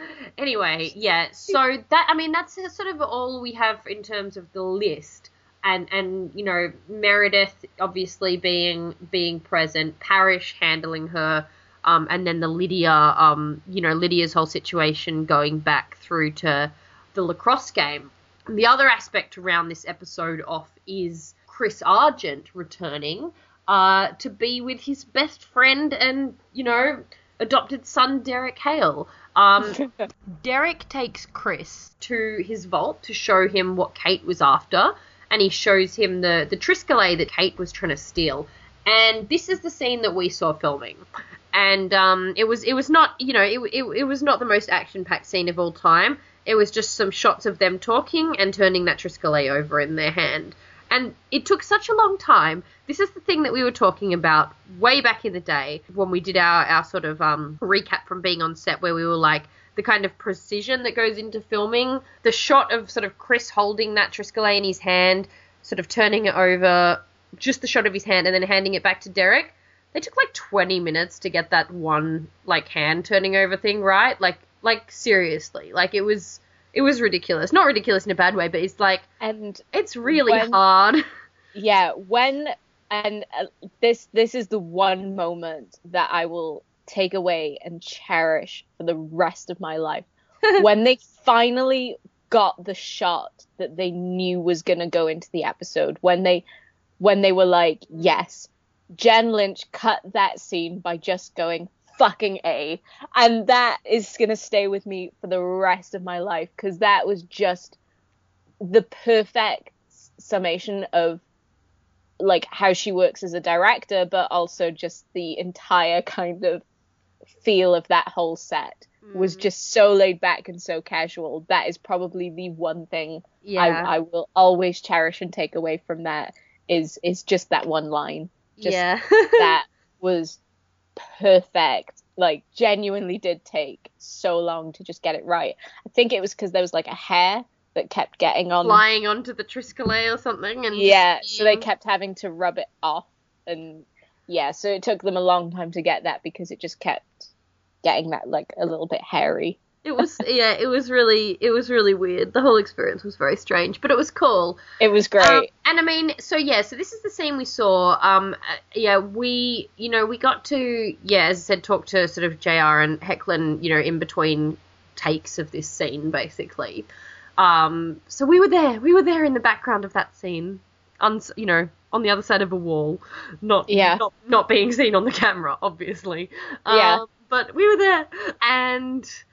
yeah. So that's sort of all we have in terms of the list. And Meredith obviously being present, Parrish handling her. And then the Lydia, Lydia's whole situation going back through to the lacrosse game. And the other aspect around this episode off is Chris Argent returning to be with his best friend and, adopted son, Derek Hale. Derek takes Chris to his vault to show him what Kate was after, and he shows him the Triskelay that Kate was trying to steal. And this is the scene that we saw filming. And it was not, it was not the most action-packed scene of all time. It was just some shots of them talking and turning that Triskelay over in their hand. And it took such a long time. This is the thing that we were talking about way back in the day when we did our sort of recap from being on set, where we were like, the kind of precision that goes into filming, the shot of sort of Chris holding that Triskelay in his hand, sort of turning it over, just the shot of his hand, and then handing it back to Derek. They took 20 minutes to get that one hand turning over thing right. Like seriously, it was ridiculous. Not ridiculous in a bad way, but it's and it's really hard. Yeah, this is the one moment that I will take away and cherish for the rest of my life. When they finally got the shot that they knew was going to go into the episode, when they were like, yes, Jen Lynch cut that scene by just going fucking A. And that is going to stay with me for the rest of my life, because that was just the perfect summation of how she works as a director, but also just the entire kind of feel of that whole set was just so laid back and so casual. That is probably the one thing I will always cherish and take away from that is just that one line. That was perfect. Genuinely did take so long to just get it right. I think it was because there was a hair that kept getting on, flying onto the Triskelay or something, and so they kept having to rub it off, and so it took them a long time to get that because it just kept getting that a little bit hairy. It was it was really weird. The whole experience was very strange, but it was cool. It was great. And so this is the scene we saw. We got to as I said, talk to sort of JR and Hecklin, in between takes of this scene, basically. So we were there in the background of that scene, on the other side of a wall, not being seen on the camera, obviously. But we were there, and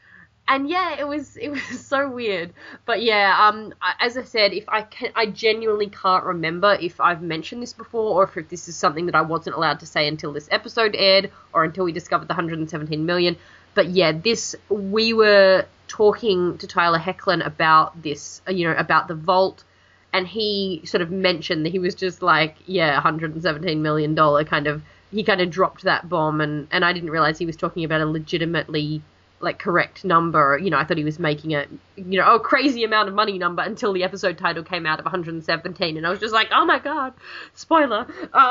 And yeah, it was so weird. But yeah, as I said, I genuinely can't remember if I've mentioned this before, or if this is something that I wasn't allowed to say until this episode aired, or until we discovered the 117 million. But yeah, we were talking to Tyler Hoechlin about this, about the vault, and he sort of mentioned that he was just like, yeah, $117 million he kind of dropped that bomb, and I didn't realize he was talking about a legitimately correct number. I thought he was making a crazy amount of money number until the episode title came out of 117, and I was just like, oh my god, spoiler.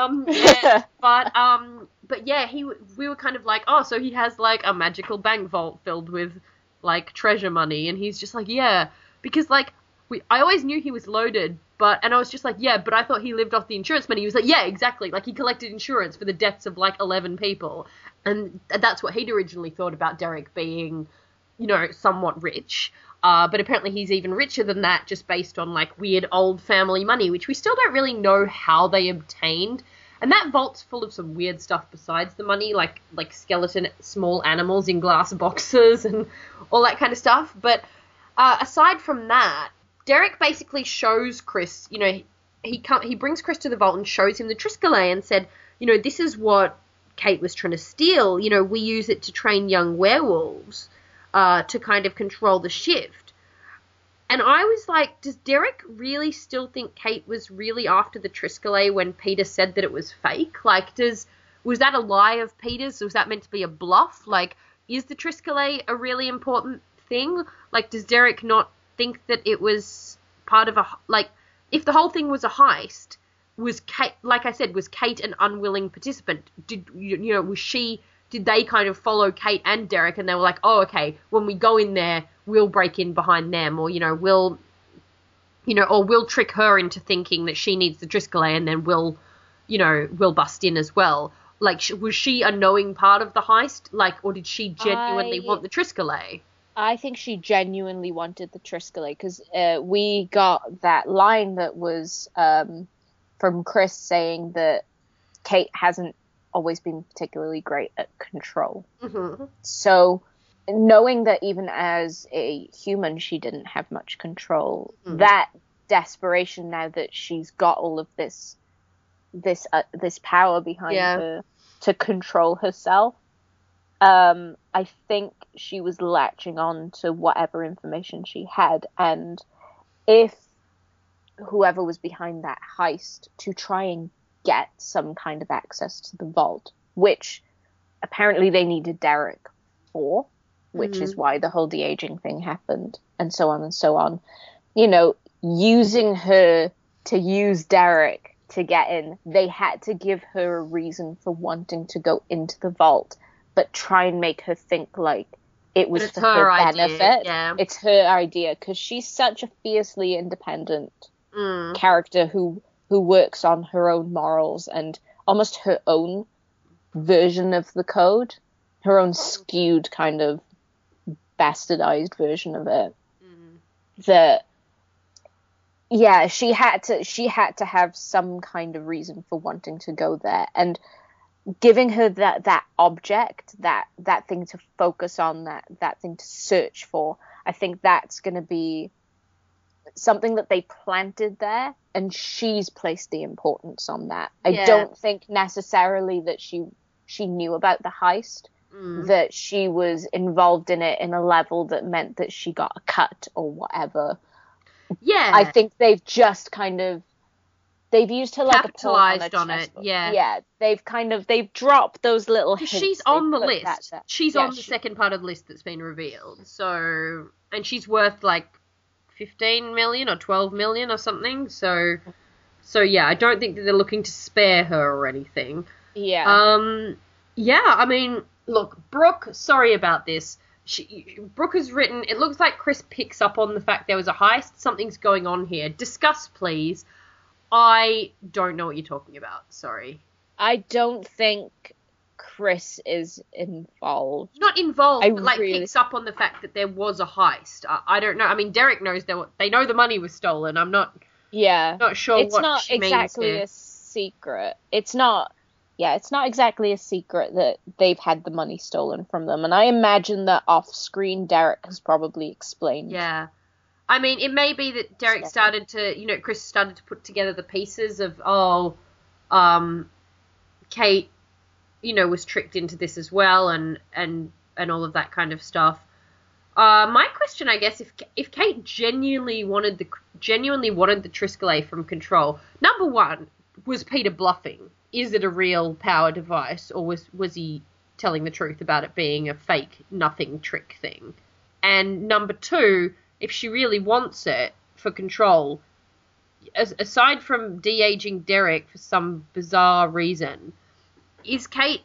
But yeah, we were kind of like, oh, so he has a magical bank vault filled with treasure money, and he's just like, yeah, because I always knew he was loaded, and I was just like, yeah, but I thought he lived off the insurance money. He was like, yeah, exactly, he collected insurance for the deaths of 11 people. And that's what he'd originally thought about Derek being, somewhat rich. But apparently he's even richer than that, just based on, weird old family money, which we still don't really know how they obtained. And that vault's full of some weird stuff besides the money, like skeleton small animals in glass boxes and all that kind of stuff. But aside from that, Derek basically shows Chris, he brings Chris to the vault and shows him the Triskele and said, this is what Kate was trying to steal. We use it to train young werewolves to kind of control the shift. And I was like, does Derek really still think Kate was really after the Triskele when Peter said that it was fake? Was that a lie of Peter's? Was that meant to be a bluff? Is the Triskele a really important thing? Does Derek not think that it was part of if the whole thing was a heist, was Kate, like I said, was Kate an unwilling participant? Did they kind of follow Kate and Derek, and they were like, oh, okay, when we go in there, we'll break in behind them, or, we'll trick her into thinking that she needs the Triskele, and then we'll bust in as well. Was she a knowing part of the heist? Or did she genuinely want the Triskele? I think she genuinely wanted the Triskele, because we got that line that was from Chris saying that Kate hasn't always been particularly great at control. Mm-hmm. So knowing that even as a human she didn't have much control, that desperation now that she's got all of this power behind her to control herself, I think she was latching on to whatever information she had, and if whoever was behind that heist to try and get some kind of access to the vault, which apparently they needed Derek for, which is why the whole de-aging thing happened, and so on and so on. Using her to use Derek to get in, they had to give her a reason for wanting to go into the vault, but try and make her think it was for her benefit. Yeah. It's her idea, because she's such a fiercely independent character who works on her own morals and almost her own version of the code, her own skewed kind of bastardized version of it. That, yeah, she had to have some kind of reason for wanting to go there, and giving her that object, that thing to focus on, that thing to search for, I think that's going to be something that they planted there, and she's placed the importance on that. I don't think necessarily that she knew about the heist, that she was involved in it in a level that meant that she got a cut or whatever. Yeah. I think they've just kind of, they've used her like capitalized on it. Yeah. Yeah. They've dropped those little hints. She's on the list. She's on the second part of the list that's been revealed. So, and she's worth 15 million or 12 million or something. So yeah, I don't think that they're looking to spare her or anything. Yeah. Yeah, I mean, look, Brooke, sorry about this. Brooke has written, it looks like Chris picks up on the fact there was a heist. Something's going on here. Discuss, please. I don't know what you're talking about. Sorry. I don't think Chris is involved. Not involved, but picks up on the fact that there was a heist. I don't know. I mean, Derek knows they know the money was stolen. I'm not. Yeah. Not sure it's what not she means exactly here. a secret. It's not. it's not exactly a secret that they've had the money stolen from them. And I imagine that off-screen Derek has probably explained. Yeah. I mean, it may be that Derek started to, Chris started to put together the pieces of, Kate, was tricked into this as well and all of that kind of stuff. My question, I guess, if Kate genuinely wanted the Triskele from Control, number one, was Peter bluffing? Is it a real power device, or was he telling the truth about it being a fake nothing trick thing? And number two, if she really wants it for Control, aside from de-aging Derek for some bizarre reason, is Kate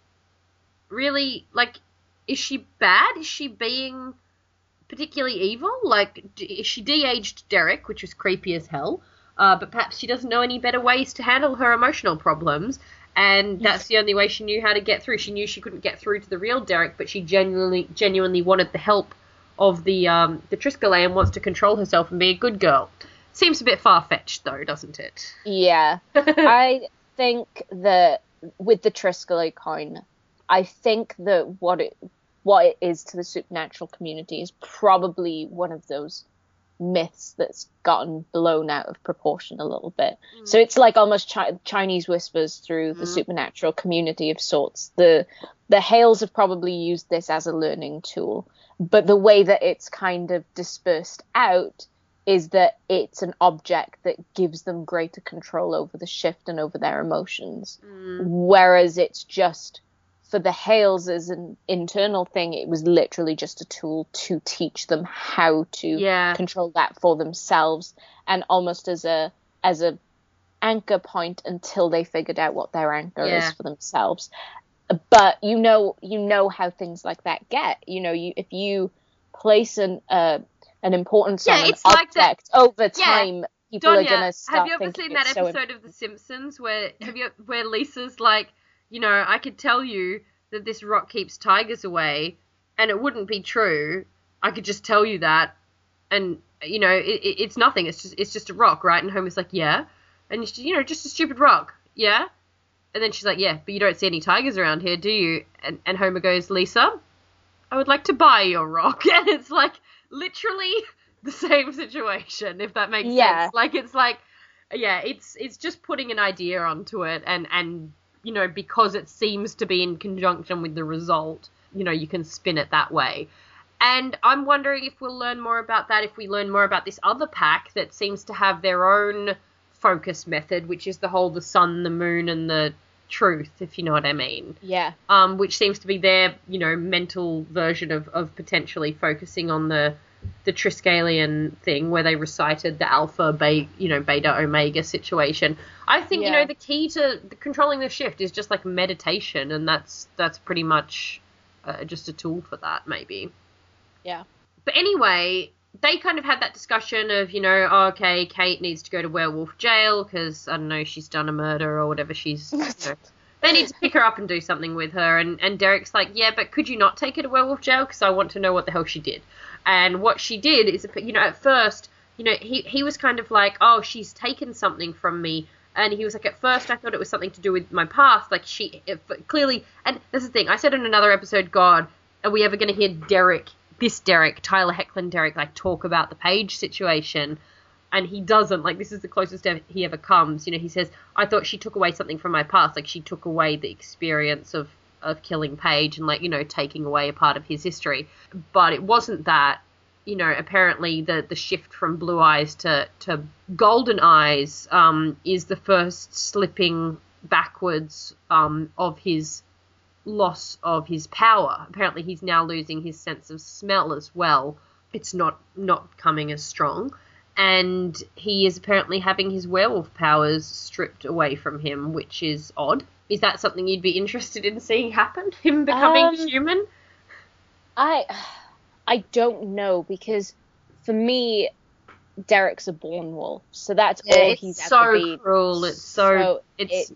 really, is she bad? Is she being particularly evil? She de-aged Derek, which was creepy as hell, but perhaps she doesn't know any better ways to handle her emotional problems, and that's the only way she knew how to get through. She knew she couldn't get through to the real Derek, but she genuinely wanted the help of the Triskele and wants to control herself and be a good girl. Seems a bit far-fetched, though, doesn't it? Yeah. I think that with the Triskele coin, I think that what it is to the supernatural community is probably one of those myths that's gotten blown out of proportion a little bit. So it's like almost Chinese whispers through the supernatural community of sorts. The Hales have probably used this as a learning tool, but the way that it's kind of dispersed out is that it's an object that gives them greater control over the shift and over their emotions. Whereas it's just, for the Hales as an internal thing, it was literally just a tool to teach them how to control that for themselves, and almost as a anchor point until they figured out what their anchor is for themselves. But you know how things like that get. If you place an importance on an object over time, people Donya, are going to start have you ever thinking seen that episode of The Simpsons where Lisa's like, I could tell you that this rock keeps tigers away, and it wouldn't be true. I could just tell you that, and it's nothing. It's just a rock, right? And Homer's like, yeah, and just a stupid rock, yeah. And then she's like, yeah, but you don't see any tigers around here, do you? And Homer goes, Lisa, I would like to buy your rock, and it's like literally the same situation, if that makes sense. It's just putting an idea onto it, and because it seems to be in conjunction with the result, you can spin it that way. And I'm wondering if we'll learn more about that, if we learn more about this other pack that seems to have their own focus method, which is the sun, the moon, and the truth, if you know what I mean. Yeah. Which seems to be their, mental version of potentially focusing on the Triskelion thing, where they recited the alpha, beta, omega situation. I think, the key to controlling the shift is just like meditation, and that's pretty much just a tool for that, maybe. Yeah. But anyway, they kind of had that discussion of, okay, Kate needs to go to werewolf jail because, I don't know, she's done a murder or whatever she's... They need to pick her up and do something with her. And Derek's like, yeah, but could you not take her to werewolf jail? Because I want to know what the hell she did. And what she did is, at first, he was kind of like, oh, she's taken something from me. And he was like, at first I thought it was something to do with my past. Like, clearly, and that's the thing, I said in another episode, God, are we ever going to hear Tyler Hoechlin Derek, talk about the Paige situation? And he doesn't. This is the closest he ever comes. He says, I thought she took away something from my past. She took away the experience of killing Paige and, taking away a part of his history. But it wasn't that. Apparently the shift from blue eyes to golden eyes is the first slipping backwards of his loss of his power. Apparently he's now losing his sense of smell as well. It's not coming as strong. And he is apparently having his werewolf powers stripped away from him, which is odd. Is that something you'd be interested in seeing happen? Him becoming human? I don't know, because for me, Derek's a born wolf, so that's all he's ever been. Cruel. It's so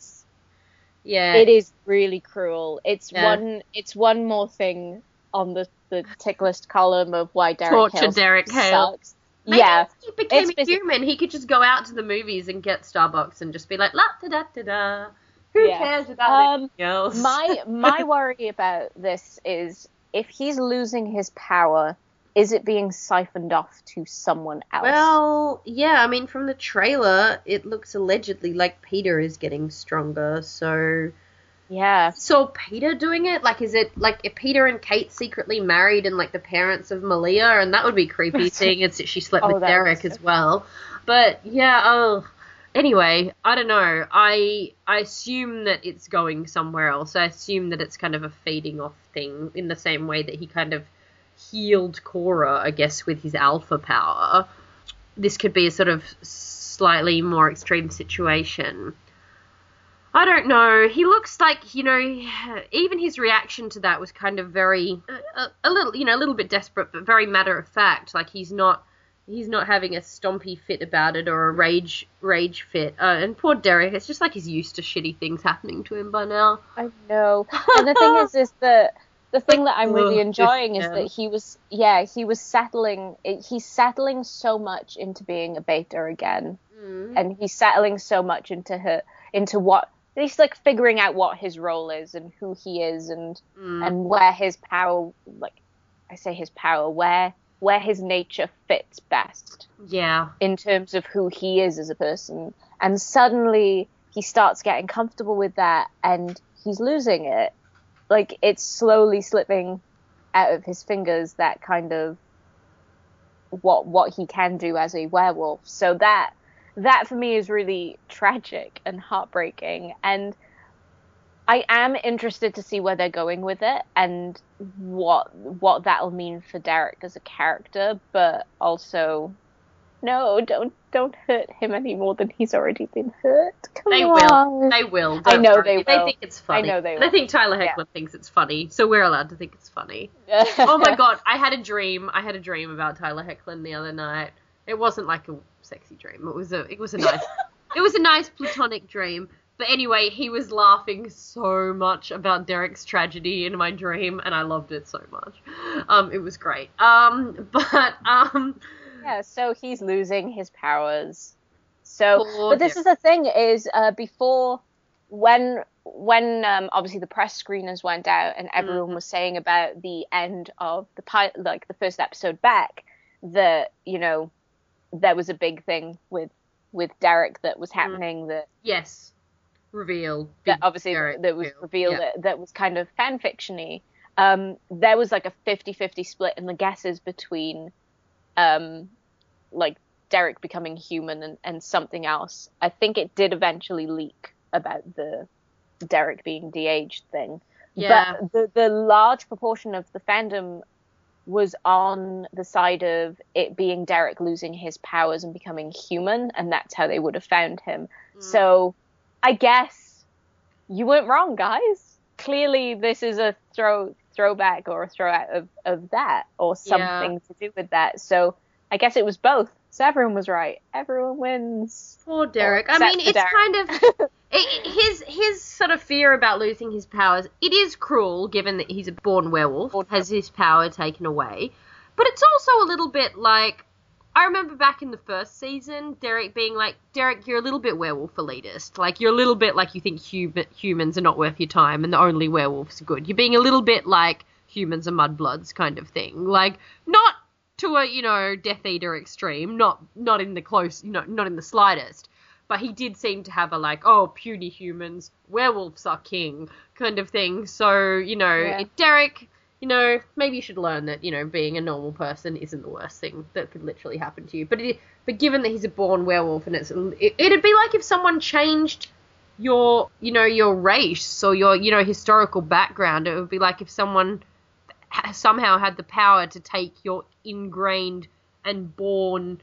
yeah. It is really cruel. It's one more thing on the tick list column of why Derek Hale sucks. Maybe if he became a human, he could just go out to the movies and get Starbucks and just be like, la da da da da. Who cares about anything else? My worry about this is if he's losing his power, is it being siphoned off to someone else? Well, yeah, I mean, from the trailer, it looks allegedly like Peter is getting stronger, so... Yeah. So Peter doing it? Like, is it, like, if Peter and Kate secretly married and, like, the parents of Malia? And that would be creepy, seeing as she slept with Derek as well. But, yeah, anyway, I don't know. I assume that it's going somewhere else. I assume that it's kind of a feeding off thing in the same way that he kind of healed Cora, I guess, with his alpha power. This could be a sort of slightly more extreme situation. I don't know. He looks like, you know, even his reaction to that was kind of very, a little bit desperate, but very matter of fact. Like, he's not having a stompy fit about it or a rage fit. And poor Derek, it's just like he's used to shitty things happening to him by now. I know. And the thing is that the thing that I'm really enjoying is that he's settling so much into being a beta again. And he's settling so much into what, he's like figuring out what his role is and who he is and where his power, like I say his power, where his nature fits best. Yeah. In terms of who he is as a person. And suddenly he starts getting comfortable with that and he's losing it. Like, it's slowly slipping out of his fingers, that kind of what he can do as a werewolf. So that for me is really tragic and heartbreaking. And I am interested to see where they're going with it and what that'll mean for Derek as a character, but also, no, don't hurt him any more than he's already been hurt. They will. I know they will. They think it's funny. I know they will. And I think Tyler Hoechlin thinks it's funny, so we're allowed to think it's funny. Oh my god, I had a dream about Tyler Hoechlin the other night. It wasn't like a sexy dream. It was a nice platonic dream. But anyway, he was laughing so much about Derek's tragedy in my dream, and I loved it so much. It was great. Yeah, so he's losing his powers. So, but this Derek. is the thing is, before, when obviously the press screeners went out and everyone was saying about the end of the first episode back, that, you know, there was a big thing with Derek that was happening that... Yes. Revealed. That obviously that was revealed that was kind of fan fiction-y. There was like a 50-50 split in the guesses between like Derek becoming human and something else. I think it did eventually leak about the Derek being de-aged thing. Yeah. But the large proportion of the fandom was on the side of it being Derek losing his powers and becoming human, and that's how they would have found him. So I guess you weren't wrong, guys. Clearly this is a throwback or a throw out of that, or something to do with that. So I guess it was both. So everyone was right. Everyone wins. Poor Derek. I mean, it's Derek. kind of... his sort of fear about losing his powers, it is cruel, given that he's a born werewolf, has his power taken away. But it's also a little bit like... I remember back in the first season, Derek being like, Derek, you're a little bit werewolf elitist. Like, you're a little bit like you think humans are not worth your time and the only werewolves are good. You're being a little bit like humans are mudbloods kind of thing. Like, not to a, you know, Death Eater extreme, not in the close, you know, not in the slightest. But he did seem to have a, like, oh, puny humans, werewolves are king kind of thing. So, you know, Derek... You know, maybe you should learn that, you know, being a normal person isn't the worst thing that could literally happen to you. But given that he's a born werewolf, and it'd be like if someone changed your, you know, your race or your, you know, historical background. It would be like if someone somehow had the power to take your ingrained and born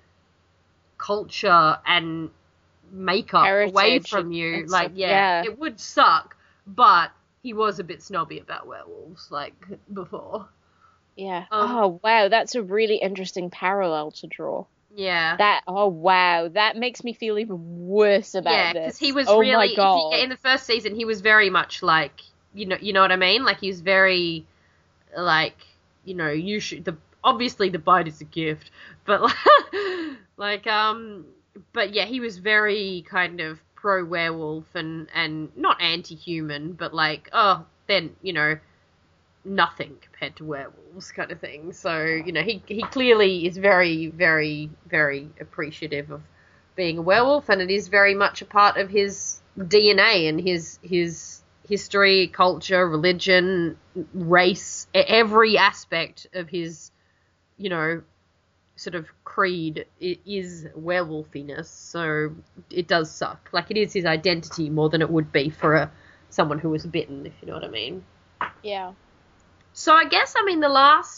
culture and makeup away from you. Like, it would suck, but... He was a bit snobby about werewolves, like, before. Yeah. Oh, wow. That's a really interesting parallel to draw. Yeah. That makes me feel even worse about this. Yeah, because he was my God. In the first season, he was very much like, you know what I mean? Like, he was very, like, you know, obviously the bite is a gift, but, like, but yeah, he was very kind of pro-werewolf and not anti-human, but like, oh, then, you know, nothing compared to werewolves kind of thing. So, you know, he clearly is very, very, very appreciative of being a werewolf, and it is very much a part of his DNA and his history, culture, religion, race, every aspect of his, you know, sort of creed is werewolfiness. So it does suck. Like, it is his identity more than it would be for someone who was bitten, if you know what I mean. Yeah. So I guess, I mean, the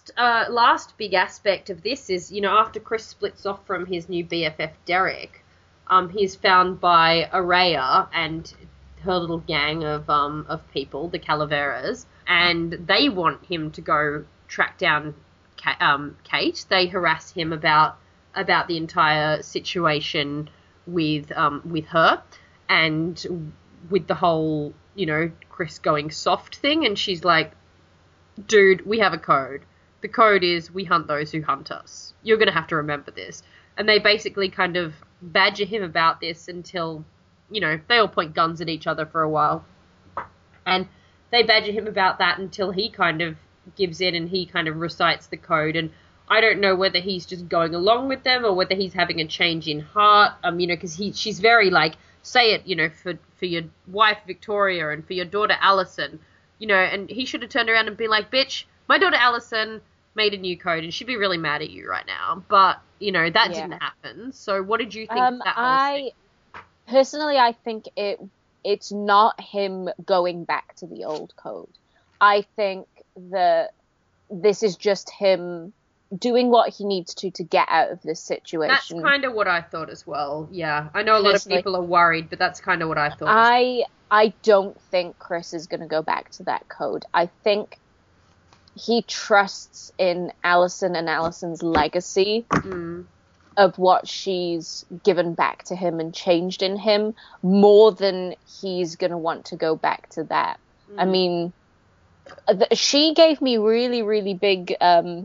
last big aspect of this is, you know, after Chris splits off from his new BFF Derek, he's found by Araya and her little gang of people, the Calaveras, and they want him to go track down Kate. They harass him about the entire situation with her, and with the whole, you know, Chris going soft thing, and she's like, dude, we have a code. The code is we hunt those who hunt us. You're going to have to remember this. And they basically kind of badger him about this until, you know, they all point guns at each other for a while. And they badger him about that until he kind of gives in and he kind of recites the code. And I don't know whether he's just going along with them or whether he's having a change in heart. You know, because she's very like, say it, you know, for your wife Victoria and for your daughter Allison. You know, and he should have turned around and been like, bitch, my daughter Allison made a new code and she'd be really mad at you right now. But, you know, that didn't happen. So what did you think of that whole thing? Personally, I think it's not him going back to the old code. I think that this is just him doing what he needs to get out of this situation. That's kind of what I thought as well. Yeah, I know a lot of people are worried, but that's kind of what I thought. I don't think Chris is going to go back to that code. I think he trusts in Allison and Allison's legacy of what she's given back to him and changed in him more than he's going to want to go back to that. I mean, she gave me really, really big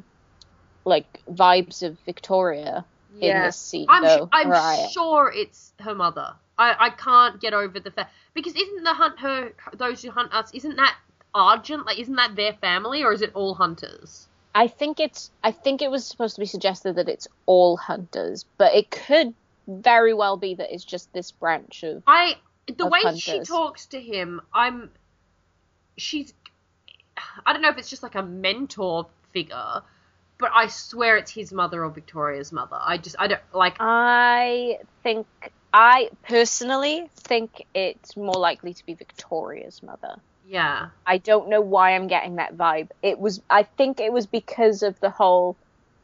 like vibes of Victoria in this scene. I'm sure it's her mother. I can't get over the fact, because isn't those who hunt us, isn't that Argent? Like, isn't that their family, or is it all hunters? I think it was supposed to be suggested that it's all hunters, but it could very well be that it's just this branch of the way hunters. She talks to him, I don't know if it's just like a mentor figure, but I swear it's his mother or Victoria's mother. I personally think it's more likely to be Victoria's mother. Yeah. I don't know why I'm getting that vibe. I think it was because of the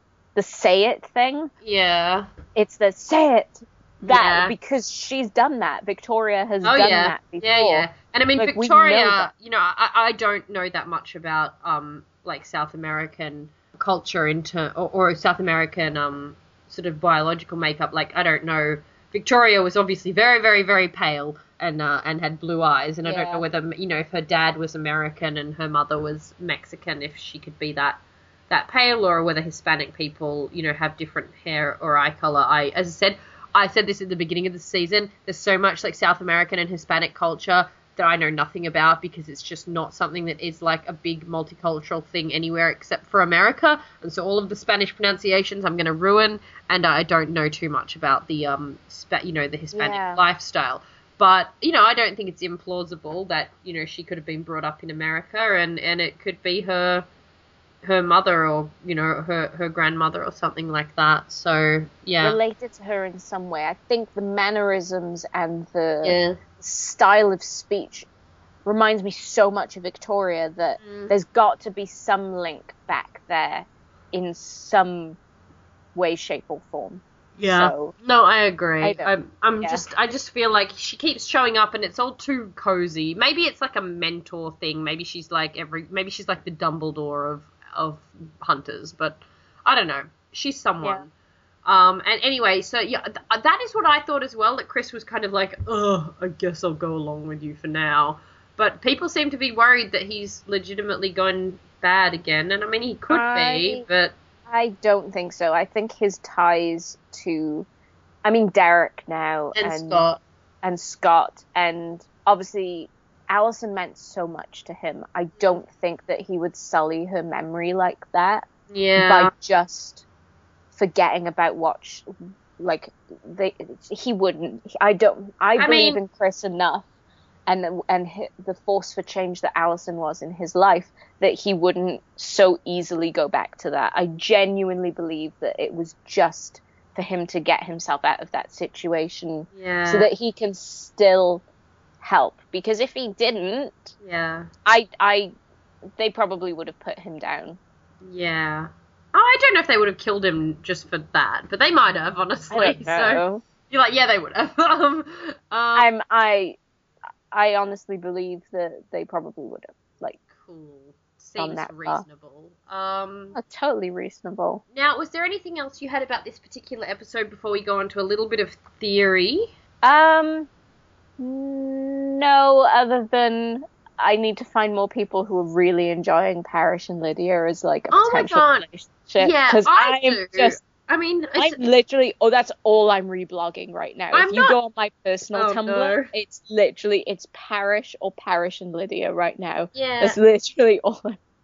say it thing. Yeah. It's the say it. Because she's done that. Victoria has done that before. Yeah. And I mean, like, Victoria, you know, I don't know that much about, like, South American culture or South American, sort of biological makeup. Like, I don't know. Victoria was obviously very, very, very pale and had blue eyes. And I don't know whether, you know, if her dad was American and her mother was Mexican, if she could be that pale, or whether Hispanic people, you know, have different hair or eye color. As I said this at the beginning of the season, there's so much like South American and Hispanic culture that I know nothing about, because it's just not something that is like a big multicultural thing anywhere except for America. And so all of the Spanish pronunciations I'm going to ruin, and I don't know too much about the the Hispanic lifestyle. But, you know, I don't think it's implausible that, you know, she could have been brought up in America, and it could be her mother, or, you know, her grandmother or something like that. So, yeah. Related to her in some way. I think the mannerisms and the style of speech reminds me so much of Victoria that there's got to be some link back there in some way, shape, or form. Yeah. So, no, I agree. I just feel like she keeps showing up and it's all too cozy. Maybe it's like a mentor thing. Maybe she's like the Dumbledore of hunters, but I don't know. She's someone. And anyway, so yeah, that is what I thought as well, that Chris was kind of like, oh, I guess I'll go along with you for now. But people seem to be worried that he's legitimately gone bad again, and I mean, he could be, but I don't think so. I think his ties to, Derek now and Scott. and Scott, and obviously Allison meant so much to him. I don't think that he would sully her memory like that by just forgetting about he wouldn't. I believe in Chris enough and the force for change that Allison was in his life that he wouldn't so easily go back to that. I genuinely believe that it was just for him to get himself out of that situation so that he can still help, because if he didn't, they probably would have put him down. I don't know if they would have killed him just for that, but they might have, honestly. I don't know. So you're like, yeah, they would have. I honestly believe that they probably would have. Like, cool. Seems reasonable. Totally reasonable. Now, was there anything else you had about this particular episode before we go on to a little bit of theory? No, other than I need to find more people who are really enjoying Parrish and Lydia as like a potential relationship. Yeah, I do. I'm literally, that's all I'm reblogging right now. If you go on my personal Tumblr, it's Parrish or Parrish and Lydia right now. Yeah. That's literally all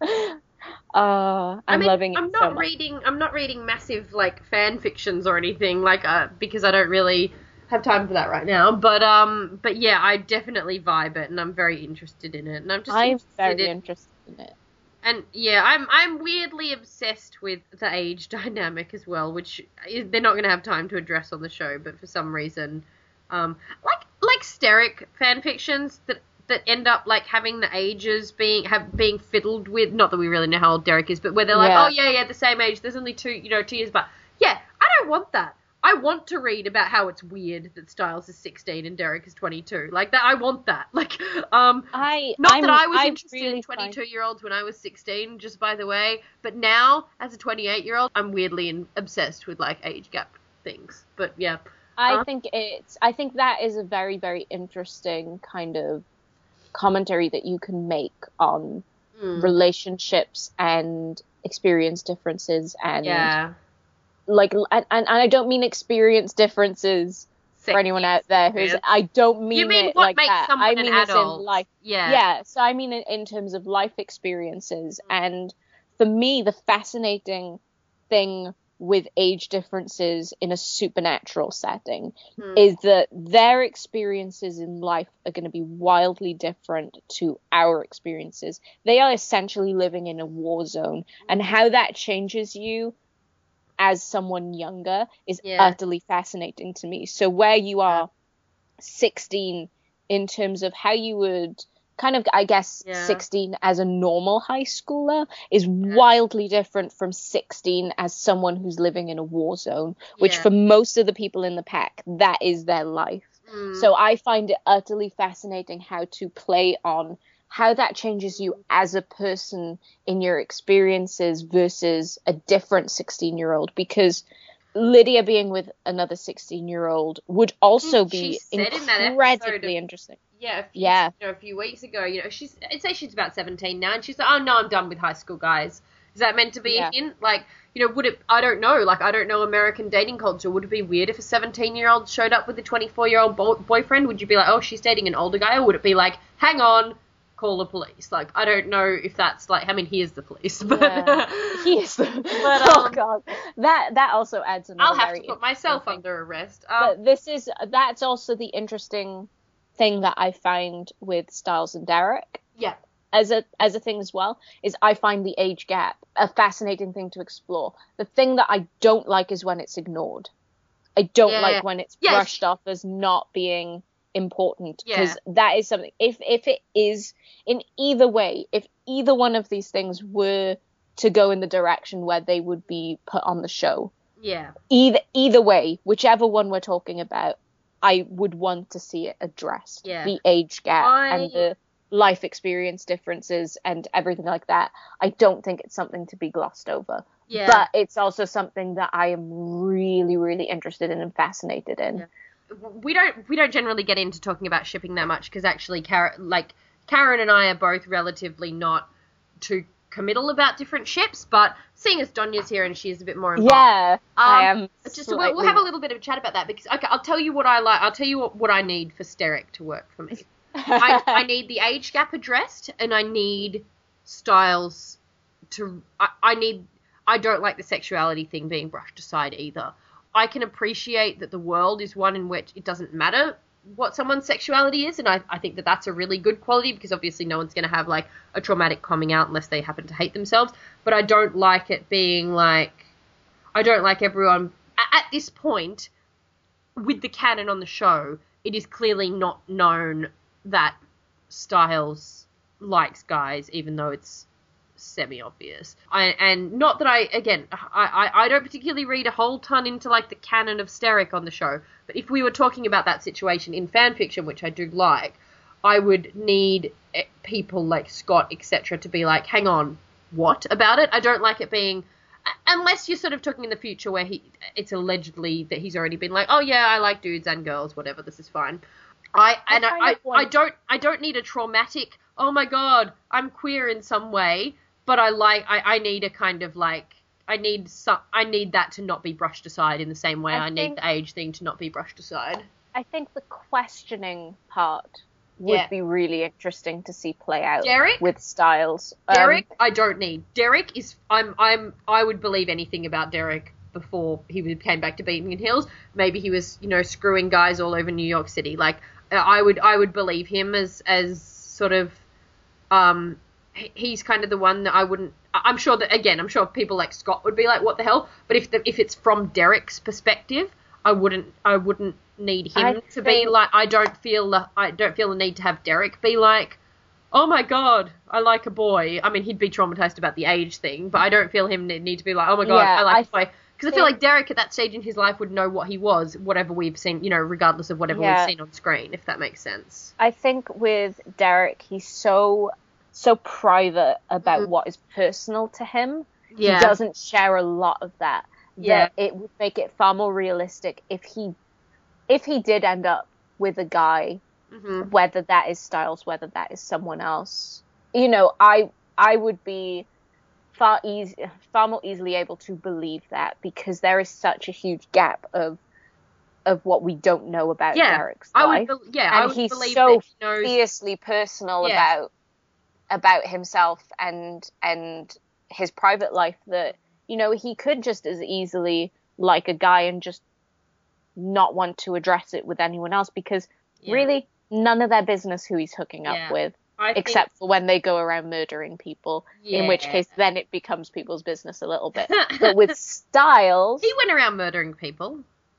I'm loving it. I'm not reading massive like fan fictions or anything because I don't really have time for that right now, but yeah, I definitely vibe it, and I'm very interested in it, and I'm very interested in it. And yeah, I'm weirdly obsessed with the age dynamic as well, which they're not going to have time to address on the show, but for some reason, like Steric fan fictions that end up like having the ages being fiddled with. Not that we really know how old Derek is, but where they're like, oh yeah, the same age. There's only 2 years, but yeah, I don't want that. I want to read about how it's weird that Styles is 16 and Derek is 22. Like that, I want that. Like, I was interested in 22-year-olds when I was 16, just by the way. But now, as a 28-year-old, I'm weirdly obsessed with like age gap things. But yeah, I think that is a very, very interesting kind of commentary that you can make on relationships and experience differences and like, and I don't mean experience differences for anyone out there who's, I don't mean, you mean it what like makes that. Someone I mean an as adult. in life. Yeah. So I mean in terms of life experiences. And for me, the fascinating thing with age differences in a supernatural setting is that their experiences in life are going to be wildly different to our experiences. They are essentially living in a war zone, and how that changes you as someone younger is utterly fascinating to me. So where you are 16 in terms of how you would kind of, I guess, 16 as a normal high schooler is wildly different from 16 as someone who's living in a war zone, which for most of the people in the pack, that is their life. So I find it utterly fascinating how to play on how that changes you as a person in your experiences versus a different 16-year-old, because Lydia being with another 16-year-old would also be incredibly interesting. A few weeks ago, I'd say she's about 17 now, and she's like, oh no, I'm done with high school guys. Is that meant to be a hint? Like, would it, I don't know, like, I don't know American dating culture. Would it be weird if a 17-year-old showed up with a 24-year-old boyfriend? Would you be like, oh, she's dating an older guy? Or would it be like, hang on, call the police? Like, I don't know if that's like, I mean, he is the police, but he is the oh god, that also adds another. I'll have to put myself under arrest. But that's also the interesting thing that I find with Styles and Derek. Yeah. As a thing as well, is I find the age gap a fascinating thing to explore. The thing that I don't like is when it's ignored. I don't like when it's brushed off as not being important, because that is something, if it is in either way, if either one of these things were to go in the direction where they would be put on the show, either way, whichever one we're talking about, I would want to see it addressed. The age gap and the life experience differences and everything like that. I don't think it's something to be glossed over. But it's also something that I am really, really interested in and fascinated in. We don't generally get into talking about shipping that much, because actually Karen and I are both relatively not too committal about different ships, but seeing as Donya's here and she is a bit more involved. Yeah, I am. We'll have a little bit of a chat about that because okay, I'll tell you what I like. I'll tell you what I need for Steric to work for me. I need the age gap addressed, and I need Styles to. I don't like the sexuality thing being brushed aside either. I can appreciate that the world is one in which it doesn't matter what someone's sexuality is, and I think that that's a really good quality because obviously no one's going to have like a traumatic coming out unless they happen to hate themselves, but I don't like it being like, I don't like everyone, at this point, with the canon on the show, it is clearly not known that Styles likes guys, even though it's semi-obvious. And not that I don't particularly read a whole ton into like the canon of Steric on the show, but if we were talking about that situation in fan fiction, which I do like, I would need people like Scott, etc., to be like, hang on, what about it? I don't like it being, unless you're sort of talking in the future where it's allegedly that he's already been like, oh yeah, I like dudes and girls, whatever, this is fine. I don't need a traumatic, oh my god, I'm queer in some way, but I need a kind of like, I need that to not be brushed aside in the same way I need the age thing to not be brushed aside. I think the questioning part would be really interesting to see play out Derek? With Styles. Derek, I don't need. Derek is, I would believe anything about Derek before he came back to Beacon Hills. Maybe he was, screwing guys all over New York City. Like, I would believe him as sort of, he's kind of the one that I wouldn't. I'm sure people like Scott would be like, what the hell? But if it's from Derek's perspective, I wouldn't need him to be like. I don't feel the need to have Derek be like, oh my god, I like a boy. I mean, he'd be traumatized about the age thing, but I don't feel him need to be like, oh my god, I like a boy. Because I feel like Derek at that stage in his life would know what he was, whatever we've seen, regardless of whatever we've seen on screen, if that makes sense. I think with Derek, he's so private about what is personal to him. Yeah. He doesn't share a lot of that. That it would make it far more realistic if he did end up with a guy, whether that is Styles, whether that is someone else. I would be far more easily able to believe that because there is such a huge gap of what we don't know about Derek's life. And he's so fiercely personal about himself and his private life that he could just as easily like a guy and just not want to address it with anyone else because really none of their business who he's hooking up with. Except for when they go around murdering people, in which case then it becomes people's business a little bit. But with Styles... He went around murdering people.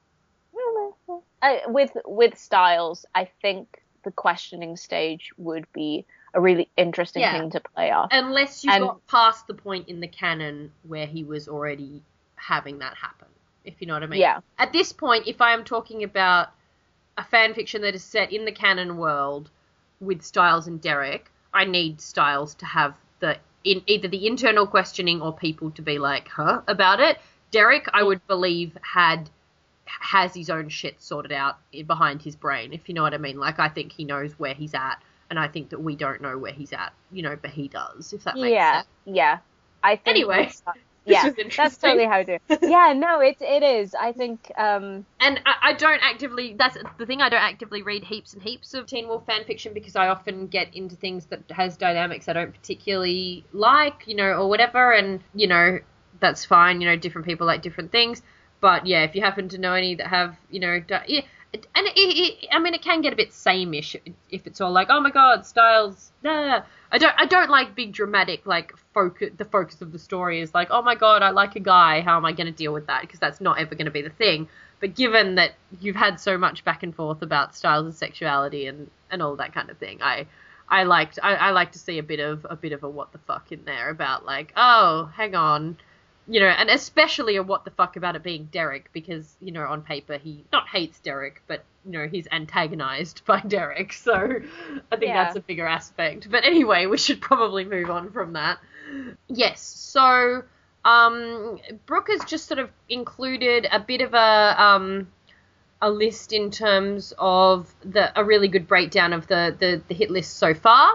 With Styles, I think the questioning stage would be a really interesting thing to play off. Unless you got past the point in the canon where he was already having that happen, if you know what I mean. Yeah. At this point, if I am talking about a fan fiction that is set in the canon world with Styles and Derek, I need Styles to have either the internal questioning or people to be like, huh, about it. Derek, I would believe, has his own shit sorted out behind his brain, if you know what I mean. Like, I think he knows where he's at, and I think that we don't know where he's at, but he does, if that makes sense. Yeah. I think anyway, that's totally how I do it. Yeah, no, it is. I think... And I don't actively... That's the thing, I don't actively read heaps and heaps of Teen Wolf fan fiction because I often get into things that has dynamics I don't particularly like, or whatever, and, that's fine, different people like different things. But, yeah, if you happen to know any that have, and it can get a bit sameish if it's all like, oh my god, Styles, nah. I don't like big dramatic, like, the focus of the story is like, oh my god, I like a guy, how am I going to deal with that? Because that's not ever going to be the thing. But given that you've had so much back and forth about Styles' sexuality and all that kind of thing, I like to see a bit of a what the fuck in there about like, oh, hang on. And especially a what the fuck about it being Derek because, on paper he not hates Derek, but, he's antagonized by Derek. So I think that's a bigger aspect. But anyway, we should probably move on from that. Yes, so Brooke has just sort of included a bit of a list in terms of a really good breakdown of the hit list so far.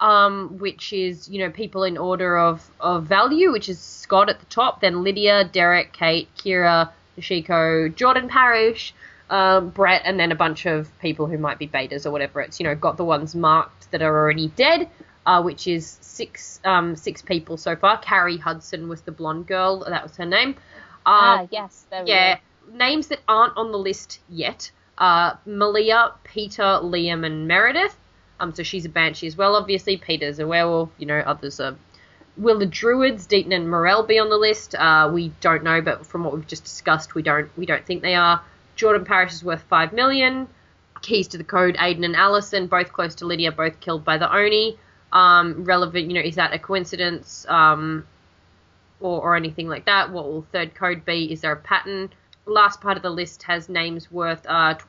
which is, people in order of value, which is Scott at the top, then Lydia, Derek, Kate, Kira, Yoshiko, Jordan Parrish, Brett, and then a bunch of people who might be betas or whatever. It's, got the ones marked that are already dead, which is six people so far. Carrie Hudson was the blonde girl. That was her name. Yes. There we go. Names that aren't on the list yet. Malia, Peter, Liam, and Meredith. So she's a banshee as well, obviously. Peter's a werewolf. Others are... Will the druids, Deaton and Morel, be on the list? We don't know, but from what we've just discussed, we don't think they are. Jordan Parrish is worth $5 million. Keys to the Code, Aiden and Allison, both close to Lydia, both killed by the Oni. Relevant, is that a coincidence? Or anything like that? What will third code be? Is there a pattern? Last part of the list has names worth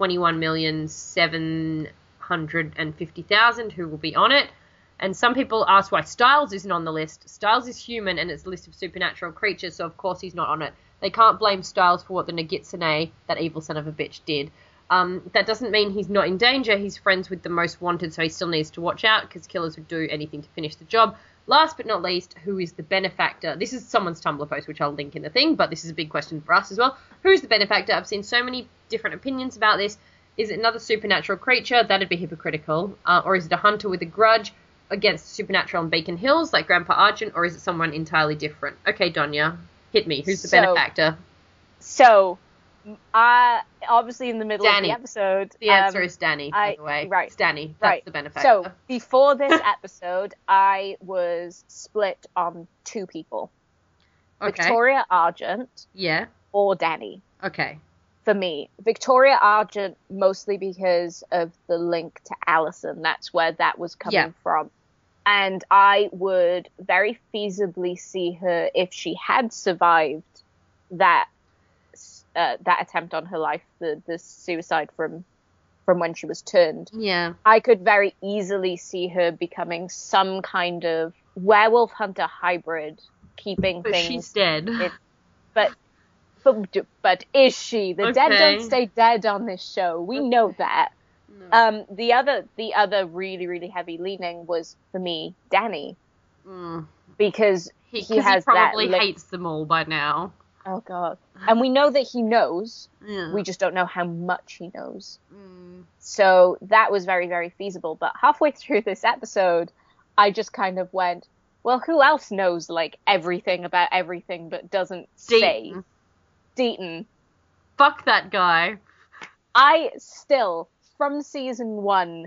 $21,750,000 who will be on it. And some people ask why Styles isn't on the list. Styles is human and it's a list of supernatural creatures, so of course he's not on it. They can't blame Styles for what the Nagitsune, that evil son of a bitch, did. That doesn't mean he's not in danger. He's friends with the most wanted, so he still needs to watch out because killers would do anything to finish the job. Last but not least, who is the benefactor? This is someone's Tumblr post, which I'll link in the thing, but this is a big question for us as well. Who is the benefactor? I've seen so many different opinions about this. Is it another supernatural creature? That'd be hypocritical. Or is it a hunter with a grudge against supernatural on Beacon Hills, like Grandpa Argent, or is it someone entirely different? Okay, Donya, hit me. Who's the benefactor? So, obviously in the middle Danny. of the episode... The answer is Danny, by the way. Right. It's Danny. That's the benefactor. So, before this episode, I was split on two people. Okay. Victoria Argent or Danny. Okay. For me. Victoria Argent, mostly because of the link to Allison. That's where that was coming from. And I would very feasibly see her, if she had survived that attempt on her life, the suicide from when she was turned. Yeah. I could very easily see her becoming some kind of werewolf hunter hybrid, keeping but things... she's dead. But is she? The dead don't stay dead on this show. We know that. No. The other really, really heavy leaning was, for me, Danny. Because he probably hates them all by now. Oh, God. And we know that he knows. Yeah. We just don't know how much he knows. So that was very, very feasible. But halfway through this episode, I just kind of went, well, who else knows, everything about everything but doesn't say? Deaton. Fuck that guy. I still, from season 1,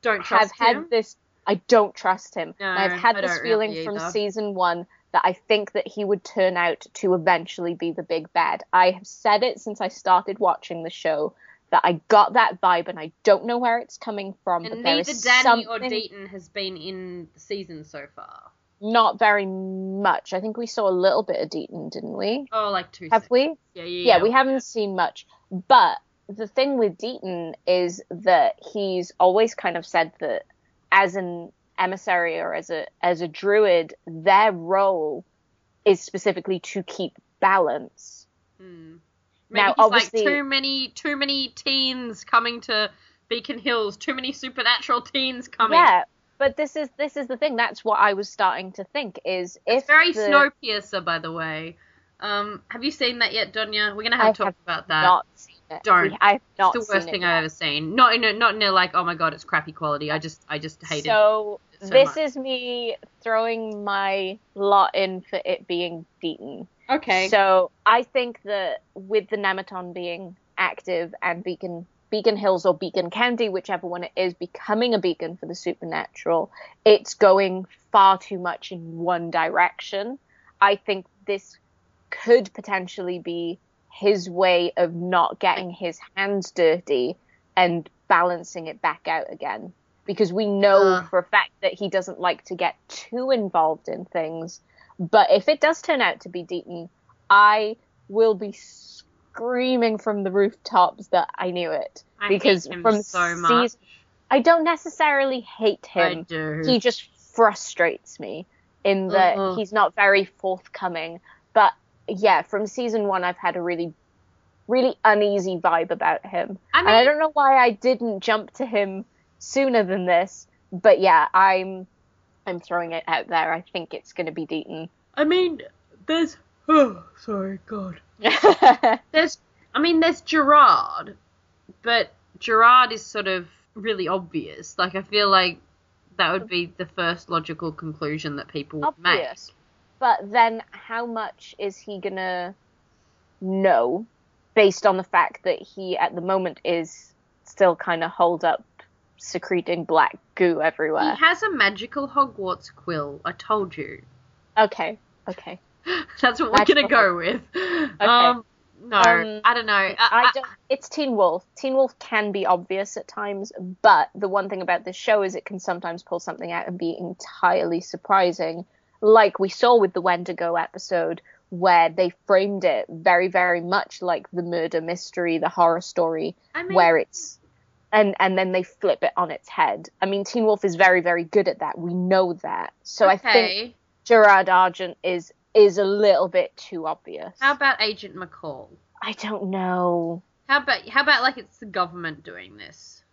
I don't trust him. No, I've had this feeling from season 1 that I think that he would turn out to eventually be the big bad. I have said it since I started watching the show, that I got that vibe, and I don't know where it's coming from. And but neither Danny or Deaton has been in the season so far. Not very much. I think we saw a little bit of Deaton, didn't we? Oh, like 2 Have seconds. we? Yeah, we haven't seen much. But the thing with Deaton is that he's always kind of said that as an emissary or as a druid, their role is specifically to keep balance. Maybe now, he's obviously, too many teens coming to Beacon Hills, too many supernatural teens coming. Yeah, but this is the thing. That's what I was starting to think is it's very Snowpiercer, by the way. Have you seen that yet, Donya? We're gonna have to talk about that. Not seen it. Don't. I've not it's the seen worst it thing yet. I've ever seen. Not in a like, oh my god, it's crappy quality. I just hated it. So this much. is me throwing my lot in for it being Deaton. Okay. So I think that with the Nematon being active and Beacon Hills or Beacon County, whichever one it is, becoming a beacon for the supernatural, it's going far too much in one direction. I think this could potentially be his way of not getting his hands dirty and balancing it back out again. Because we know for a fact that he doesn't like to get too involved in things. But if it does turn out to be Deaton, I will be screaming from the rooftops that I knew it. Because hate him from so much. I don't necessarily hate him. I do. He just frustrates me in that he's not very forthcoming. But yeah, from season 1, I've had a really, really uneasy vibe about him. And I don't know why I didn't jump to him sooner than this. But yeah, I'm I'm throwing it out there. I think it's going to be Deaton. I mean, there's... Oh, sorry, God. There's Gerard, but Gerard is sort of really obvious. Like, I feel like that would be the first logical conclusion that people would make. But then how much is he going to know based on the fact that he, at the moment, is still kind of holed up, secreting black goo everywhere? He has a magical Hogwarts quill, I told you. Okay. That's what we're going to go with. Okay. I don't know. It's Teen Wolf. Teen Wolf can be obvious at times, but the one thing about this show is it can sometimes pull something out and be entirely surprising, like we saw with the Wendigo episode, where they framed it very, very much like the murder mystery, the horror story, where it's... And then they flip it on its head. I mean, Teen Wolf is very, very good at that. We know that. So I think Gerard Argent is a little bit too obvious. How about Agent McCall? I don't know. How about like it's the government doing this?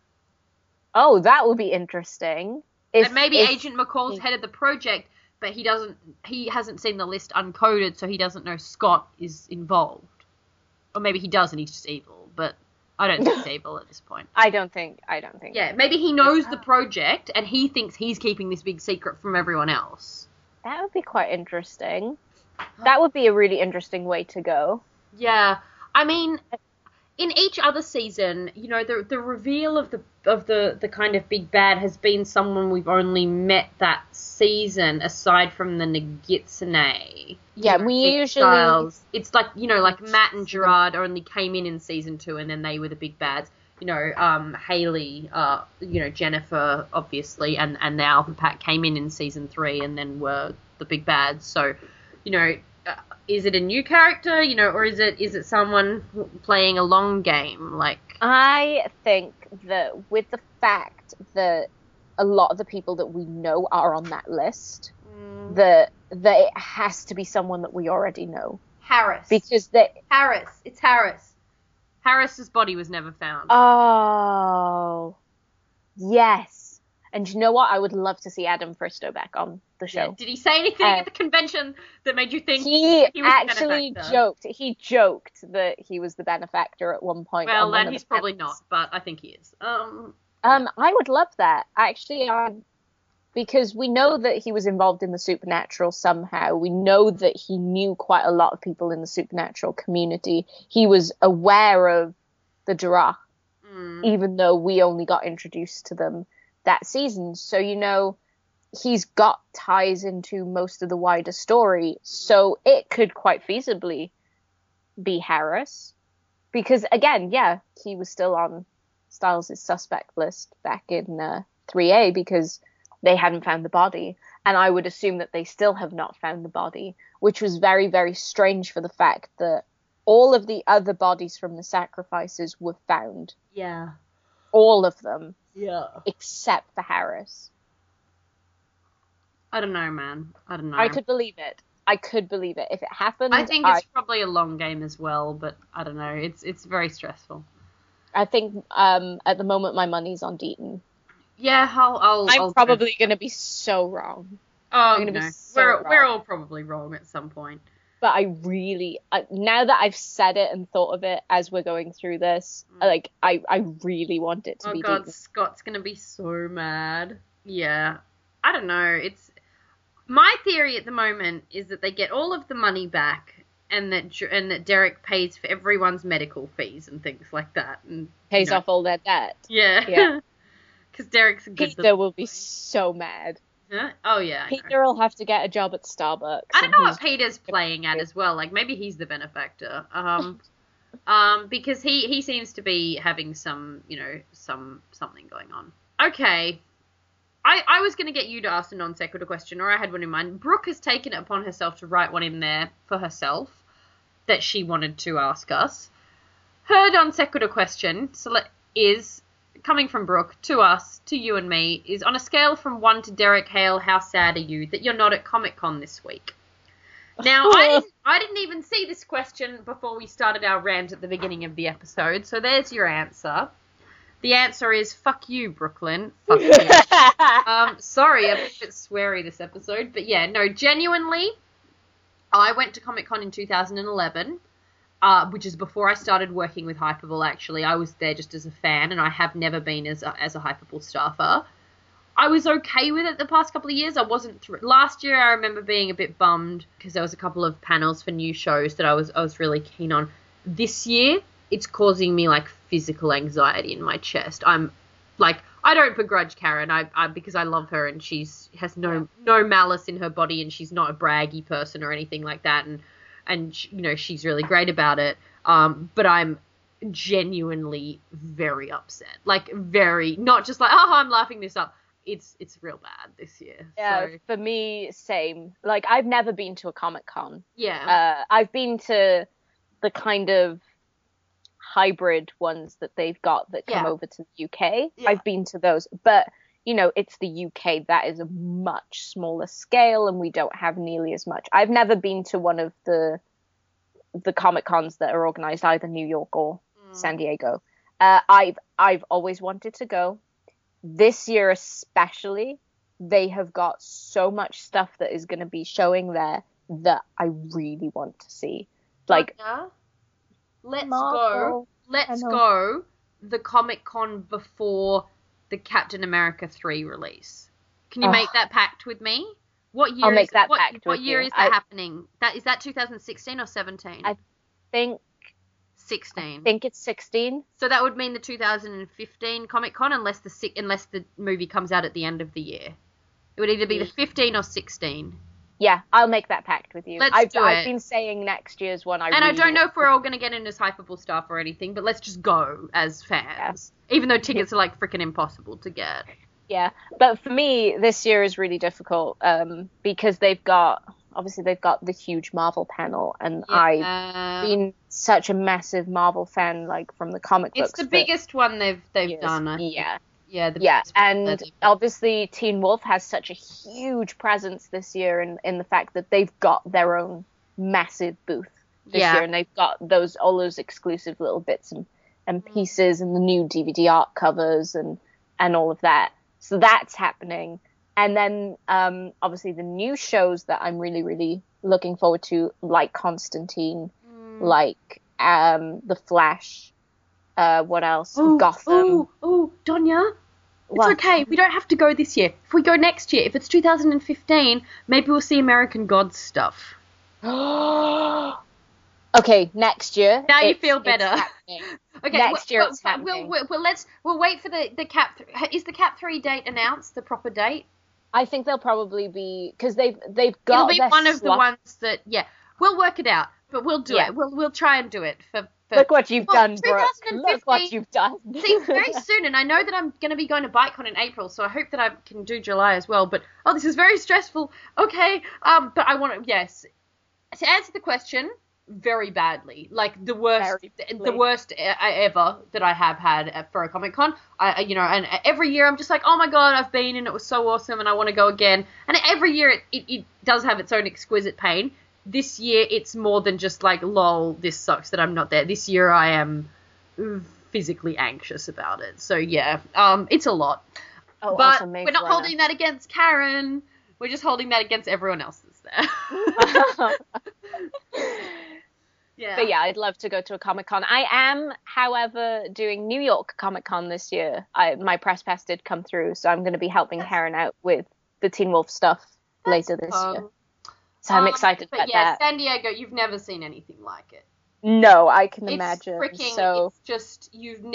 Oh, that would be interesting. And maybe Agent McCall's head of the project, but he hasn't seen the list uncoded, so he doesn't know Scott is involved. Or maybe he does and he's just evil, but I don't think he's evil at this point. I don't think. Yeah, maybe he knows the project and he thinks he's keeping this big secret from everyone else. That would be quite interesting. That would be a really interesting way to go. Yeah, I mean, in each other season, you know, the reveal of the kind of big bad has been someone we've only met that season, aside from the Nagitsune. Yeah, we usually... It's like, you know, like Matt and Gerard only came in season 2, and then they were the big bads. You know, Haley, you know, Jennifer, obviously, and the Alpha Pack came in season 3 and then were the big bads. So, you know, is it a new character, you know, or is it someone playing a long game? Like, I think that with the fact that a lot of the people that we know are on that list, that it has to be someone that we already know. Harris. Because it's Harris. Harris's body was never found. Oh, yes. And you know what? I would love to see Adam Fristow back on the show. Yeah. Did he say anything at the convention that made you think he was actually joked? He joked that he was the benefactor at one point. Well, then he's probably not, but I think he is. I would love that. Actually, because we know that he was involved in the supernatural somehow. We know that he knew quite a lot of people in the supernatural community. He was aware of the Jirah, even though we only got introduced to them that season. So, you know, he's got ties into most of the wider story. So it could quite feasibly be Harris. Because, again, yeah, he was still on Stiles' suspect list back in 3A because they hadn't found the body. And I would assume that they still have not found the body, which was very, very strange for the fact that all of the other bodies from the sacrifices were found. Yeah. All of them. Yeah. Except for Harris. I don't know, man. I don't know. I could believe it. If it happened, I think it's probably a long game as well, but I don't know. It's very stressful. I think at the moment my money's on Deaton. Yeah, I'm probably going to be so wrong. Oh, no. We're all probably wrong at some point. But I really, now that I've said it and thought of it as we're going through this, like, I really want it to be Deaton. Oh, God, Deaton. Scott's going to be so mad. Yeah. I don't know. My theory at the moment is that they get all of the money back and that Derek pays for everyone's medical fees and things like that. And pays off all their debt. Yeah. Because Derek's a good... Peter will be so mad. Huh? Oh, yeah. Peter will have to get a job at Starbucks. I don't know what Peter's playing at as well. Like, maybe he's the benefactor. Because he seems to be having some, you know, something going on. Okay. I was going to get you to ask a non sequitur question, or I had one in mind. Brooke has taken it upon herself to write one in there for herself that she wanted to ask us. Her non sequitur question is, coming from Brooke to us, to you and me, is on a scale from 1 to Derek Hale, how sad are you that you're not at Comic-Con this week? Now, I didn't even see this question before we started our rant at the beginning of the episode, so there's your answer. The answer is fuck you, Brooklyn. Fuck you. Sorry, I'm a bit sweary this episode, but yeah, no, genuinely, I went to Comic-Con in 2011, which is before I started working with Hypable, actually. I was there just as a fan, and I have never been as a Hypable staffer. I was okay with it the past couple of years. I wasn't last year. I remember being a bit bummed because there was a couple of panels for new shows that I was really keen on. This year, it's causing me like physical anxiety in my chest. I'm like, I don't begrudge Karen, I because I love her and has no malice in her body and she's not a braggy person or anything like that, and she's really great about it. But I'm genuinely very upset, like very, not just like, oh, I'm laughing this up. It's real bad this year. Yeah, so. For me, same. Like, I've never been to a Comic-Con. Yeah. I've been to the kind of hybrid ones that they've got that come over to the UK. Yeah. I've been to those. But, it's the UK. That is a much smaller scale, and we don't have nearly as much. I've never been to one of the Comic-Cons that are organized either New York or San Diego. I've always wanted to go. This year especially, they have got so much stuff that is going to be showing there that I really want to see. Like, let's go the Comic-Con before the Captain America 3 release. Can you make that pact with me? What year? I'll make that pact. What year is that happening? Is that 2016 or 17? I think 16. I think it's 16. So that would mean the 2015 Comic-Con, unless the movie comes out at the end of the year. It would either be the 15 or 16. Yeah, I'll make that pact with you. I've been saying next year's one. I don't know if we're all going to get in as Hypable staff or anything, but let's just go as fans. Yeah. Even though tickets are like freaking impossible to get. Yeah, but for me, this year is really difficult because they've got the huge Marvel panel, and I've been such a massive Marvel fan, like, from the comic books. It's the biggest one they've done. Yeah, and obviously Teen Wolf has such a huge presence this year in the fact that they've got their own massive booth this year, and they've got all those exclusive little bits and pieces and the new DVD art covers and all of that. So that's happening. And then, obviously, the new shows that I'm really, really looking forward to, like Constantine, like The Flash, what else? Gotham. Oh, Donya, it's okay. We don't have to go this year. If we go next year, if it's 2015, maybe we'll see American Gods stuff. Okay, next year. Now you feel better. Okay, next year it's happening. We'll wait for the Cap. Is the Cap 3 date announced? The proper date? I think they'll probably be, because they've got. It'll be one of the ones that we'll work it out, but we'll do it. We'll try and do it for. Look what you've done, Brooke. Look what you've done. See, very soon, and I know that I'm going to be going to BiteCon in April, so I hope that I can do July as well. But this is very stressful. Okay, but I want to to answer the question. Very badly, like the worst ever that I have had for a Comic-Con. And every year I'm just like, oh my god, I've been and it was so awesome and I want to go again. And every year it does have its own exquisite pain. This year it's more than just like, lol, this sucks that I'm not there. This year I am physically anxious about it. So it's a lot. Oh, but awesome, we're not holding that against Karen. We're just holding that against everyone else that's there. Yeah. But I'd love to go to a Comic-Con. I am, however, doing New York Comic-Con this year. My press pass did come through, so I'm going to be helping Karen out with the Teen Wolf stuff later this year. So I'm excited about that. San Diego, you've never seen anything like it. No, I can imagine. It's just,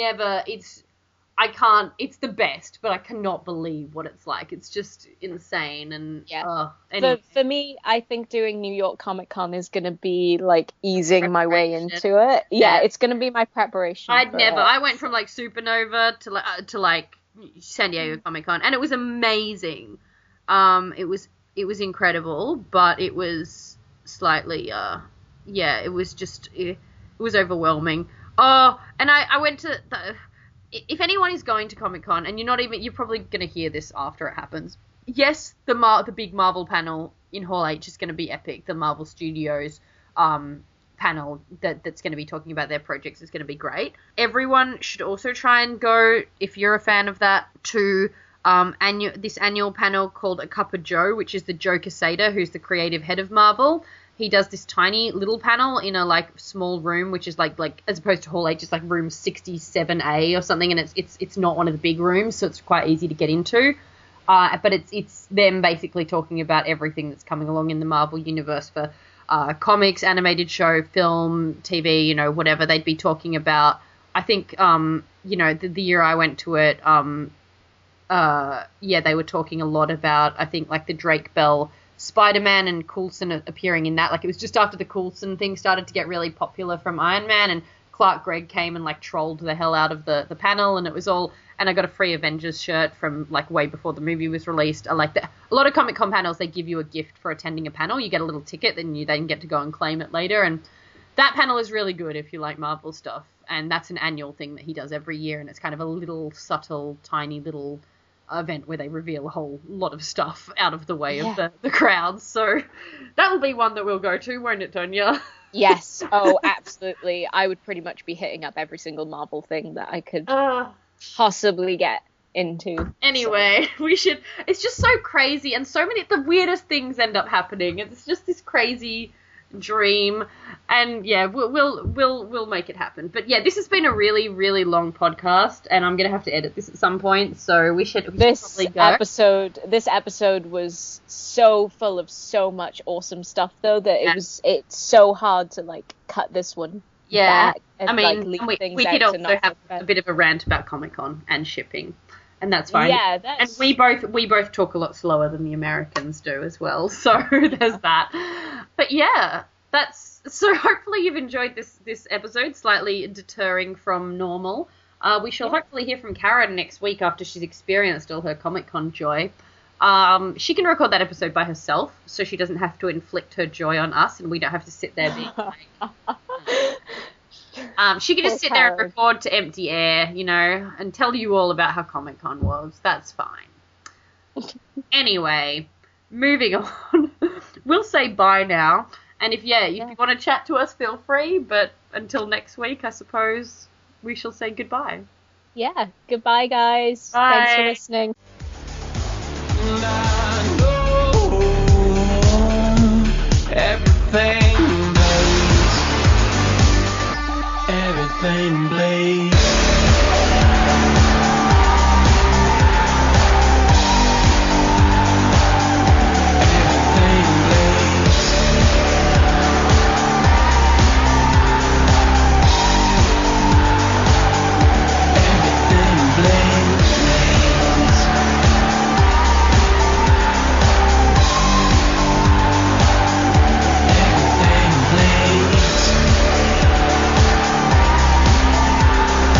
it's the best, but I cannot believe what it's like. It's just insane. And anyway. For me, I think doing New York Comic Con is going to be like easing my way into it. Yeah, it's going to be my preparation. I went from like Supernova to like San Diego Comic Con, and it was amazing. It was incredible, but it was slightly it was overwhelming. Oh, and I went to if anyone is going to Comic-Con, and you're probably going to hear this after it happens. Yes, the big Marvel panel in Hall H is going to be epic. The Marvel Studios panel that's going to be talking about their projects is going to be great. Everyone should also try and go, if you're a fan of that, to this annual panel called A Cup of Joe, which is the Joe Quesada, who's the creative head of Marvel. He does this tiny little panel in a like small room, which is like as opposed to Hall H, it's like room 67A or something, and it's not one of the big rooms, so it's quite easy to get into. But it's them basically talking about everything that's coming along in the Marvel universe for comics, animated show, film, TV, you know, whatever. They'd be talking about, I think, you know, the year I went to it, they were talking a lot about, I think, like the Drake Bell Spider-Man and Coulson appearing in that. Like, it was just after the Coulson thing started to get really popular from Iron Man, and Clark Gregg came and like trolled the hell out of the panel, and it was all, and I got a free Avengers shirt from like way before the movie was released. I like that. A lot of Comic-Con panels, they give you a gift for attending a panel. You get a little ticket, then you then get to go and claim it later, and that panel is really good if you like Marvel stuff, and that's an annual thing that he does every year, and it's kind of a little subtle, tiny little event where they reveal a whole lot of stuff out of the way of the crowds. So that'll be one that we'll go to, won't it, Tonya? Yes. Oh, absolutely. I would pretty much be hitting up every single Marvel thing that I could possibly get into. Anyway, we should. It's just so crazy, and so many the weirdest things end up happening. It's just this crazy dream, and yeah, we'll make it happen. But yeah, this has been a really, really long podcast, and I'm gonna have to edit this at some point, so we should probably go. This episode was so full of so much awesome stuff, though, that it's so hard to like cut this one back and, I mean, like, we could also have a bit of a rant about Comic-Con and shipping, and that's fine. Yeah, and we both talk a lot slower than the Americans do as well, so there's that. But yeah, so hopefully you've enjoyed this episode, slightly deterring from normal. We shall hopefully hear from Karen next week after she's experienced all her Comic-Con joy. She can record that episode by herself, so she doesn't have to inflict her joy on us, and we don't have to sit there being like... she can just sit there and record to empty air, you know, and tell you all about how Comic-Con was. That's fine. Anyway, moving on. We'll say bye now. And if you want to chat to us, feel free. But until next week, I suppose we shall say goodbye. Yeah. Goodbye, guys. Bye. Thanks for listening. Everything blazes.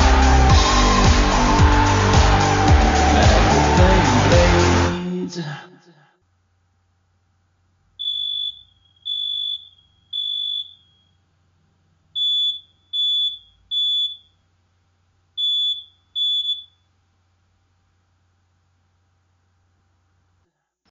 Everything blazes.